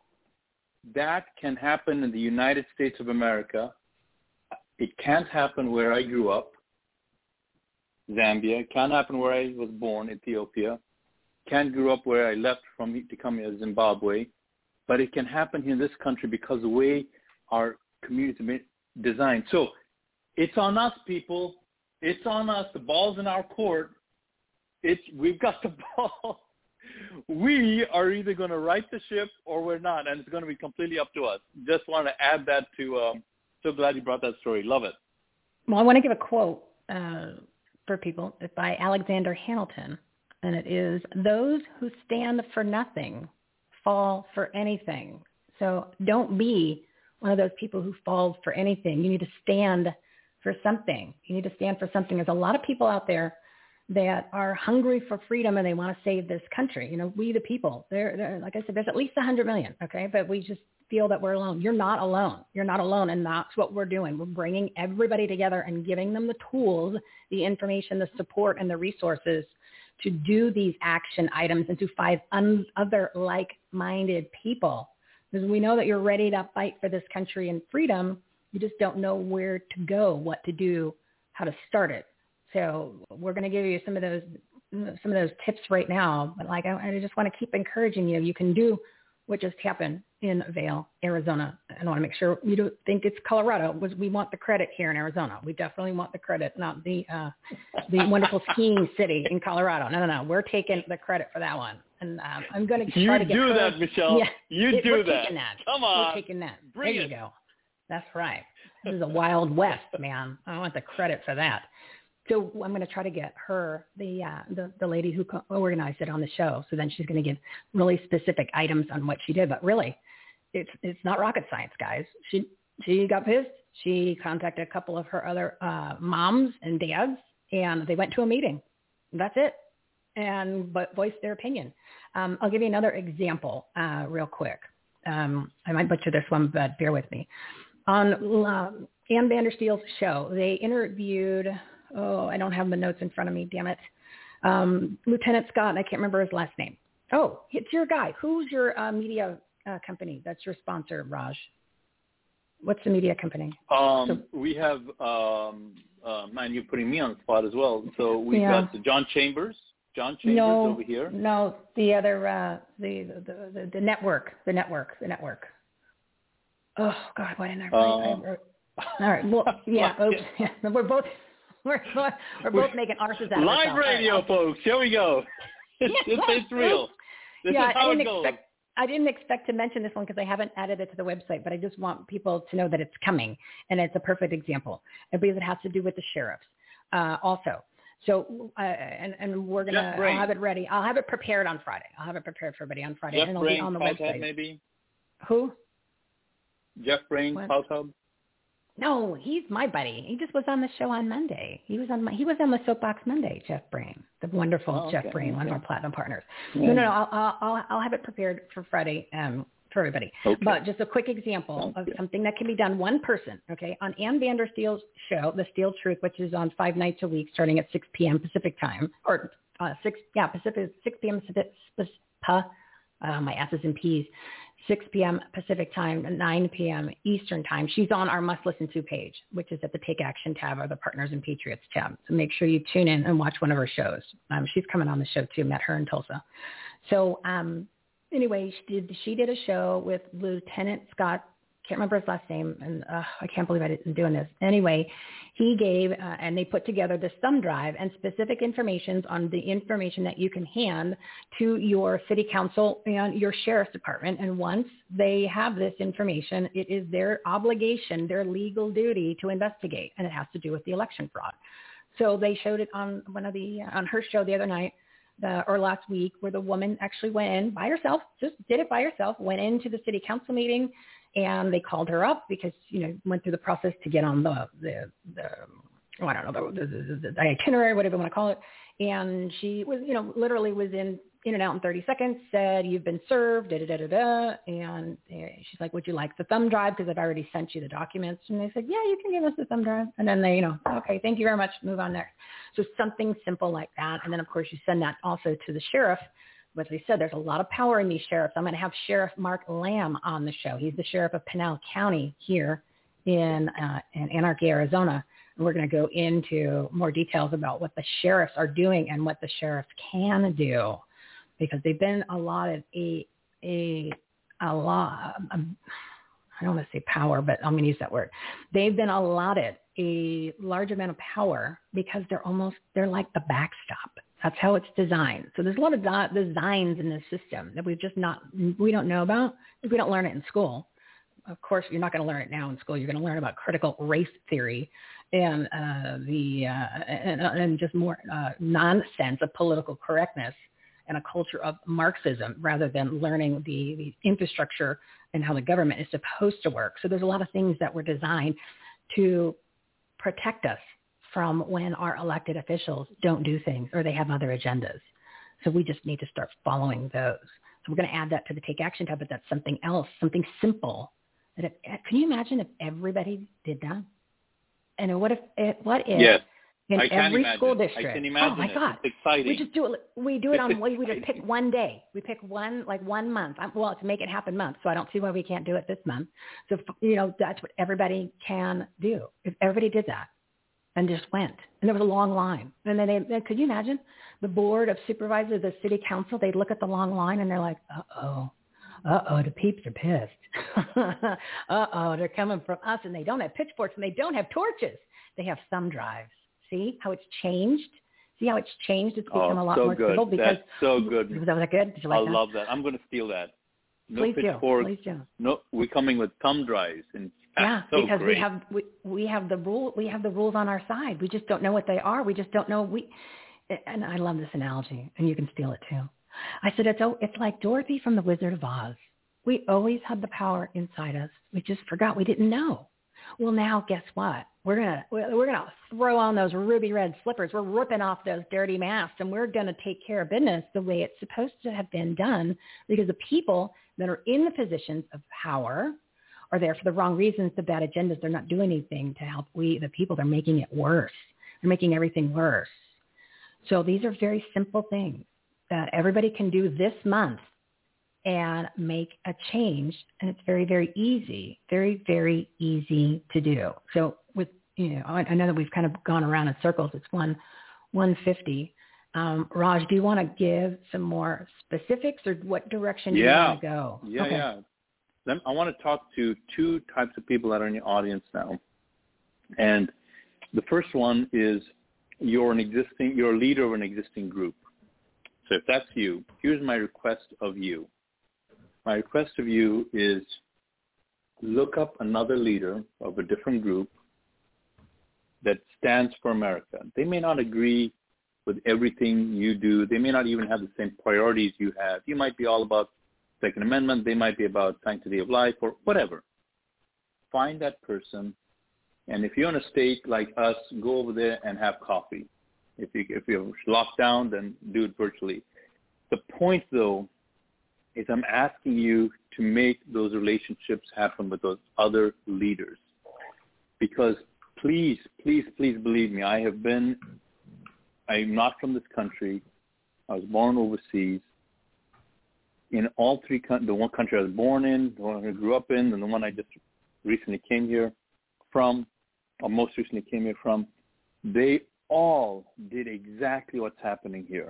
Speaker 11: that can happen in the United States of America. It can't happen where I grew up, Zambia. It can't happen where I was born, Ethiopia. Can't grow up where I left from to come here, Zimbabwe. But it can happen here in this country because the way our community is designed. So it's on us, people. It's on us. The ball's in our court. It's we've got the ball. We are either going to right the ship or we're not, and it's going to be completely up to us. Just want to add that to. Um, so glad you brought that story. Love it.
Speaker 3: Well, I want to give a quote uh, for people by Alexander Hamilton, and it is, "Those who stand for nothing fall for anything." So don't be one of those people who falls for anything. You need to stand for something. You need to stand for something. There's a lot of people out there that are hungry for freedom and they want to save this country. You know, we the people, there, there, like I said, there's at least one hundred million, okay? But we just feel that we're alone. You're not alone. You're not alone, and that's what we're doing. We're bringing everybody together and giving them the tools, the information, the support, and the resources to do these action items and to find un- other like-minded people. Because we know that you're ready to fight for this country and freedom. You just don't know where to go, what to do, how to start it. So we're going to give you some of those some of those tips right now. But like I, I just want to keep encouraging you. You can do what just happened in Vail, Arizona. I want to make sure you don't think it's Colorado. Was we want the credit here in Arizona. We definitely want the credit, not the uh, the wonderful skiing city in Colorado. No, no, no. We're taking the credit for that one. And um, I'm going to try
Speaker 11: you
Speaker 3: to get
Speaker 11: do
Speaker 3: her.
Speaker 11: that, Michelle.
Speaker 3: Yeah,
Speaker 11: you
Speaker 3: it,
Speaker 11: do
Speaker 3: we're
Speaker 11: that.
Speaker 3: Taking that.
Speaker 11: Come on.
Speaker 3: We're taking that.
Speaker 11: Bring
Speaker 3: there
Speaker 11: it.
Speaker 3: you go. That's right. This is a Wild West, man. I want the credit for that. So I'm going to try to get her, the uh, the, the lady who co- organized it, on the show. So then she's going to give really specific items on what she did. But really, it's it's not rocket science, guys. She she got pissed. She contacted a couple of her other uh, moms and dads, and they went to a meeting. That's it, and but voiced their opinion. Um, I'll give you another example uh, real quick. Um, I might butcher this one, but bear with me. On uh, Ann Vandersteel's show, they interviewed. Oh, I don't have the notes in front of me, damn it. Um, Lieutenant Scott, and I can't remember his last name. Oh, it's your guy. Who's your uh, media uh, company? That's your sponsor, Raj. What's the media company?
Speaker 11: Um,
Speaker 3: so,
Speaker 11: we have, um, uh, man, you're putting me on the spot as well. So we've
Speaker 3: yeah.
Speaker 11: got John Chambers. John Chambers
Speaker 3: no,
Speaker 11: over here.
Speaker 3: No, the other, uh, the, the, the, the network, the network, the network. Oh, God, why didn't I write?
Speaker 11: Uh,
Speaker 3: I wrote, all right, well, yeah, oops. Yeah, we're both... We're, we're both making arses out of
Speaker 11: live
Speaker 3: ourselves.
Speaker 11: radio,
Speaker 3: right,
Speaker 11: folks. Here we go. It's, it's, it's real. This
Speaker 3: yeah,
Speaker 11: is how
Speaker 3: I didn't
Speaker 11: it goes.
Speaker 3: expect. I didn't expect to mention this one because I haven't added it to the website, but I just want people to know that it's coming, and it's a perfect example because it has to do with the sheriffs uh, also. So, uh, and, and we're gonna. I'll have it ready. I'll have it prepared on Friday. I'll have it prepared for everybody on Friday,
Speaker 11: Jeff
Speaker 3: and it'll
Speaker 11: Brain,
Speaker 3: be on the
Speaker 11: Fight
Speaker 3: website.
Speaker 11: Hub, maybe.
Speaker 3: Who?
Speaker 11: Jeff Brain, House Hub.
Speaker 3: No, he's my buddy. He just was on the show on Monday. He was on my, he was on the Soapbox Monday. Jeff Brain, the wonderful
Speaker 11: oh, okay.
Speaker 3: Jeff Brain, one
Speaker 11: okay.
Speaker 3: of our platinum partners.
Speaker 11: Yeah.
Speaker 3: No, no, no. I'll, I'll I'll have it prepared for Friday um, for everybody.
Speaker 11: Okay.
Speaker 3: But just a quick example
Speaker 11: Sounds
Speaker 3: of
Speaker 11: good.
Speaker 3: something that can be done one person. Okay, on Ann Vandersteel's show, The Steel Truth, which is on five nights a week, starting at six p.m. Pacific time, or uh, six yeah Pacific six p.m. Pacific. Uh, my S's and P's. six p.m. Pacific time and nine p.m. Eastern time. She's on our must listen to page, which is at the Take Action tab or the Partners and Patriots tab. So make sure you tune in and watch one of her shows. Um, she's coming on the show too. Met her in Tulsa. So um, anyway, she did, she did a show with Lieutenant Scott. Can't remember his last name, and uh, I can't believe I didn't doing this. Anyway, he gave, uh, and they put together this thumb drive and specific information on the information that you can hand to your city council and your sheriff's department. And once they have this information, it is their obligation, their legal duty to investigate, and it has to do with the election fraud. So they showed it on one of the on her show the other night. The, or last week, where the woman actually went in by herself, just did it by herself, went into the city council meeting, and they called her up because, you know, went through the process to get on the, the, the oh, I don't know, the, the, the itinerary, whatever you want to call it. And she was, you know, literally was in, in and out in thirty seconds, said, you've been served, da, da, da, da, da. And she's like, would you like the thumb drive? Because I've already sent you the documents. And they said, yeah, you can give us the thumb drive. And then they, you know, okay, thank you very much. Move on next. So something simple like that. And then, of course, you send that also to the sheriff. As we said, there's a lot of power in these sheriffs. I'm going to have Sheriff Mark Lamb on the show. He's the sheriff of Pinal County here in, uh, in Anarchy, Arizona. And we're going to go into more details about what the sheriffs are doing and what the sheriffs can do, because they've been allotted a, a, a lot, um, I don't want to say power, but I'm going to use that word. They've been allotted a large amount of power because they're almost, they're like the backstop. That's how it's designed. So there's a lot of do- designs in this system that we've just not, we don't know about if we don't learn it in school. Of course, you're not going to learn it now in school. You're going to learn about critical race theory and uh, the uh, and, and just more uh, nonsense of political correctness and a culture of Marxism rather than learning the, the infrastructure and how the government is supposed to work. So there's a lot of things that were designed to protect us from when our elected officials don't do things or they have other agendas. So we just need to start following those. So we're going to add that to the Take Action tab, but that's something else, something simple. That if, can you imagine if everybody did that? And what if, it, what if
Speaker 11: yes,
Speaker 3: in
Speaker 11: I can
Speaker 3: every
Speaker 11: imagine.
Speaker 3: school district,
Speaker 11: I can imagine
Speaker 3: oh my
Speaker 11: it.
Speaker 3: God,
Speaker 11: it's exciting.
Speaker 3: we just do it, we do it on, we just pick one day. We pick one, like one month. Well, to make it happen month. So I don't see why we can't do it this month. So, you know, that's what everybody can do. If everybody did that. And just went. And there was a long line. And then they, they, could you imagine the board of supervisors, the city council, they'd look at the long line and they're like, uh-oh, uh-oh, the peeps are pissed. uh-oh, they're coming from us, and they don't have pitchforks, and they don't have torches. They have thumb drives. See how it's changed? See how it's changed? It's become
Speaker 11: oh,
Speaker 3: a lot
Speaker 11: so
Speaker 3: more
Speaker 11: good.
Speaker 3: civil. Because
Speaker 11: That's so good.
Speaker 3: Was that good? Did you like
Speaker 11: I
Speaker 3: that?
Speaker 11: love that. I'm going to steal that. No
Speaker 3: Please
Speaker 11: pitchforks.
Speaker 3: do. Please do.
Speaker 11: No, we're coming with thumb drives, and
Speaker 3: yeah,
Speaker 11: so
Speaker 3: because
Speaker 11: great.
Speaker 3: we have we, we have the rule we have the rules on our side. We just don't know what they are. We just don't know. We and I love this analogy, and you can steal it too. I said it's oh, it's like Dorothy from the Wizard of Oz. We always had the power inside us. We just forgot. We didn't know. Well, now guess what? We're gonna we're gonna throw on those ruby red slippers. We're ripping off those dirty masks, and we're gonna take care of business the way it's supposed to have been done. Because the people that are in the positions of power are there for the wrong reasons, the bad agendas. They're not doing anything to help we the people. They're making it worse. They're making everything worse. So these are very simple things that everybody can do this month and make a change. And it's very, very easy, very, very easy to do. So with, you know, I, I know that we've kind of gone around in circles. It's one, one fifty. Um, Raj, do you want to give some more specifics, or what direction do
Speaker 11: yeah.
Speaker 3: you want to go?
Speaker 11: Yeah,
Speaker 3: okay.
Speaker 11: yeah. Then I want to talk to two types of people that are in your audience now. And the first one is you're an existing, you're a leader of an existing group. So if that's you, here's my request of you. My request of you is look up another leader of a different group that stands for America. They may not agree with everything you do. They may not even have the same priorities you have. You might be all about Second Amendment. They might be about sanctity of life or whatever. Find that person. And if you're in a state like us, go over there and have coffee. If, you, if you're locked down, then do it virtually. The point, though, is I'm asking you to make those relationships happen with those other leaders. Because please, please, please believe me, I have been, I'm not from this country. I was born overseas. In all three, the one country I was born in, the one I grew up in, and the one I just recently came here from, or most recently came here from, they all did exactly what's happening here.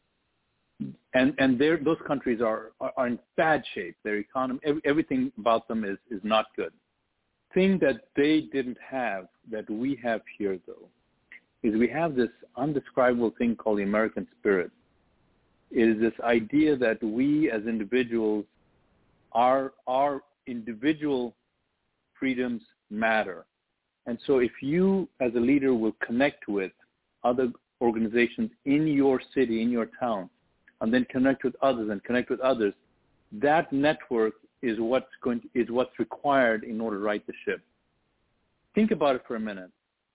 Speaker 11: And and those countries are, are, are in bad shape. Their economy, every, everything about them is, is not good. Thing that they didn't have that we have here, though, is we have this undescribable thing called the American spirit. It is this idea that we as individuals, our, our individual freedoms matter. And so if you as a leader will connect with other organizations in your city, in your town, and then connect with others and connect with others, that network is what's going to, is what's required in order to right the ship. Think about it for a minute.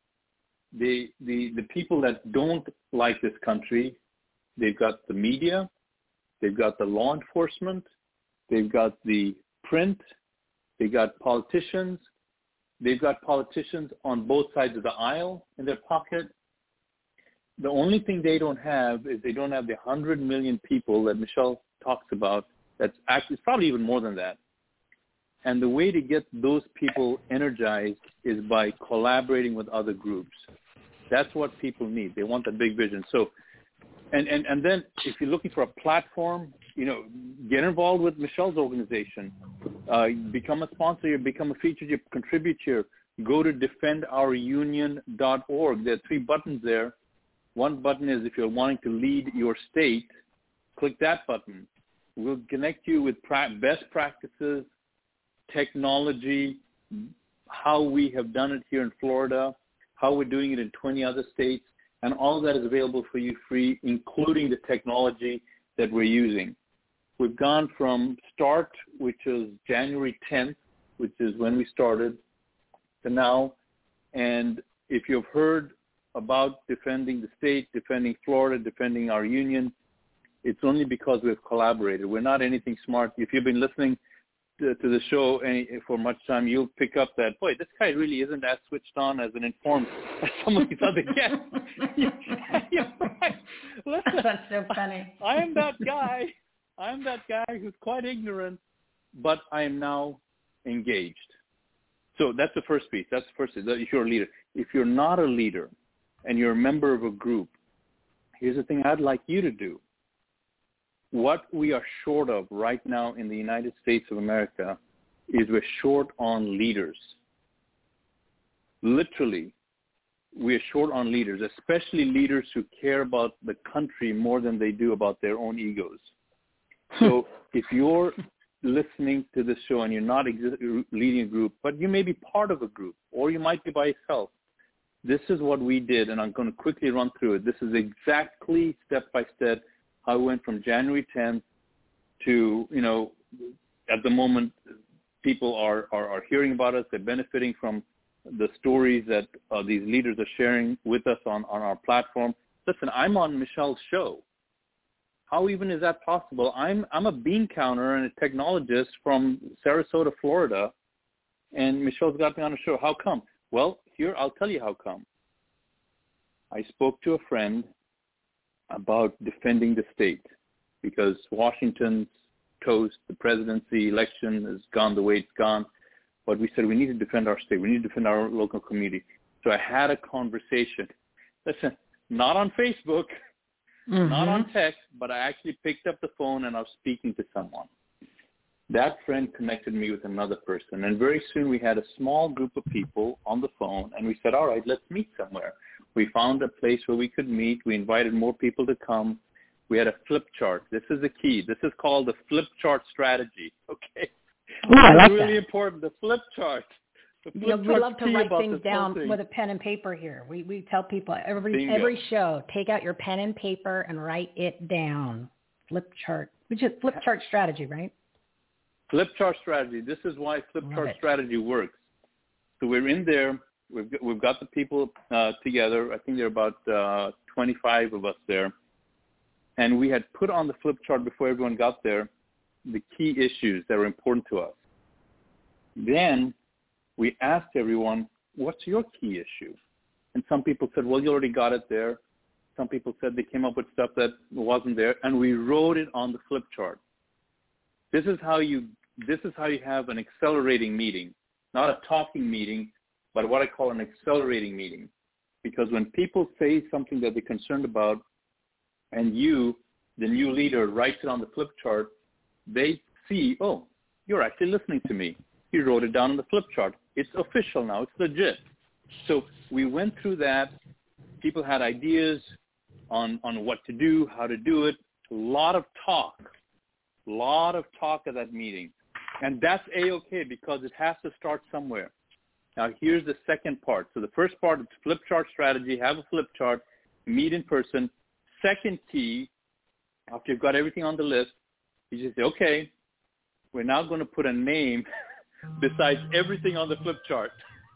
Speaker 11: The, the, the people that don't like this country, they've got the media, they've got the law enforcement, they've got the print, they've got politicians, they've got politicians on both sides of the aisle in their pocket. The only thing they don't have is they don't have the one hundred million people that Michelle talks about. That's actually, it's probably even more than that. And the way to get those people energized is by collaborating with other groups. That's what people need. They want that big vision. So, and, and, and then if you're looking for a platform, you know, get involved with Michelle's organization. Uh, become a sponsor, become a featured, contribute here. Go to defend our union dot org. There are three buttons there. One button is if you're wanting to lead your state, click that button. We'll connect you with pra- best practices, technology, how we have done it here in Florida, how we're doing it in twenty other states, and all of that is available for you free, including the technology that we're using. We've gone from start, which is January tenth, which is when we started, to now. And if you've heard about defending the state, defending Florida, defending our union, it's only because we've collaborated. We're not anything smart. If you've been listening to, to the show any, for much time, you'll pick up that, boy, this guy really isn't as switched on as an informed as some of these other guests. You're right. Listen,
Speaker 3: that's so funny.
Speaker 11: I am that guy. I'm that guy who's quite ignorant, but I am now engaged. So that's the first piece. That's the first piece. If you're a leader. If you're not a leader and you're a member of a group, here's the thing I'd like you to do. what we are short of right now in the United States of America is we're short on leaders. Literally, we are short on leaders, especially leaders who care about the country more than they do about their own egos. So if you're listening to this show and you're not exi- leading a group, but you may be part of a group, or you might be by yourself, this is what we did, and I'm going to quickly run through it. This is exactly step-by-step how we went from January tenth to, you know, at the moment, people are, are, are hearing about us. They're benefiting from the stories that uh, these leaders are sharing with us on, on our platform. Listen, I'm on Michelle's show. How even is that possible? I'm I'm a bean counter and a technologist from Sarasota, Florida, and Michelle's got me on a show. How come? Well, here, I'll tell you how come. I spoke to a friend about defending the state because Washington's toast, the presidency election has gone the way it's gone. But we said we need to defend our state. We need to defend our local community. So I had a conversation. Listen, not on Facebook, mm-hmm. not on text, but I actually picked up the phone and I was speaking to someone. That friend connected me with another person. And very soon we had a small group of people on the phone, and we said, all right, let's meet somewhere. We found a place where we could meet. We invited more people to come. We had a flip chart. This is the key. This is called the flip chart strategy, okay?
Speaker 3: Ooh, I like
Speaker 11: really
Speaker 3: that.
Speaker 11: important, the flip chart. The flip
Speaker 3: you know, we love to write things down
Speaker 11: thing.
Speaker 3: with a pen and paper here. We we tell people every
Speaker 11: Bingo.
Speaker 3: every show, take out your pen and paper and write it down. Flip chart, which is flip chart strategy, right?
Speaker 11: Flip chart strategy. This is why flip
Speaker 3: love
Speaker 11: chart
Speaker 3: it.
Speaker 11: strategy works. So we're in there. We've got, we've got the people uh, together. I think there are about uh, twenty-five of us there. And we had put on the flip chart before everyone got there the key issues that were important to us. Then we asked everyone, what's your key issue? And some people said, well, you already got it there. Some people said they came up with stuff that wasn't there, and we wrote it on the flip chart. This is how you this is how you have an accelerating meeting, not a talking meeting, but what I call an accelerating meeting. Because when people say something that they're concerned about, and you, the new leader, writes it on the flip chart, they see, oh, you're actually listening to me. You wrote it down on the flip chart. It's official now. It's legit. So we went through that. People had ideas on, on what to do, how to do it. A lot of talk. A lot of talk at that meeting. And that's A-okay because it has to start somewhere. Now, here's the second part. So the first part is flip chart strategy. Have a flip chart. Meet in person. Second key, after you've got everything on the list, you just say, okay, we're now going to put a name besides everything on the flip chart.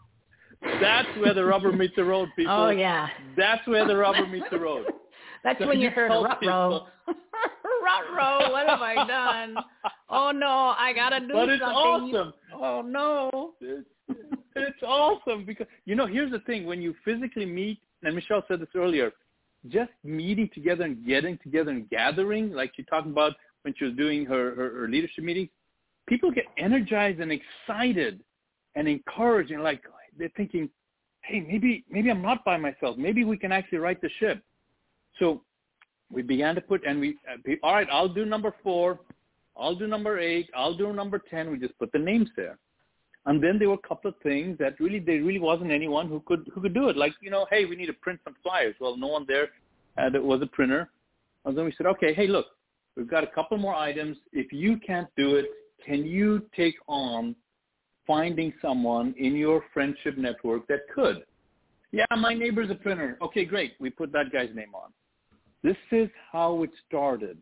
Speaker 11: That's where the rubber meets the road, people.
Speaker 3: Oh, yeah.
Speaker 11: That's where the rubber meets the road.
Speaker 3: That's
Speaker 11: So
Speaker 3: when you
Speaker 11: you
Speaker 3: heard
Speaker 11: tell
Speaker 3: rut
Speaker 11: people-
Speaker 3: row. Rut row, what have I done? Oh, no, I got to do
Speaker 11: But it's
Speaker 3: something.
Speaker 11: awesome.
Speaker 3: Oh, no.
Speaker 11: It's, it's awesome because, you know, here's the thing. When you physically meet, and Michelle said this earlier, just meeting together and getting together and gathering, like she talked about when she was doing her, her, her leadership meetings, people get energized and excited and encouraged and like they're thinking, hey, maybe maybe I'm not by myself. Maybe we can actually right the ship. So we began to put, and we, all right, I'll do number four. I'll do number eight. I'll do number ten. We just put the names there. And then there were a couple of things that really, there really wasn't anyone who could who could do it. Like, you know, hey, we need to print some flyers. Well, no one there uh, that was a printer. And then we said, okay, hey, look, we've got a couple more items. If you can't do it, can you take on finding someone in your friendship network that could? Yeah, my neighbor's a printer. Okay, great. We put that guy's name on. This is how it started.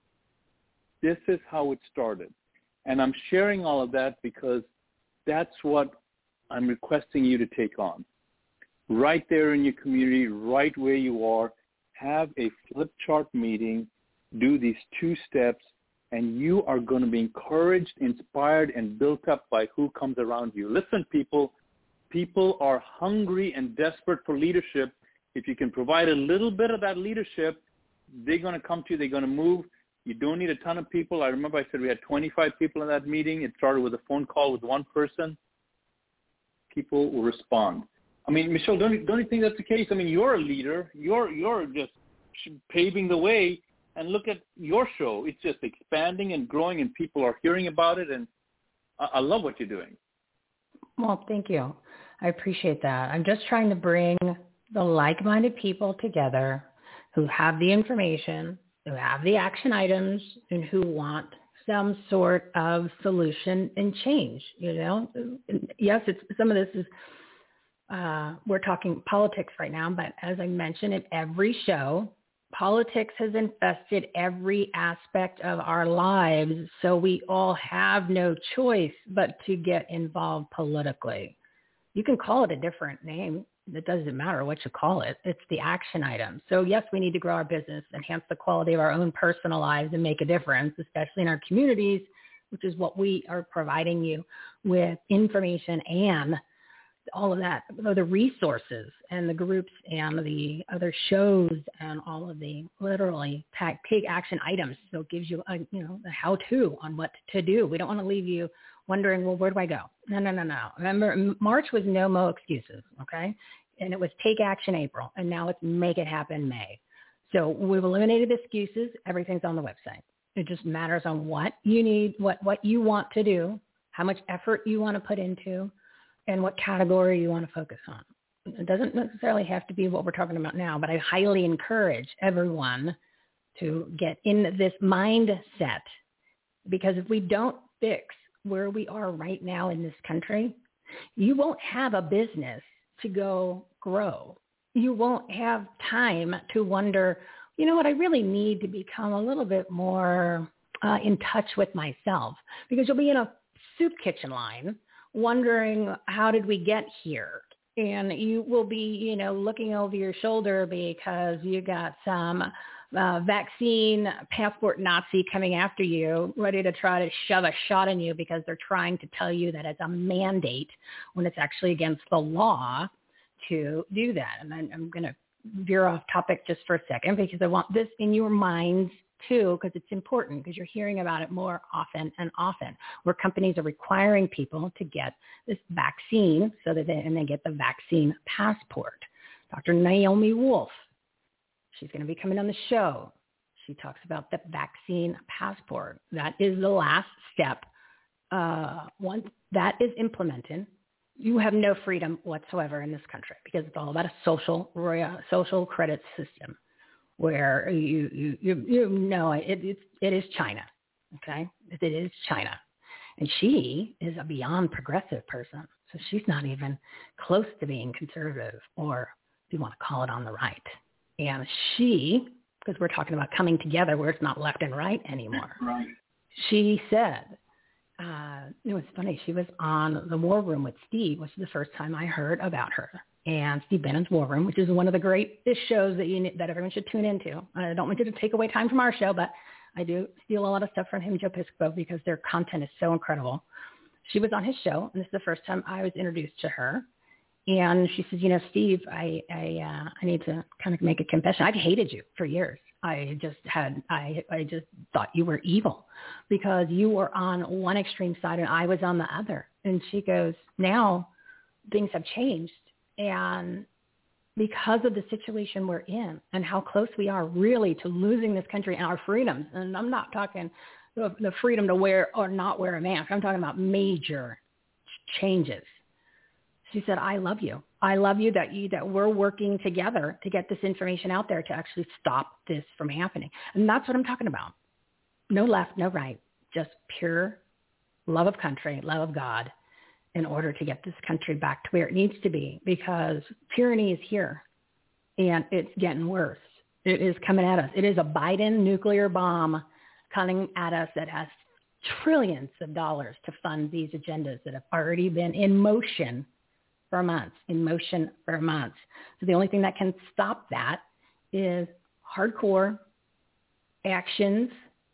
Speaker 11: This is how it started. And I'm sharing all of that because that's what I'm requesting you to take on. Right there in your community, right where you are, have a flip chart meeting, do these two steps, and you are going to be encouraged, inspired, and built up by who comes around you. Listen, people, people are hungry and desperate for leadership. If you can provide a little bit of that leadership, they're going to come to you. They're going to move. You don't need a ton of people. I remember I said we had twenty-five people in that meeting. It started with a phone call with one person. People will respond. I mean, Michelle, don't you, don't you think that's the case? I mean, you're a leader. You're you're just paving the way, And look at your show. It's just expanding and growing, and people are hearing about it, and I, I love what you're doing.
Speaker 3: Well, thank you. I appreciate that. I'm just trying to bring the like-minded people together who have the information, who have the action items, and who want some sort of solution and change. You know, yes, it's some of this is uh, we're talking politics right now, but as I mentioned in every show, politics has infested every aspect of our lives, so we all have no choice but to get involved politically. You can call it a different name. It doesn't matter what you call it. It's the action item. So yes, we need to grow our business, enhance the quality of our own personal lives, and make a difference, especially in our communities, which is what we are providing you with information and all of that, the resources and the groups and the other shows and all of the literally take action items. So it gives you a, you know, the how-to on what to do. We don't want to leave you wondering, well, where do I go? No, no, no, no. Remember, March was no mo excuses, okay? And it was take action April, and now it's make it happen May. So we've eliminated excuses. Everything's on the website. It just matters on what you need, what, what you want to do, how much effort you want to put into, and what category you want to focus on. It doesn't necessarily have to be what we're talking about now, but I highly encourage everyone to get in this mindset, because if we don't fix where we are right now in this country, you won't have a business to go grow. You won't have time to wonder, you know what, I really need to become a little bit more uh, in touch with myself, because you'll be in a soup kitchen line wondering, how did we get here? And you will be, you know, looking over your shoulder because you got some uh, vaccine passport Nazi coming after you, ready to try to shove a shot in you because they're trying to tell you that it's a mandate when it's actually against the law to do that. And I'm, I'm going to veer off topic just for a second, because I want this in your minds too, because it's important, because you're hearing about it more often and often, where companies are requiring people to get this vaccine so that they, and they get the vaccine passport. Doctor Naomi Wolf, she's going to be coming on the show. She talks about the vaccine passport. That is the last step. Uh, once that is implemented, you have no freedom whatsoever in this country, because it's all about a social social credit system, where you you you, you know it, it it is China, okay? It is China, and she is a beyond progressive person, so she's not even close to being conservative, or if you want to call it on the right. And she, because we're talking about coming together where it's not left and right anymore. Right. She said, uh, it was funny. She was on the War Room with Steve, which is the first time I heard about her. And Steve Bannon's War Room, which is one of the greatest shows that you that everyone should tune into. I don't want you to take away time from our show, but I do steal a lot of stuff from him, Joe Piscopo, because their content is so incredible. She was on his show, and this is the first time I was introduced to her. And she says, you know, Steve, I I, uh, I need to kind of make a confession. I've hated you for years. I just had, I I just thought you were evil, because you were on one extreme side and I was on the other. And she goes, now things have changed. And because of the situation we're in and how close we are really to losing this country and our freedoms, and I'm not talking the, the freedom to wear or not wear a mask, I'm talking about major changes. She said, I love you. I love you that you that we're working together to get this information out there to actually stop this from happening. And that's what I'm talking about. No left, no right, just pure love of country, love of God, in order to get this country back to where it needs to be, because tyranny is here and it's getting worse. It is coming at us. It is a Biden nuclear bomb coming at us that has trillions of dollars to fund these agendas that have already been in motion for months, in motion for months. So the only thing that can stop that is hardcore actions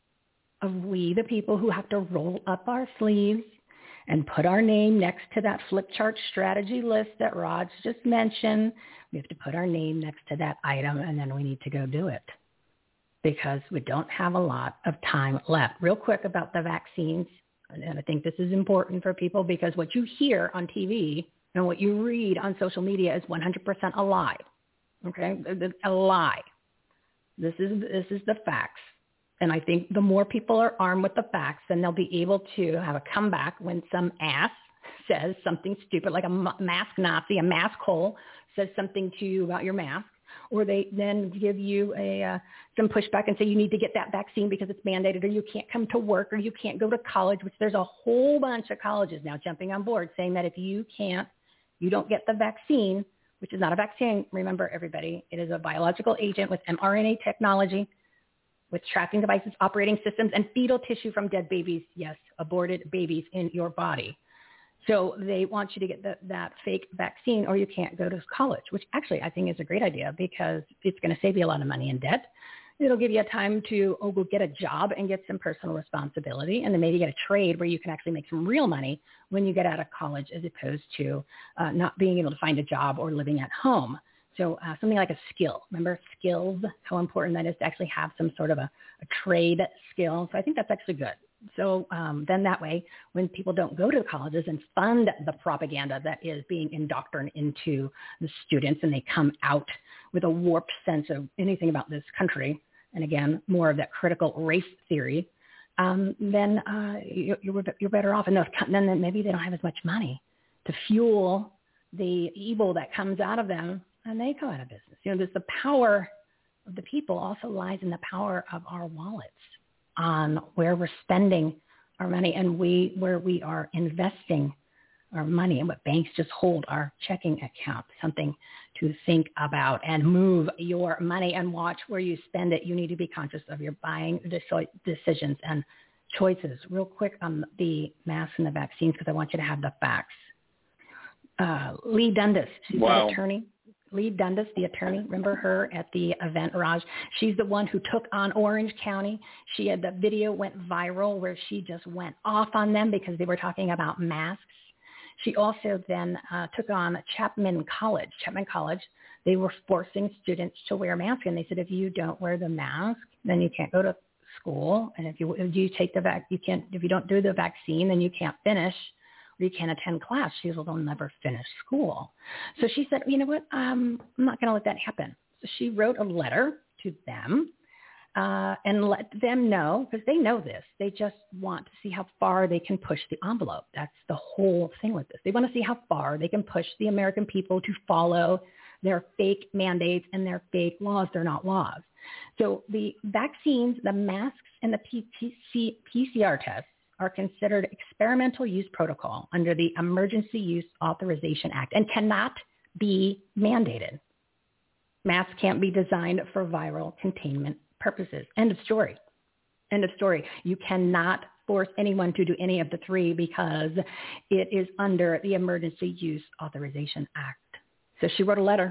Speaker 3: of we, the people, who have to roll up our sleeves and put our name next to that flip chart strategy list that Rod's just mentioned. We have to put our name next to that item, and then we need to go do it, because we don't have a lot of time left. Real quick about the vaccines, and I think this is important for people, because what you hear on T V and what you read on social media is one hundred percent a lie, okay? A lie. This is this is the facts. And I think the more people are armed with the facts, then they'll be able to have a comeback when some ass says something stupid, like a mask Nazi, a mask hole, says something to you about your mask, or they then give you a uh, some pushback and say you need to get that vaccine because it's mandated, or you can't come to work, or you can't go to college, which there's a whole bunch of colleges now jumping on board saying that if you can't, you don't get the vaccine, which is not a vaccine. Remember, everybody, it is a biological agent with mRNA technology, with tracking devices, operating systems, and fetal tissue from dead babies, yes, aborted babies in your body. So they want you to get the, that fake vaccine or you can't go to college, which actually I think is a great idea because it's going to save you a lot of money in debt. It'll give you a time to oh, go get a job and get some personal responsibility, and then maybe get a trade where you can actually make some real money when you get out of college as opposed to uh, not being able to find a job or living at home. So uh, something like a skill. Remember skills, how important that is to actually have some sort of a, a trade skill. So I think that's actually good. So um, then that way, when people don't go to colleges and fund the propaganda that is being indoctrinated into the students, and they come out with a warped sense of anything about this country, and again, more of that critical race theory, um, then uh, you're, you're better off. And then maybe they don't have as much money to fuel the evil that comes out of them, and they go out of business. You know, there's the power of the people also lies in the power of our wallets, on where we're spending our money and we where we are investing our money, and what banks just hold our checking account. Something to think about, and move your money and watch where you spend it. You need to be conscious of your buying decisions and choices. Real quick on the masks and the vaccines, because I want you to have the facts. Uh, Lee Dundas, she's
Speaker 11: wow.
Speaker 3: an attorney. Lee Dundas, the attorney, remember her at the event, Raj? She's the one who took on Orange County. She had the video went viral where she just went off on them because they were talking about masks. She also then uh, took on Chapman College. Chapman College, they were forcing students to wear masks, and they said if you don't wear the mask, then you can't go to school, and if you if you take the vac, you can't. If you don't do the vaccine, then you can't finish. Or you can't attend class. She said, well, they'll never finish school. So she said, you know what, um, I'm not going to let that happen. So she wrote a letter to them uh, and let them know, because they know this. They just want to see how far they can push the envelope. That's the whole thing with this. They want to see how far they can push the American people to follow their fake mandates and their fake laws. They're not laws. So the vaccines, the masks, and the P C R tests are considered experimental use protocol under the Emergency Use Authorization Act and cannot be mandated. Masks can't be designed for viral containment purposes. End of story. End of story. You cannot force anyone to do any of the three because it is under the Emergency Use Authorization Act. So she wrote a letter,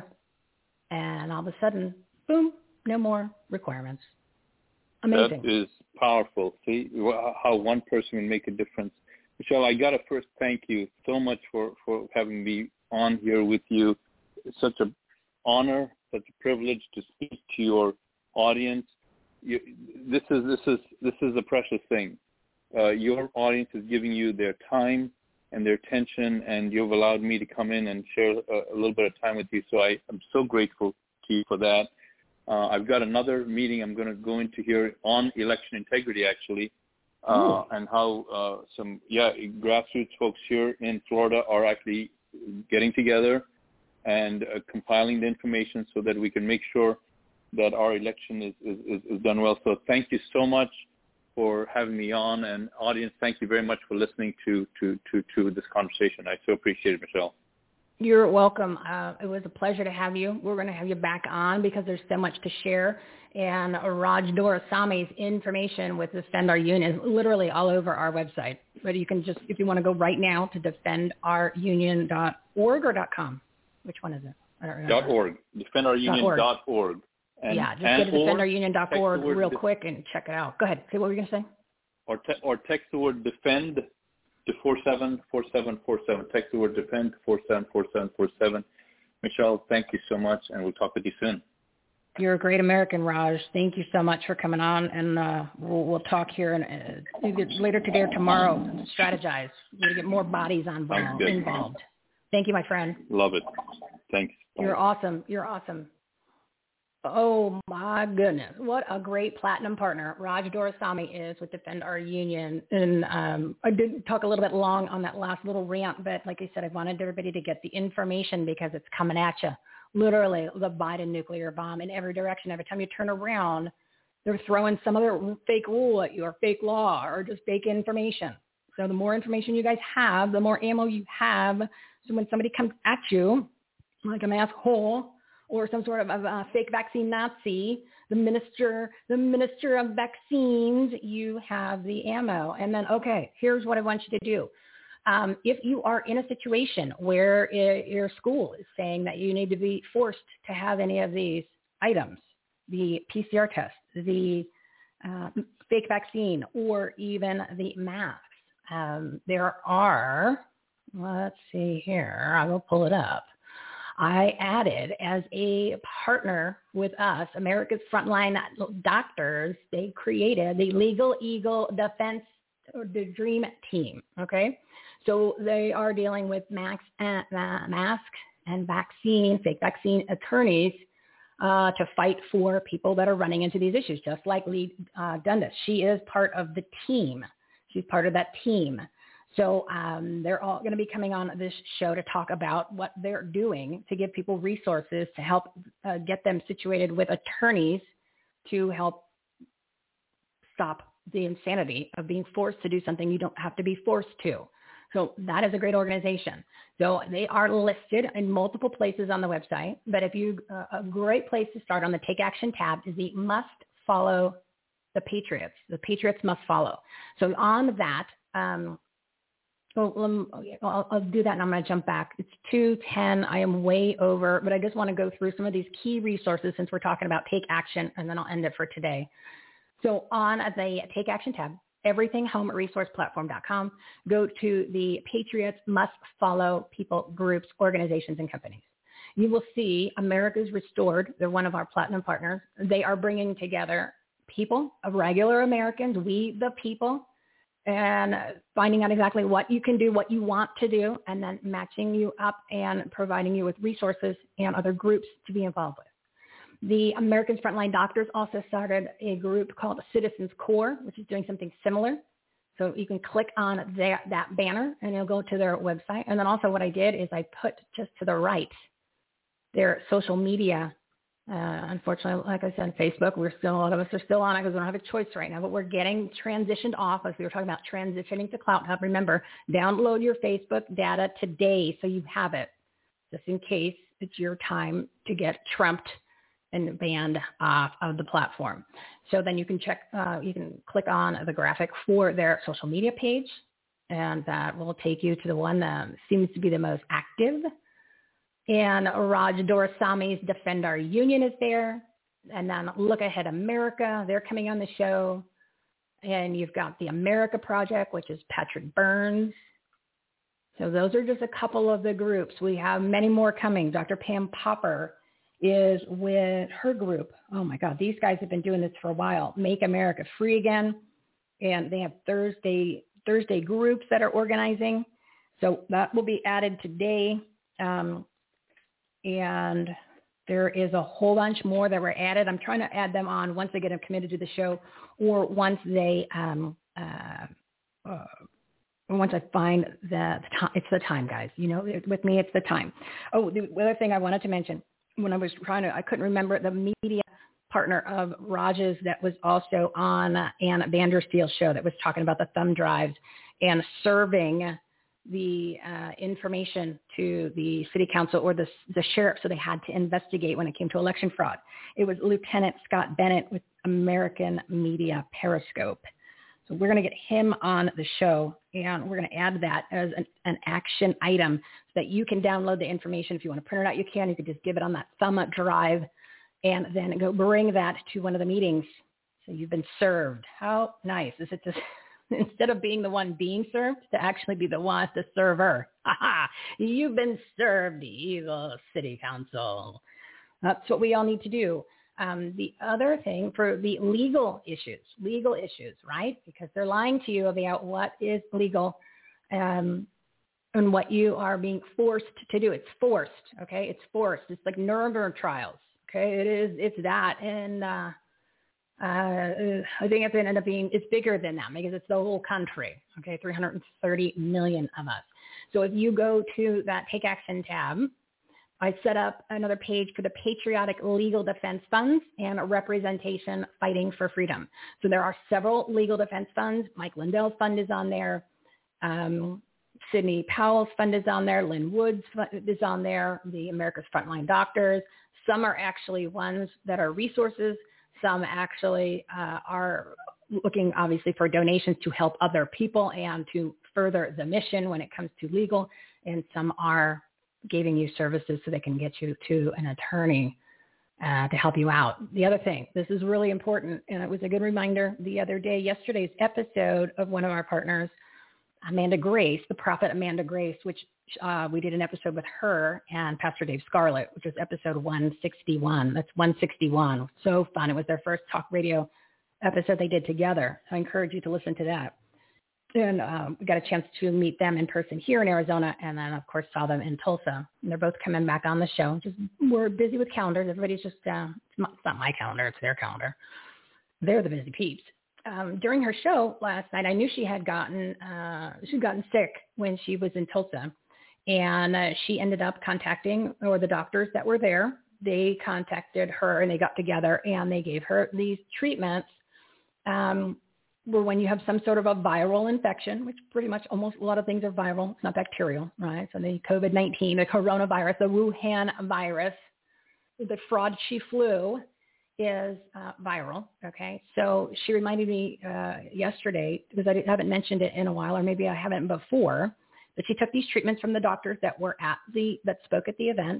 Speaker 3: and all of a sudden, boom, no more requirements. Amazing.
Speaker 11: That is powerful. See how one person can make a difference. Michelle, I got to first thank you so much for, for having me on here with you. It's such an honor, such a privilege to speak to your audience. You, this is this is this is a precious thing. Uh, your audience is giving you their time and their attention, and you've allowed me to come in and share a, a little bit of time with you. So I am so grateful to you for that. Uh, I've got another meeting I'm going to go into here on election integrity, actually, uh, and how uh, some, yeah, grassroots folks here in Florida are actually getting together and uh, compiling the information so that we can make sure that our election is, is, is done well. So thank you so much for having me on. And audience, thank you very much for listening to, to, to, to this conversation. I so appreciate it, Michelle.
Speaker 3: You're welcome. Uh, it was a pleasure to have you. We're going to have you back on because there's so much to share. And Raj Doraisami's information with Defend Our Union is literally all over our website. But you can just, if you want to go right now to defend our union dot org or .com. Which one is it? I don't remember.
Speaker 11: .org. defend our union dot org.
Speaker 3: And, yeah, just go to defend our union dot org real quick and check it out. Go ahead. Say what were you going to say?
Speaker 11: Or, te- or text the word defend to four seven four seven four seven. Text the word defend to four seven four seven four seven. Michelle, thank you so much, and we'll talk with you soon.
Speaker 3: You're a great American, Raj. Thank you so much for coming on, and uh, we'll, we'll talk here and uh, later today or tomorrow. Strategize. We're going to get more bodies involved. involved. Thank you, my friend.
Speaker 11: Love it. Thanks.
Speaker 3: You're awesome. You're awesome. Oh, my goodness. What a great platinum partner Raj Doraisamy is with Defend Our Union. And um, I did talk a little bit long on that last little rant, but like I said, I wanted everybody to get the information because it's coming at you. Literally, the Biden nuclear bomb in every direction. Every time you turn around, they're throwing some other fake rule at you or fake law or just fake information. So the more information you guys have, the more ammo you have. So when somebody comes at you, like a mass hole, or some sort of a uh, fake vaccine Nazi, the minister, the minister of vaccines, you have the ammo. And then, okay, here's what I want you to do. Um, if you are in a situation where I- your school is saying that you need to be forced to have any of these items, the P C R test, the uh, fake vaccine, or even the masks, um, there are, let's see here, I will pull it up. I added as a partner with us, America's Frontline Doctors, they created the Legal Eagle Defense or the Dream Team, okay? So they are dealing with max, uh, mask and vaccine, fake vaccine attorneys uh, to fight for people that are running into these issues, just like Lee uh, Dundas. She is part of the team. She's part of that team. So um, they're all going to be coming on this show to talk about what they're doing to give people resources to help uh, get them situated with attorneys to help stop the insanity of being forced to do something you don't have to be forced to. So that is a great organization. So they are listed in multiple places on the website. But if you, uh, a great place to start on the Take Action tab is the Must Follow the Patriots. The Patriots must follow. So on that, um, Well, um, I'll, I'll do that, and I'm going to jump back. It's two ten. I am way over, but I just want to go through some of these key resources since we're talking about Take Action, and then I'll end it for today. So on the Take Action tab, everything home resource platform dot com, go to the Patriots Must Follow People, Groups, Organizations, and Companies. You will see America's Restored. They're one of our platinum partners. They are bringing together people, regular Americans, we the people, and finding out exactly what you can do, what you want to do, and then matching you up and providing you with resources and other groups to be involved with. The Americans Frontline Doctors also started a group called Citizens Core, which is doing something similar. So you can click on that, that banner and you'll go to their website. And then also what I did is I put just to the right their social media. Uh, unfortunately, like I said, Facebook, we're still, a lot of us are still on it because we don't have a choice right now, but we're getting transitioned off as we were talking about transitioning to Clout Hub. Remember, download your Facebook data today so you have it, just in case it's your time to get trumped and banned off of the platform. So then you can check, uh, you can click on the graphic for their social media page, and that will take you to the one that seems to be the most active. And Raj Doraisamy's Defend Our Union is there. And then Look Ahead America, they're coming on the show. And you've got the America Project, which is Patrick Burns. So those are just a couple of the groups. We have many more coming. Doctor Pam Popper is with her group. Oh, my God, these guys have been doing this for a while. Make America Free Again. And they have Thursday Thursday groups that are organizing. So that will be added today. Um, And there is a whole bunch more that were added. I'm trying to add them on once they get them committed to the show, or once they, um, uh, uh, once I find the, the time. It's the time, guys. You know, with me, it's the time. Oh, the other thing I wanted to mention, when I was trying to, I couldn't remember the media partner of Raj's that was also on Ann Vandersteel's show that was talking about the thumb drives and serving the uh, information to the city council or the, the sheriff, so they had to investigate when it came to election fraud. It was Lieutenant Scott Bennett with American Media Periscope. So we're going to get him on the show, and we're going to add that as an, an action item so that you can download the information. If you want to print it out, you can. You could just give it on that thumb drive and then go bring that to one of the meetings. So you've been served. How nice is it to instead of being the one being served, to actually be the one, the server. Aha! You've been served, evil city council. That's what we all need to do. Um, the other thing for the legal issues, legal issues, right? Because they're lying to you about what is legal um, and what you are being forced to do. It's forced, okay? It's forced. It's like Nuremberg trials, Okay, it is. It's that, and uh, uh, I think it's going to end up being. It's bigger than that because it's the whole country. Okay, three hundred thirty million of us. So if you go to that Take Action tab, I set up another page for the Patriotic Legal Defense Funds and Representation Fighting for Freedom. So there are several legal defense funds. Mike Lindell's fund is on there. Um, Sidney Powell's fund is on there. Lynn Wood's fund is on there. The America's Frontline Doctors. Some are actually ones that are resources. Some actually uh, are looking, obviously, for donations to help other people and to further the mission when it comes to legal. And some are giving you services so they can get you to an attorney uh, to help you out. The other thing, this is really important, and it was a good reminder the other day, yesterday's episode of one of our partners, Amanda Grace, the prophet Amanda Grace, which uh, we did an episode with her and Pastor Dave Scarlett, which was episode one sixty-one. That's one sixty-one. So fun. It was their first talk radio episode they did together. I encourage you to listen to that. And um, we got a chance to meet them in person here in Arizona, and then, of course, saw them in Tulsa. And they're both coming back on the show. Just we're busy with calendars. Everybody's just, uh, it's, not, it's not my calendar. It's their calendar. They're the busy peeps. Um, during her show last night, I knew she had gotten, uh, she'd gotten sick when she was in Tulsa. And uh, she ended up contacting, or the doctors that were there, they contacted her, and they got together, and they gave her these treatments um, where when you have some sort of a viral infection, which pretty much almost a lot of things are viral, it's not bacterial, right? So the COVID nineteen, the coronavirus, the Wuhan virus, the fraud-chi flu is uh, viral, okay? So she reminded me uh, yesterday, because I haven't mentioned it in a while, or maybe I haven't before, but she took these treatments from the doctors that were at the, that spoke at the event,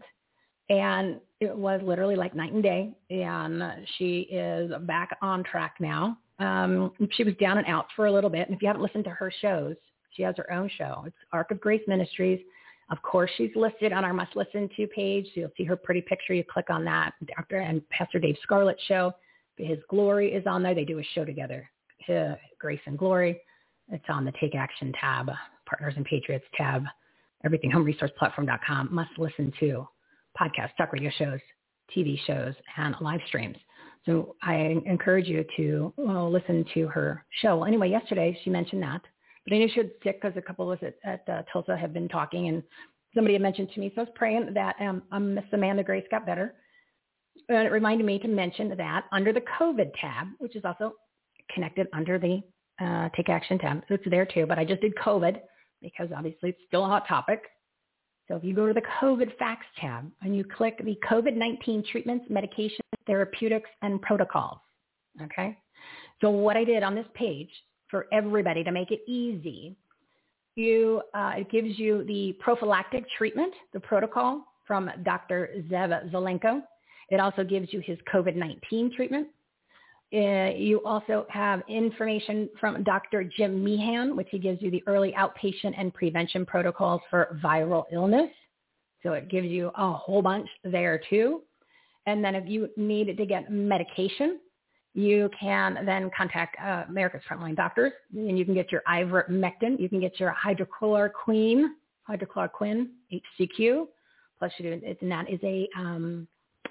Speaker 3: and it was literally like night and day, and she is back on track now. Um, she was down and out for a little bit, and if you haven't listened to her shows, she has her own show. It's Ark of Grace Ministries. Of course, she's listed on our Must Listen To page. So you'll see her pretty picture. You click on that. Doctor and Pastor Dave Scarlett show. His Glory is on there. They do a show together, His Grace and Glory. It's on the Take Action tab, Partners and Patriots tab, everything, home resource platform dot com. Must Listen To podcasts, talk radio shows, T V shows, and live streams. So I encourage you to well, listen to her show. Well, anyway, yesterday she mentioned that. But I knew she was sick because a couple of us at, at uh, Tulsa have been talking, and somebody had mentioned to me. So I was praying that um, um, Miss Amanda Grace got better. And it reminded me to mention that under the COVID tab, which is also connected under the uh, Take Action tab. So it's there too, but I just did COVID because obviously it's still a hot topic. So if you go to the COVID facts tab and you click the COVID nineteen treatments, medications, therapeutics, and protocols, okay? So what I did on this page for everybody to make it easy, you uh, it gives you the prophylactic treatment, the protocol from Doctor Zev Zelenko. It also gives you his COVID nineteen treatment. Uh, you also have information from Doctor Jim Meehan, which he gives you the early outpatient and prevention protocols for viral illness. So it gives you a whole bunch there too. And then if you need to get medication, you can then contact uh, America's Frontline Doctors, and you can get your ivermectin. You can get your hydrochloroquine, hydrochloroquine, H C Q. Plus, you do, it, and that is a, um,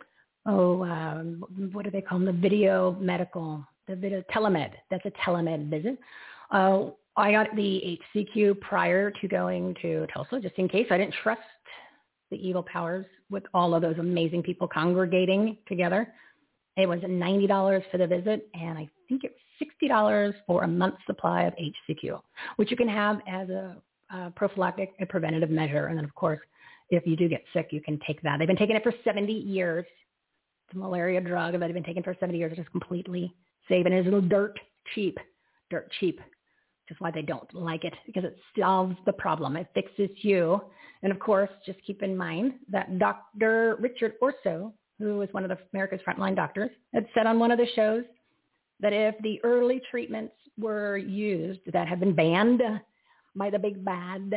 Speaker 3: oh, um, what do they call them? The video medical, the video telemed. That's a telemed visit. Uh, I got the H C Q prior to going to Tulsa, just in case. I didn't trust the evil powers with all of those amazing people congregating together. It was ninety dollars for the visit, and I think it was sixty dollars for a month's supply of H C Q, which you can have as a, a prophylactic, a preventative measure. And then, of course, if you do get sick, you can take that. They've been taking it for seventy years. It's a malaria drug that they've been taking for seventy years. It is completely safe, and it is dirt cheap, dirt cheap. Which is why they don't like it, because it solves the problem. It fixes you. And, of course, just keep in mind that Doctor Richard Orso, who is one of the America's Frontline Doctors, had said on one of the shows that if the early treatments were used that have been banned by the big bad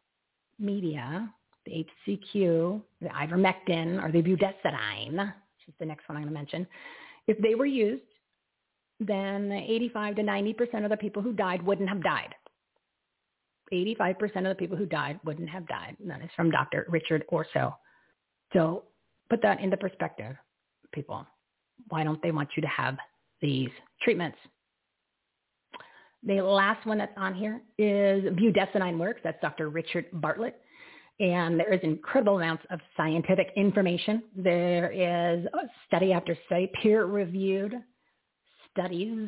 Speaker 3: media, the H C Q, the ivermectin, or the budesonide, which is the next one I'm going to mention, if they were used, then eighty-five to ninety percent of the people who died wouldn't have died. eighty-five percent of the people who died wouldn't have died. And that is from Doctor Richard Orso. So put that into perspective. people? Why don't they want you to have these treatments? The last one that's on here is Budesonide Works. That's Doctor Richard Bartlett. And there is incredible amounts of scientific information. There is study after study, peer-reviewed studies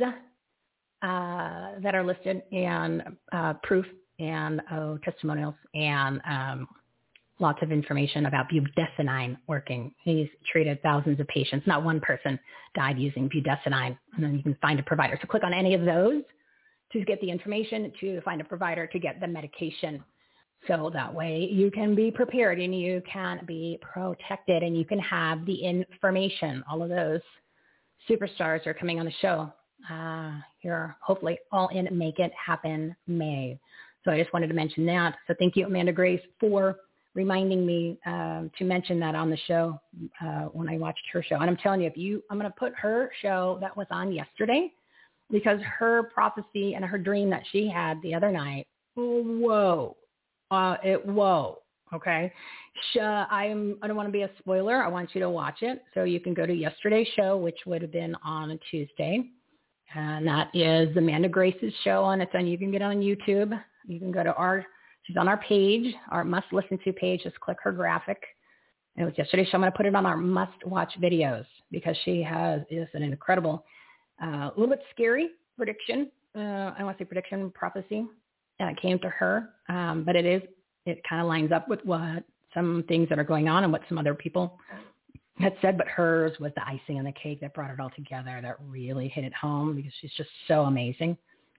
Speaker 3: uh, that are listed, and uh, proof and uh, testimonials, and um, lots of information about budesonide working. He's treated thousands of patients. Not one person died using budesonide. And then you can find a provider. So click on any of those to get the information, to find a provider, to get the medication. So that way you can be prepared and you can be protected and you can have the information. All of those superstars are coming on the show. Uh, here, hopefully all in Make It Happen May. So I just wanted to mention that. So thank you, Amanda Grace, for reminding me um, to mention that on the show uh, when I watched her show. And I'm telling you, if you, I'm going to put her show that was on yesterday, because her prophecy and her dream that she had the other night, whoa, uh, it, whoa, okay. Sh- I'm, I don't want to be a spoiler. I want you to watch it. So you can go to yesterday's show, which would have been on a Tuesday. And that is Amanda Grace's show on its own. You can get it on YouTube. You can go to our, she's on our page, our must listen to page. Just click her graphic. And it was yesterday's show. I'm going to put it on our must watch videos because she has is an incredible, uh, a little bit scary prediction. Uh, I don't want to say prediction, prophecy. And it came to her. Um, but it is, it kind of lines up with what some things that are going on and what some other people had said, but hers was the icing on the cake that brought it all together, that really hit it home because she's just so amazing.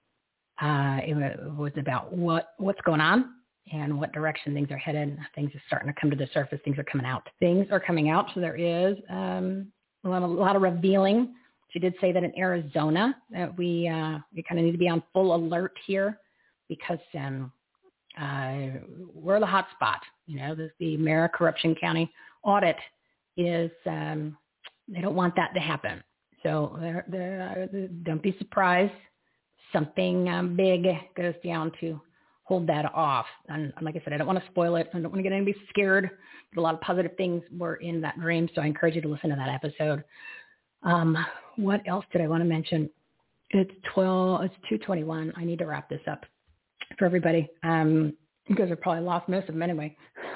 Speaker 3: Uh, it was about what, what's going on and what direction things are headed. Things are starting to come to the surface. Things are coming out. Things are coming out. So there is um, a, lot of, a lot of revealing. She did say that in Arizona that we uh, we kind of need to be on full alert here because um, uh, we're the hot spot. You know, this, the Maricopa Corruption County audit is um, they don't want that to happen. So they're, they're, uh, don't be surprised. Something um, big goes down to hold that off. And like I said, I don't want to spoil it. I don't want to get anybody scared. But a lot of positive things were in that dream. So I encourage you to listen to that episode. Um, what else did I want to mention? It's twelve. It's two twenty-one. I need to wrap this up for everybody. Um, you guys have probably lost most of them anyway.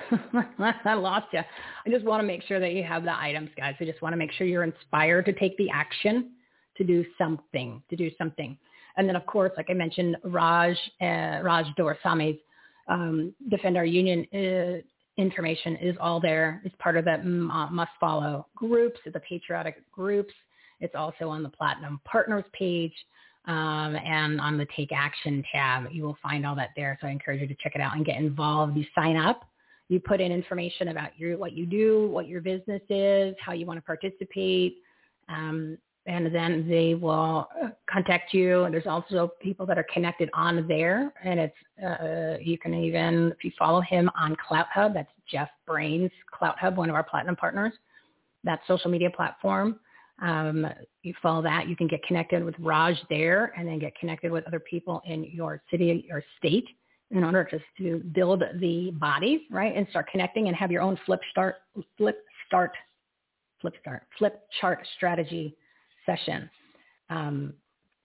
Speaker 3: I lost you. I just want to make sure that you have the items, guys. I just want to make sure you're inspired to take the action, to do something, to do something. And then, of course, like I mentioned, Raj, uh, Raj Doraisami's um, Defend Our Union uh, information is all there. It's part of the uh, must-follow groups, the patriotic groups. It's also on the Platinum Partners page um, and on the Take Action tab. You will find all that there. So I encourage you to check it out and get involved. You sign up. You put in information about your what you do, what your business is, how you want to participate, um, and then they will contact you. There's also people that are connected on there, and it's uh, you can even, if you follow him on CloutHub, that's Jeff Brains CloutHub, one of our platinum partners, that social media platform. Um, you follow that, you can get connected with Raj there, and then get connected with other people in your city or state in order just to build the bodies, right, and start connecting and have your own flip start, flip start, flip start, flip chart strategy session. Um,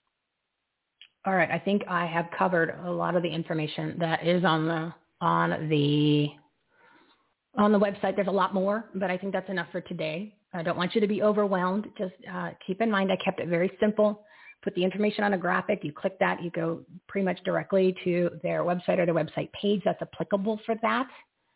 Speaker 3: all right, I think I have covered a lot of the information that is on the on the on the website. There's a lot more, but I think that's enough for today. I don't want you to be overwhelmed. Just uh, keep in mind I kept it very simple. Put the information on a graphic. You click that, you go pretty much directly to their website or their website page that's applicable for that.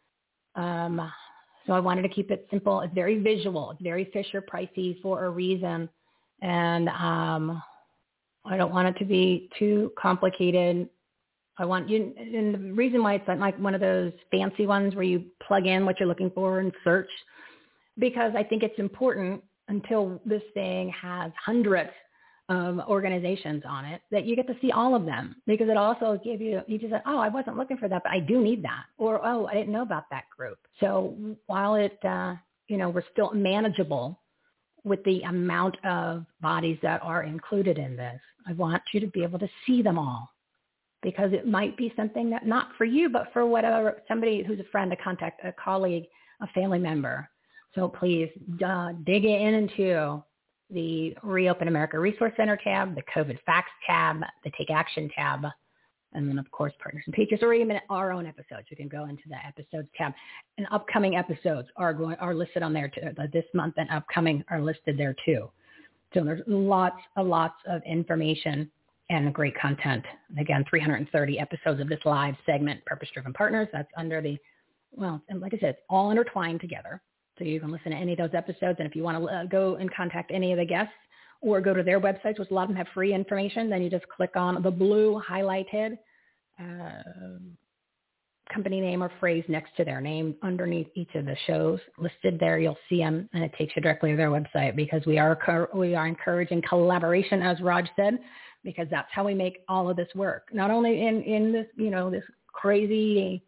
Speaker 3: Um, so I wanted to keep it simple. It's very visual. It's very Fisher-Pricey for a reason. And um, I don't want it to be too complicated. I want you, and the reason why it's not like one of those fancy ones where you plug in what you're looking for and search, because I think it's important until this thing has hundreds of organizations on it that you get to see all of them, because it also give you, you just say, oh, I wasn't looking for that, but I do need that. Or, oh, I didn't know about that group. So while it, uh, you know, we're still manageable with the amount of bodies that are included in this, I want you to be able to see them all, because it might be something that not for you, but for whatever, somebody who's a friend, a contact, a colleague, a family member, So please uh, dig into the Reopen America Resource Center tab, the COVID Facts tab, the Take Action tab, and then, of course, Partners and Patriots, or even our own episodes. You can go into the episodes tab. And upcoming episodes are going are listed on there too. This month and upcoming are listed there too. So there's lots and lots of information and great content. And again, three hundred thirty episodes of this live segment, Purpose Driven Partners. That's under the, well, and like I said, it's all intertwined together. So you can listen to any of those episodes. And if you want to uh, go and contact any of the guests or go to their websites, which a lot of them have free information, then you just click on the blue highlighted uh, company name or phrase next to their name underneath each of the shows listed there. You'll see them, and it takes you directly to their website, because we are we are encouraging collaboration, as Raj said, because that's how we make all of this work. Not only in, in this, you know, this crazy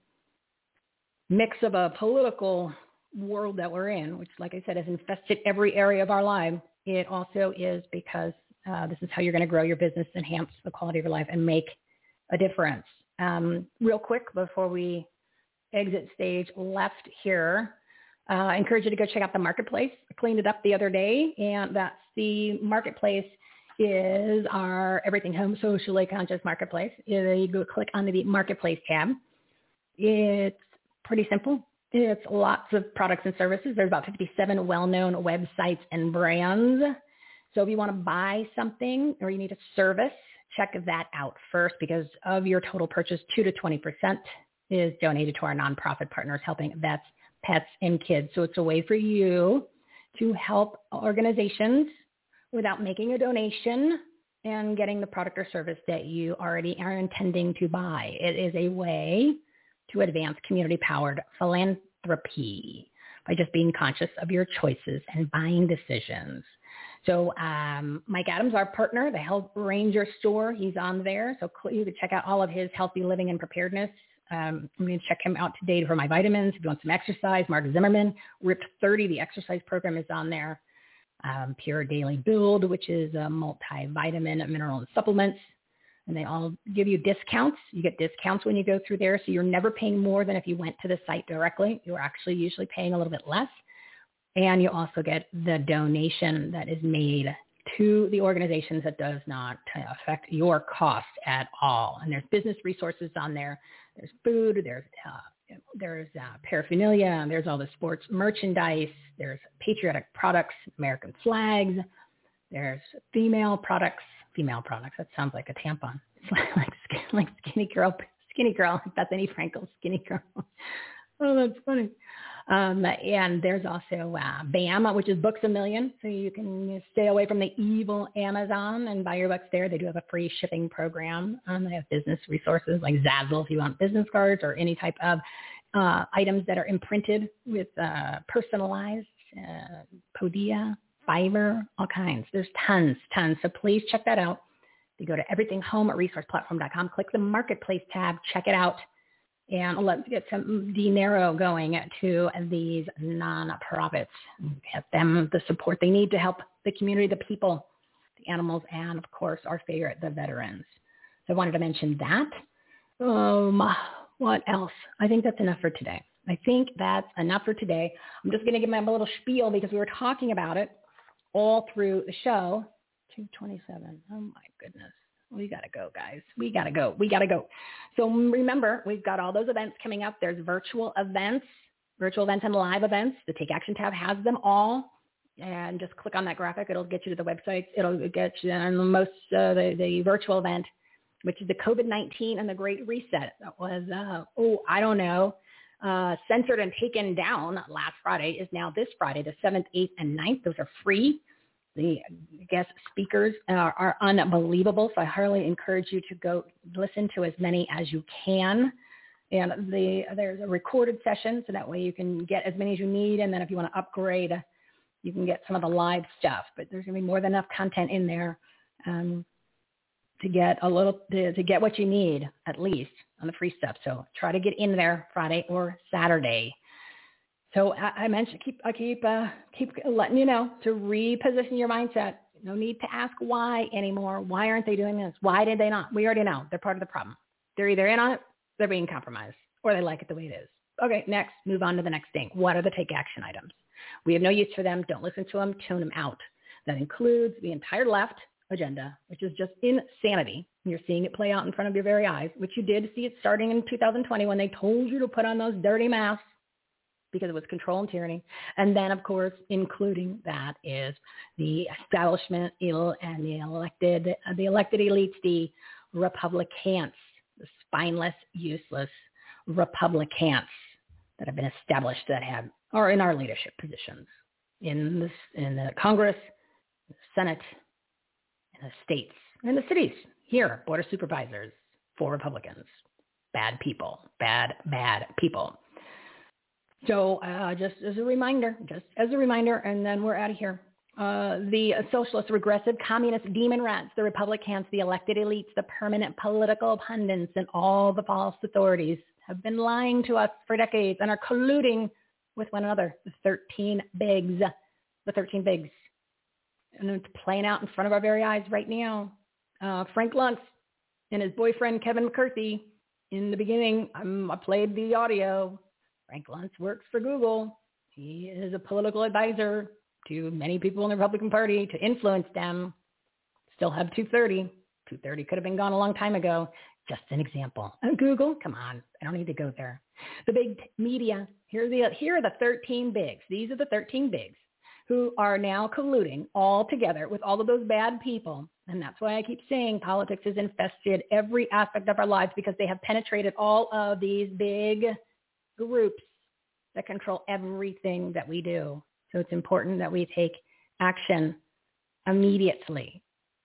Speaker 3: mix of a political world that we're in, which, like I said, has infested every area of our lives. It also is because uh, this is how you're going to grow your business, enhance the quality of your life, and make a difference. Um, real quick, before we exit stage left here, uh, I encourage you to go check out the Marketplace. I cleaned it up the other day, and that's the Marketplace is our Everything Home Socially Conscious Marketplace. You go click on the Marketplace tab. It's pretty simple. It's lots of products and services. There's about fifty-seven well-known websites and brands. So if you want to buy something or you need a service, check that out first, because of your total purchase, two to twenty percent is donated to our nonprofit partners helping vets, pets, and kids. So it's a way for you to help organizations without making a donation and getting the product or service that you already are intending to buy. It is a way to advance community-powered philanthropy by just being conscious of your choices and buying decisions. So um, Mike Adams, our partner, the Health Ranger store, he's on there. So you can check out all of his healthy living and preparedness. Um, I'm going to check him out today for my vitamins. If you want some exercise, Mark Zimmerman, Ripped thirty, the exercise program is on there. Um, Pure Daily Build, which is a multivitamin, mineral, and supplements. And they all give you discounts. You get discounts when you go through there. So you're never paying more than if you went to the site directly. You're actually usually paying a little bit less. And you also get the donation that is made to the organizations that does not affect your cost at all. And there's business resources on there. There's food. There's uh, there's uh, paraphernalia. There's all the sports merchandise. There's patriotic products, American flags. There's female products. Female products. That sounds like a tampon. It's like like, like skinny girl, skinny girl. Bethany Frankel, skinny girl. Oh, that's funny. Um, and there's also uh, BAM, which is Books a Million. So you can stay away from the evil Amazon and buy your books there. They do have a free shipping program. Um, they have business resources like Zazzle if you want business cards or any type of uh, items that are imprinted with uh, personalized uh, Podia, Fiverr, all kinds. There's tons, tons. So please check that out. You go to everything home resource platform dot com, click the Marketplace tab, check it out, and let's get some dinero going to these nonprofits. Get them the support they need to help the community, the people, the animals, and, of course, our favorite, the veterans. So I wanted to mention that. Um, what else? I think that's enough for today. I think that's enough for today. I'm just going to give them a little spiel because we were talking about it all through the show. two twenty-seven. Oh, my goodness. We got to go, guys. We got to go. We got to go. So remember, we've got all those events coming up. There's virtual events, virtual events and live events. The Take Action tab has them all. And just click on that graphic. It'll get you to the websites. It'll get you on the most, uh, the, the virtual event, which is the COVID nineteen and the Great Reset. That was, uh, oh, I don't know, uh, censored and taken down last Friday, is now this Friday, the seventh, eighth, and ninth. Those are free. The guest speakers are, are unbelievable, so I highly encourage you to go listen to as many as you can. And the, there's a recorded session, so that way you can get as many as you need, and then if you want to upgrade, you can get some of the live stuff. But there's going to be more than enough content in there um, to get a little to, to get what you need, at least, on the free stuff. So try to get in there Friday or Saturday. So I, I mentioned keep I keep uh, keep letting you know to reposition your mindset. No need to ask why anymore. Why aren't they doing this? Why did they not? We already know they're part of the problem. They're either in on it, they're being compromised, or they like it the way it is. Okay, next, move on to the next thing. What are the take action items? We have no use for them. Don't listen to them. Tune them out. That includes the entire left agenda, which is just insanity. You're seeing it play out in front of your very eyes, which you did see it starting in two thousand twenty when they told you to put on those dirty masks because it was control and tyranny. And then, of course, including that is the establishment ill and the elected, uh, the elected elites, the Republicans, the spineless, useless Republicans that have been established that have are in our leadership positions in the in the Congress, the Senate, in the states, in the cities. Here, Board of Supervisors for Republicans. Bad people, bad, bad people. So uh, just as a reminder, just as a reminder, and then we're out of here. Uh, the socialist, regressive, communist demon rats, the Republicans, the elected elites, the permanent political pundits, and all the false authorities have been lying to us for decades and are colluding with one another. The thirteen bigs, the thirteen bigs. And it's playing out in front of our very eyes right now. Uh, Frank Luntz and his boyfriend, Kevin McCarthy, in the beginning, um, I played the audio. Frank Luntz works for Google. He is a political advisor to many people in the Republican Party to influence them. Still have two thirty. two thirty could have been gone a long time ago. Just an example. And Google, come on, I don't need to go there. The big media, here are the, here are the thirteen bigs. These are the thirteen bigs who are now colluding all together with all of those bad people. And that's why I keep saying politics has infested every aspect of our lives, because they have penetrated all of these big groups that control everything that we do. So it's important that we take action immediately.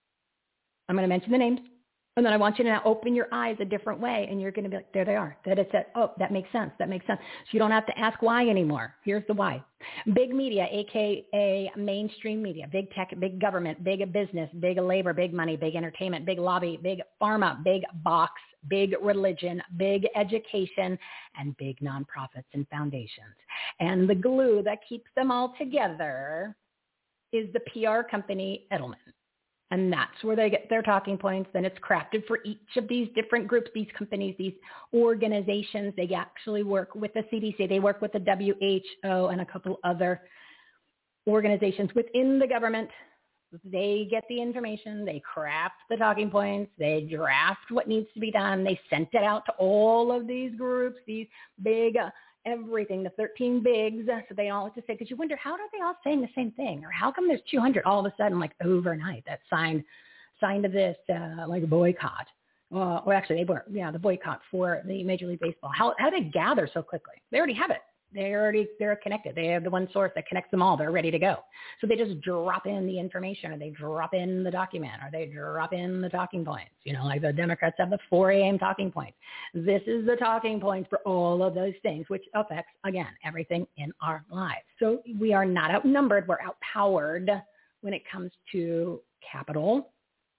Speaker 3: I'm going to mention the names, and then I want you to now open your eyes a different way, and you're going to be like, there they are. That it's at, oh, that makes sense. That makes sense. So you don't have to ask why anymore. Here's the why. Big media, a k a mainstream media, big tech, big government, big business, big labor, big money, big entertainment, big lobby, big pharma, big box, big religion, big education, and big nonprofits and foundations. And the glue that keeps them all together is the P R company Edelman. And that's where they get their talking points. Then it's crafted for each of these different groups, these companies, these organizations. They actually work with the C D C. They work with the W H O and a couple other organizations within the government. They get the information. They craft the talking points. They draft what needs to be done. They sent it out to all of these groups, these big uh, everything, the thirteen bigs. So they all have to say, because you wonder, how are they all saying the same thing? Or how come there's two hundred all of a sudden, like overnight, that signed, signed to this, uh, like a boycott? Well, well, actually, they were, yeah, the boycott for the Major League Baseball. How, how do they gather so quickly? They already have it. They already, they're connected. They have the one source that connects them all. They're ready to go. So they just drop in the information, or they drop in the document, or they drop in the talking points. You know, like the Democrats have the four a.m. talking points. This is the talking points for all of those things, which affects, again, everything in our lives. So we are not outnumbered. We're outpowered when it comes to capital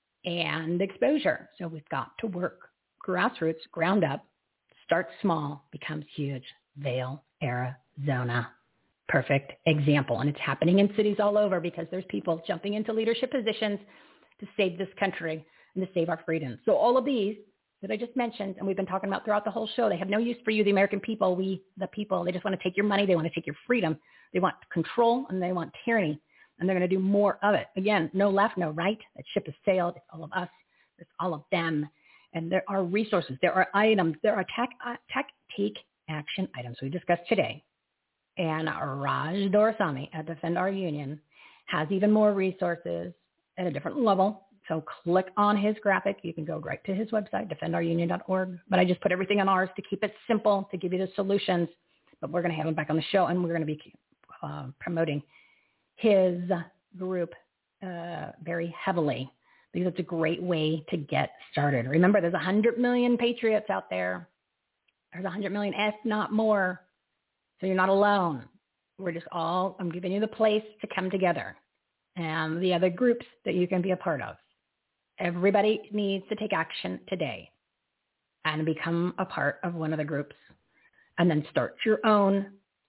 Speaker 3: and exposure. So we've got to work grassroots, ground up, start small, becomes huge. Vail, Arizona, perfect example. And it's happening in cities all over, because there's people jumping into leadership positions to save this country and to save our freedoms. So all of these that I just mentioned, and we've been talking about throughout the whole show, they have no use for you, the American people. We, the people, they just want to take your money. They want to take your freedom. They want control, and they want tyranny, and they're going to do more of it. Again, no left, no right. That ship has sailed. It's all of us. It's all of them. And there are resources. There are items. There are tech, uh, tech take action items we discussed today. And Raj Doraisamy at Defend Our Union has even more resources at a different level. So click on his graphic. You can go right to his website, defend our union dot org. But I just put everything on ours to keep it simple, to give you the solutions. But we're going to have him back on the show, and we're going to be uh, promoting his group uh, very heavily, because it's a great way to get started. Remember, there's one hundred million patriots out there. There's one hundred million, if not more. So you're not alone. We're just all, I'm giving you the place to come together, and the other groups that you can be a part of. Everybody needs to take action today and become a part of one of the groups, and then start your own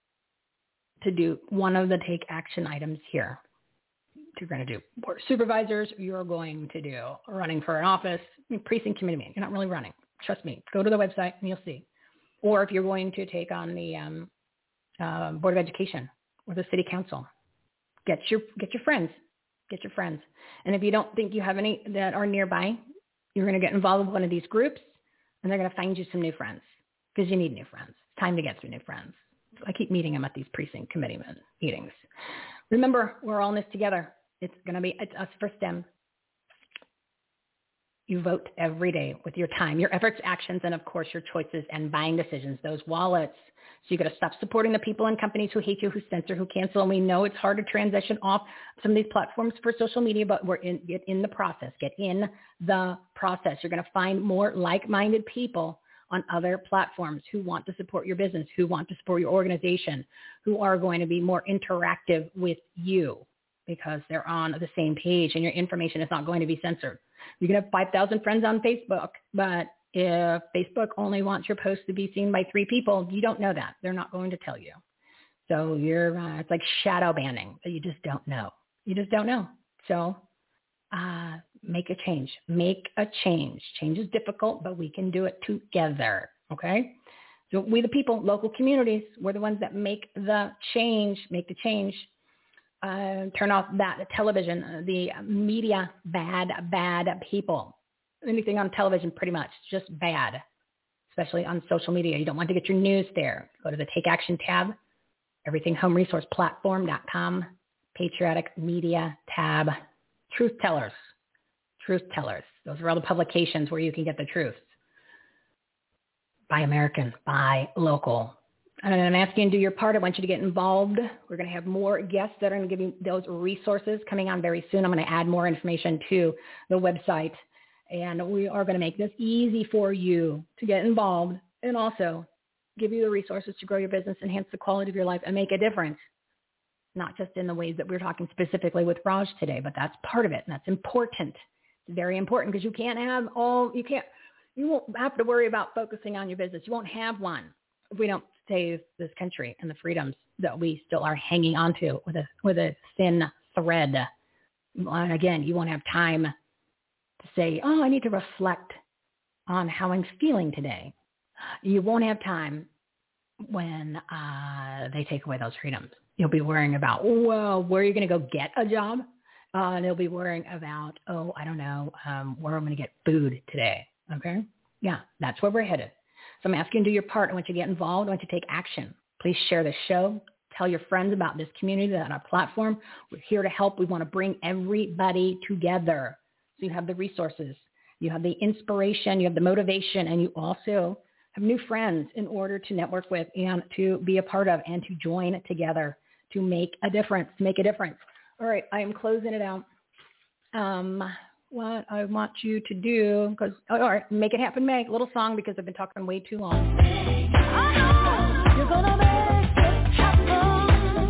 Speaker 3: to do one of the take action items here. You're going to do board of supervisors. You're going to do running for an office, precinct committee meeting. You're not really running. Trust me. Go to the website and you'll see. Or if you're going to take on the um, uh, Board of Education, or the city council. Get your get your friends. Get your friends. And if you don't think you have any that are nearby, you're going to get involved with one of these groups, and they're going to find you some new friends because you need new friends. It's time to get some new friends. So I keep meeting them at these precinct committee meetings. Remember, we're all in this together. It's going to be it's us for STEM. You vote every day with your time, your efforts, actions, and of course your choices and buying decisions, those wallets. So you got to stop supporting the people and companies who hate you, who censor, who cancel. And we know it's hard to transition off some of these platforms for social media, but we're in, get in the process. Get in the process. You're going to find more like-minded people on other platforms who want to support your business, who want to support your organization, who are going to be more interactive with you because they're on the same page and your information is not going to be censored. You can have five thousand friends on Facebook, but if Facebook only wants your post to be seen by three people, you don't know that. They're not going to tell you. So you're, uh, it's like shadow banning, but you just don't know. You just don't know. So uh, make a change. Make a change. Change is difficult, but we can do it together. Okay? So we the people, local communities, we're the ones that make the change, make the change. Uh, turn off that television, uh, the media, bad, bad people. Anything on television, pretty much, just bad, especially on social media. You don't want to get your news there. Go to the Take Action tab, everything home resource platform dot com, Patriotic Media tab, Truth Tellers, Truth Tellers. Those are all the publications where you can get the truth. Buy American, buy local. And I'm asking you to do your part. I want you to get involved. We're going to have more guests that are going to give you those resources coming on very soon. I'm going to add more information to the website. And we are going to make this easy for you to get involved and also give you the resources to grow your business, enhance the quality of your life, and make a difference. Not just in the ways that we're talking specifically with Raj today, but that's part of it. And that's important. It's very important because you can't have all, you can't, you won't have to worry about focusing on your business. You won't have one if we don't save this country and the freedoms that we still are hanging on to with a with a thin thread. And again, you won't have time to say, oh, I need to reflect on how I'm feeling today. You won't have time when uh, they take away those freedoms. You'll be worrying about, well, where are you going to go get a job? Uh, and they'll be worrying about, oh, I don't know, um, where I'm going to get food today. Okay? Yeah, that's where we're headed. So I'm asking you to do your part. I want you to get involved. I want you to take action. Please share the show. Tell your friends about this community, that our platform. We're here to help. We want to bring everybody together. So you have the resources, you have the inspiration, you have the motivation, and you also have new friends in order to network with and to be a part of and to join together to make a difference, to make a difference. All right, I am closing it out. Um, what I want you to do, because, all right, make it happen, Meg. A little song because I've been talking way too long. I know you're gonna make it happen.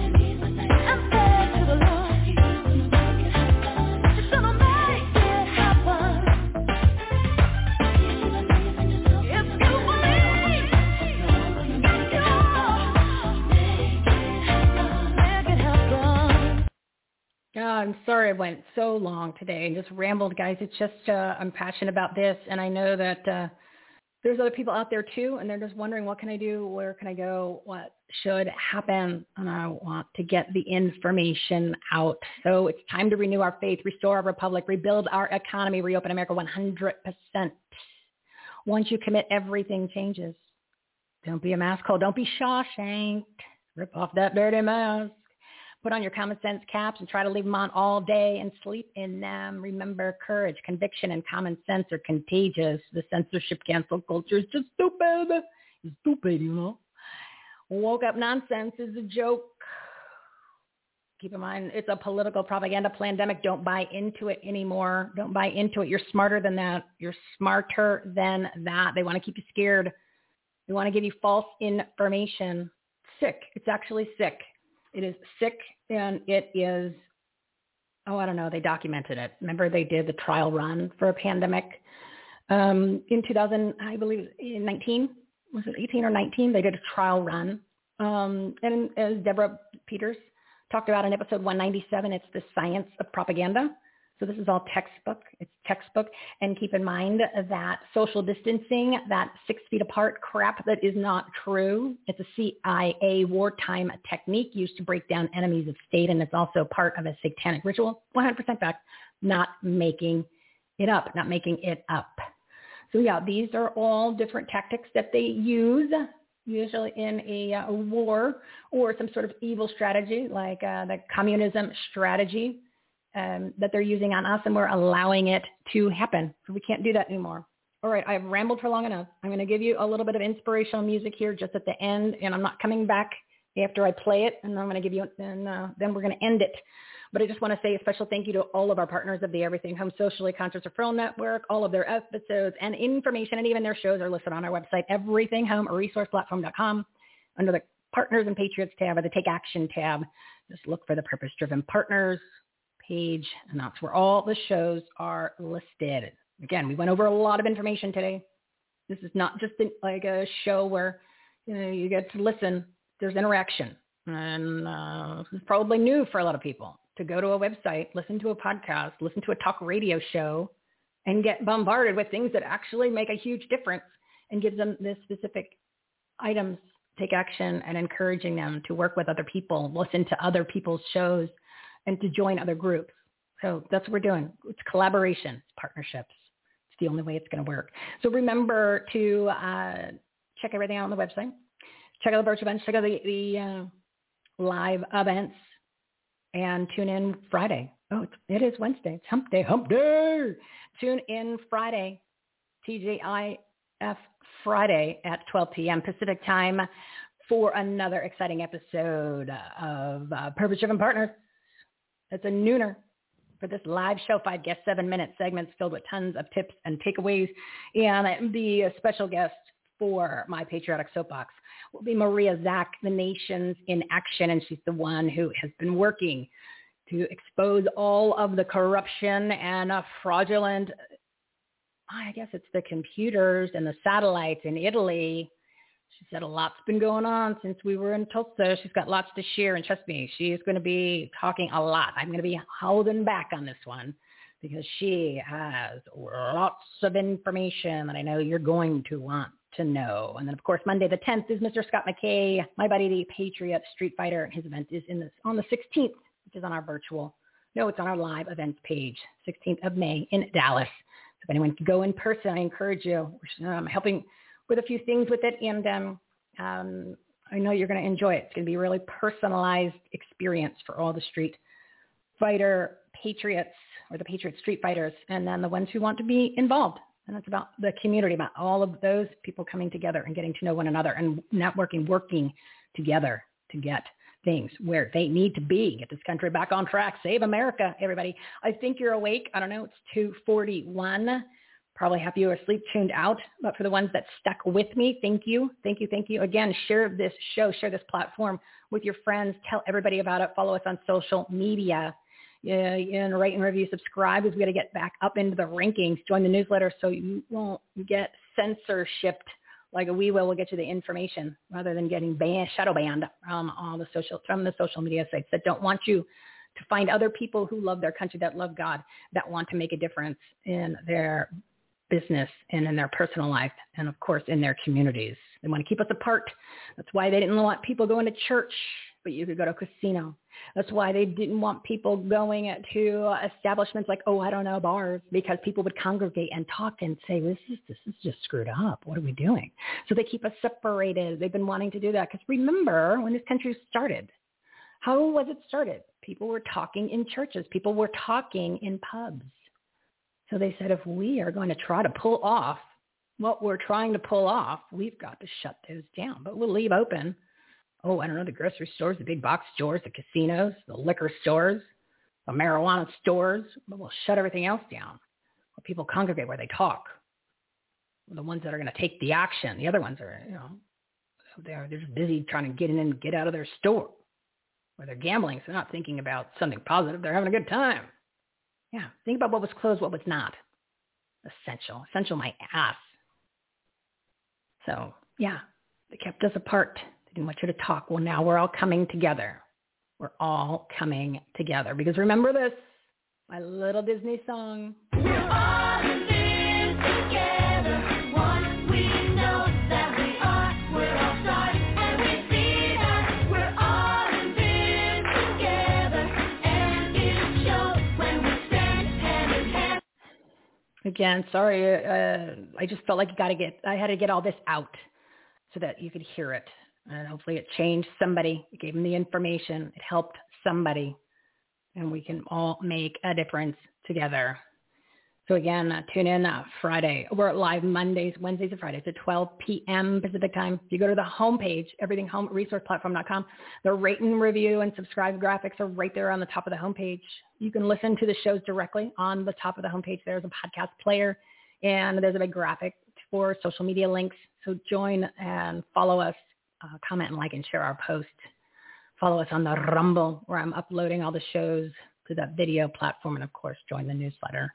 Speaker 3: God, I'm sorry I went so long today and just rambled, guys. It's just uh, I'm passionate about this, and I know that uh, there's other people out there too, and they're just wondering, what can I do? Where can I go? What should happen? And I want to get the information out. So it's time to renew our faith, restore our republic, rebuild our economy, reopen America one hundred percent. Once you commit, everything changes. Don't be a mask hole. Don't be Shawshank. Rip off that dirty mask. Put on your common sense caps and try to leave them on all day and sleep in them. Remember, courage, conviction, and common sense are contagious. The censorship cancel culture is just stupid. It's stupid, you know. Woke up nonsense is a joke. Keep in mind, it's a political propaganda pandemic. Don't buy into it anymore. Don't buy into it. You're smarter than that. You're smarter than that. They want to keep you scared. They want to give you false information. Sick. It's actually sick. It is sick, and it is, oh, I don't know, they documented it. Remember they did the trial run for a pandemic um, in two thousand, I believe, nineteen? Was it eighteen or nineteen? They did a trial run. Um, and as Deborah Peters talked about in episode one ninety-seven, it's the science of propaganda. So this is all textbook. It's textbook. And keep in mind that social distancing, that six feet apart crap, that is not true. It's a C I A wartime technique used to break down enemies of state, and it's also part of a satanic ritual. one hundred percent fact, not making it up, not making it up. So yeah, these are all different tactics that they use, usually in a uh, war or some sort of evil strategy, like uh, the communism strategy. Um, that they're using on us, and we're allowing it to happen. So we can't do that anymore. All right, I've rambled for long enough. I'm going to give you a little bit of inspirational music here just at the end, and I'm not coming back after I play it, and I'm going to give you, and uh, then we're going to end it. But I just want to say a special thank you to all of our partners of the Everything Home Socially Conscious Referral Network. All of their episodes and information and even their shows are listed on our website, everything home resource platform dot com, under the Partners and Patriots tab or the Take Action tab. Just look for the Purpose Driven Partners page, and that's where all the shows are listed. Again, we went over a lot of information today. This is not just like a show where, you know, you get to listen. There's interaction, and uh, this is probably new for a lot of people to go to a website, listen to a podcast, listen to a talk radio show, and get bombarded with things that actually make a huge difference and gives them the specific items, take action, and encouraging them to work with other people, listen to other people's shows, and to join other groups. So that's what we're doing. It's collaboration, it's partnerships. It's the only way it's going to work. So remember to uh, check everything out on the website. Check out the virtual events. Check out the, the uh, live events. And tune in Friday. Oh, it's, it is Wednesday. It's hump day, hump day. Tune in Friday, T J I F Friday at twelve p.m. Pacific time for another exciting episode of uh, Purpose Driven Partners. It's a nooner for this live show, five guest, seven minute segments filled with tons of tips and takeaways. And the special guest for my Patriotic Soapbox will be Maria Zack, the Nations in Action. And she's the one who has been working to expose all of the corruption and uh, fraudulent, I guess it's the computers and the satellites in Italy. She said a lot's been going on since we were in Tulsa. She's got lots to share, and trust me, she is going to be talking a lot. I'm going to be holding back on this one because she has lots of information that I know you're going to want to know. And then, of course, Monday the tenth is Mister Scott McKay, my buddy, the Patriot Street Fighter. His event is in this, on the sixteenth, which is on our virtual. No, it's on our live events page, sixteenth of May in Dallas. So if anyone can go in person, I encourage you. I'm helping with a few things with it, and um, um, I know you're going to enjoy it. It's going to be a really personalized experience for all the street fighter patriots or the Patriot Street Fighters, and then the ones who want to be involved. And it's about the community, about all of those people coming together and getting to know one another and networking, working together to get things where they need to be, get this country back on track, save America, everybody. I think you're awake. I don't know. It's two forty-one. Probably half you are asleep, tuned out. But for the ones that stuck with me, thank you. Thank you. Thank you. Again, share this show, share this platform with your friends. Tell everybody about it. Follow us on social media. Yeah, and rate and review, subscribe, because we got to get back up into the rankings. Join the newsletter so you won't get censorship like we will. We'll get you the information rather than getting banned, shadow banned from all the social from the social media sites that don't want you to find other people who love their country, that love God, that want to make a difference in their business and in their personal life, and of course in their communities. They want to keep us apart. That's why they didn't want people going to church, but you could go to a casino. That's why they didn't want people going to establishments like, oh, I don't know, bars, because people would congregate and talk and say, this is, this is just screwed up. What are we doing? So they keep us separated. They've been wanting to do that because remember when this country started, how was it started? People were talking in churches. People were talking in pubs. So they said, if we are going to try to pull off what we're trying to pull off, we've got to shut those down. But we'll leave open, oh, I don't know, the grocery stores, the big box stores, the casinos, the liquor stores, the marijuana stores. But we'll shut everything else down. Where people congregate, where they talk. The ones that are going to take the action. The other ones are, you know, they're, they're just busy trying to get in and get out of their store. Or they're gambling, so they're not thinking about something positive. They're having a good time. Yeah, think about what was closed, what was not. Essential. Essential my ass. So, yeah, they kept us apart. They didn't want you to talk. Well, now we're all coming together. We're all coming together. Because remember this, My little Disney song.
Speaker 6: We're all in this together. One, we know that we are. We're all stars, and we see that we're all in this together. And it shows when we stand hand in hand.
Speaker 3: Again, sorry. Uh, I just felt like I got to get. I had to get all this out so that you could hear it, and hopefully it changed somebody. It gave them the information. It helped somebody. And we can all make a difference together. So again, uh, tune in uh, Friday. We're live Mondays, Wednesdays, and Fridays at twelve p.m. Pacific time. If you go to the homepage, everything home resource platform dot com, the rate and review and subscribe graphics are right there on the top of the homepage. You can listen to the shows directly on the top of the homepage. There's a podcast player, and there's a big graphic for social media links. So join and follow us, uh, comment and like and share our post. Follow us on the Rumble, where I'm uploading all the shows to that video platform. And, of course, join the newsletter.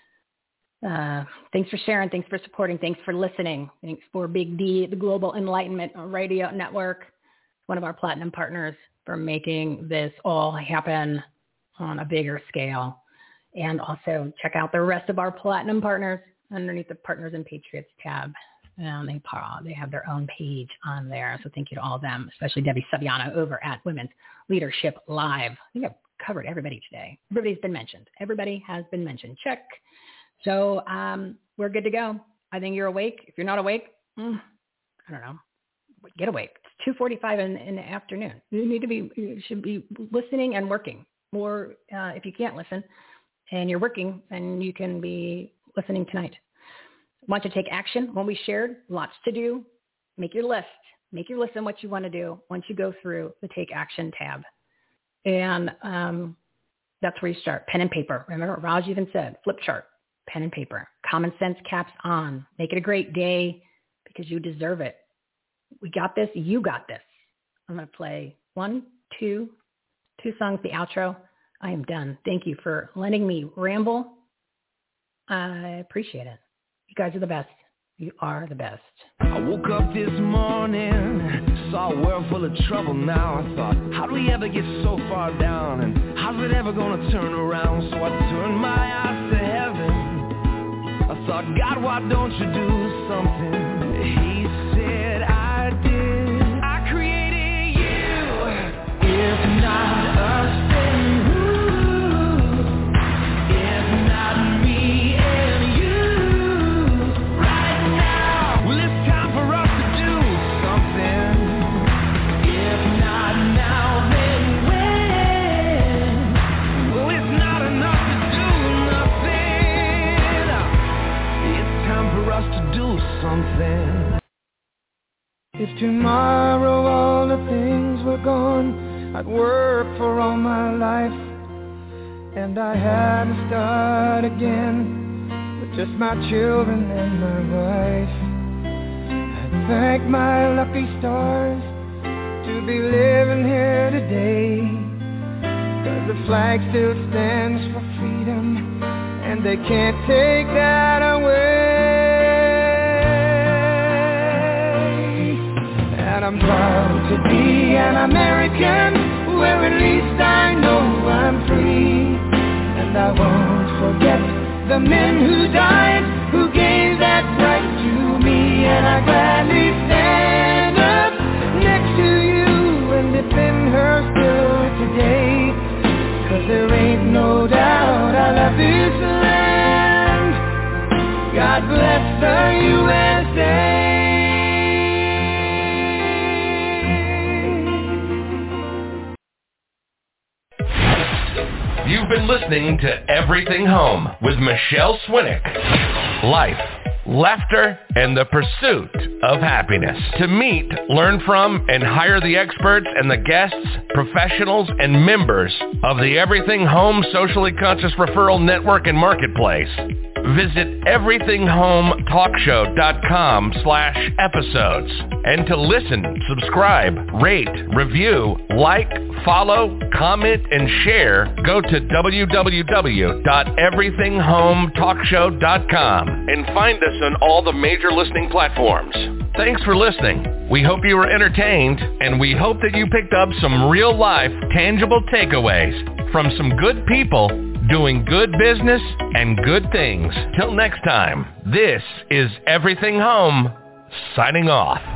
Speaker 3: Uh, thanks for sharing. Thanks for supporting. Thanks for listening. Thanks for Big D, the Global Enlightenment Radio Network, one of our platinum partners, for making this all happen on a bigger scale. And also check out the rest of our platinum partners underneath the Partners and Patriots tab. And they, they have their own page on there. So thank you to all of them, especially Debbie Saviano over at Women's Leadership Live. I think I've covered everybody today. Everybody's been mentioned. Everybody has been mentioned. Check. So um, we're good to go. I think you're awake. If you're not awake, mm, I don't know. Get awake. It's two forty-five in, in the afternoon. You need to be, you should be listening and working. Or uh, if you can't listen and you're working, then you can be listening tonight. Want to take action? When we shared, lots to do. Make your list. Make your list on what you want to do once you go through the Take Action tab. And um, that's where you start. Pen and paper. Remember, Raj even said, flip chart, pen and paper. Common sense caps on. Make it a great day because you deserve it. We got this. You got this. I'm going to play one, two, two songs, the outro. I am done. Thank you for letting me ramble. I appreciate it. You guys are the best. You are the best.
Speaker 15: I woke up this morning, saw a world full of trouble now. I thought, how do we ever get so far down? And how's it ever gonna turn around? So I turned my eyes to heaven. I thought, God, why don't you do something? He said, I did. I created you. If not us, then who? If not me. Something.
Speaker 16: If tomorrow all the things were gone, I'd work for all my life, and I had to start again with just my children and my wife. I'd thank my lucky stars to be living here today, 'cause the flag still stands for freedom, and they can't take that away. And I'm proud to be an American, where at least I know I'm free. And I won't forget the men who died, who gave that right to me. And I gladly stand up next to you and defend her still today. 'Cause there ain't no doubt I love this land. God bless the U S A.
Speaker 2: You've been listening to Everything Home with Michelle Swinnick. Life, laughter, and the pursuit of happiness. To meet, learn from, and hire the experts and the guests, professionals, and members of the Everything Home Socially Conscious Referral Network and Marketplace, visit everything home talk show dot com slash episodes. And to listen, subscribe, rate, review, like, follow, comment, and share, go to w w w dot everything home talk show dot com and find us on all the major listening platforms. Thanks for listening. We hope you were entertained, and we hope that you picked up some real-life, tangible takeaways from some good people doing good business and good things. Till next time, this is Everything Home, signing off.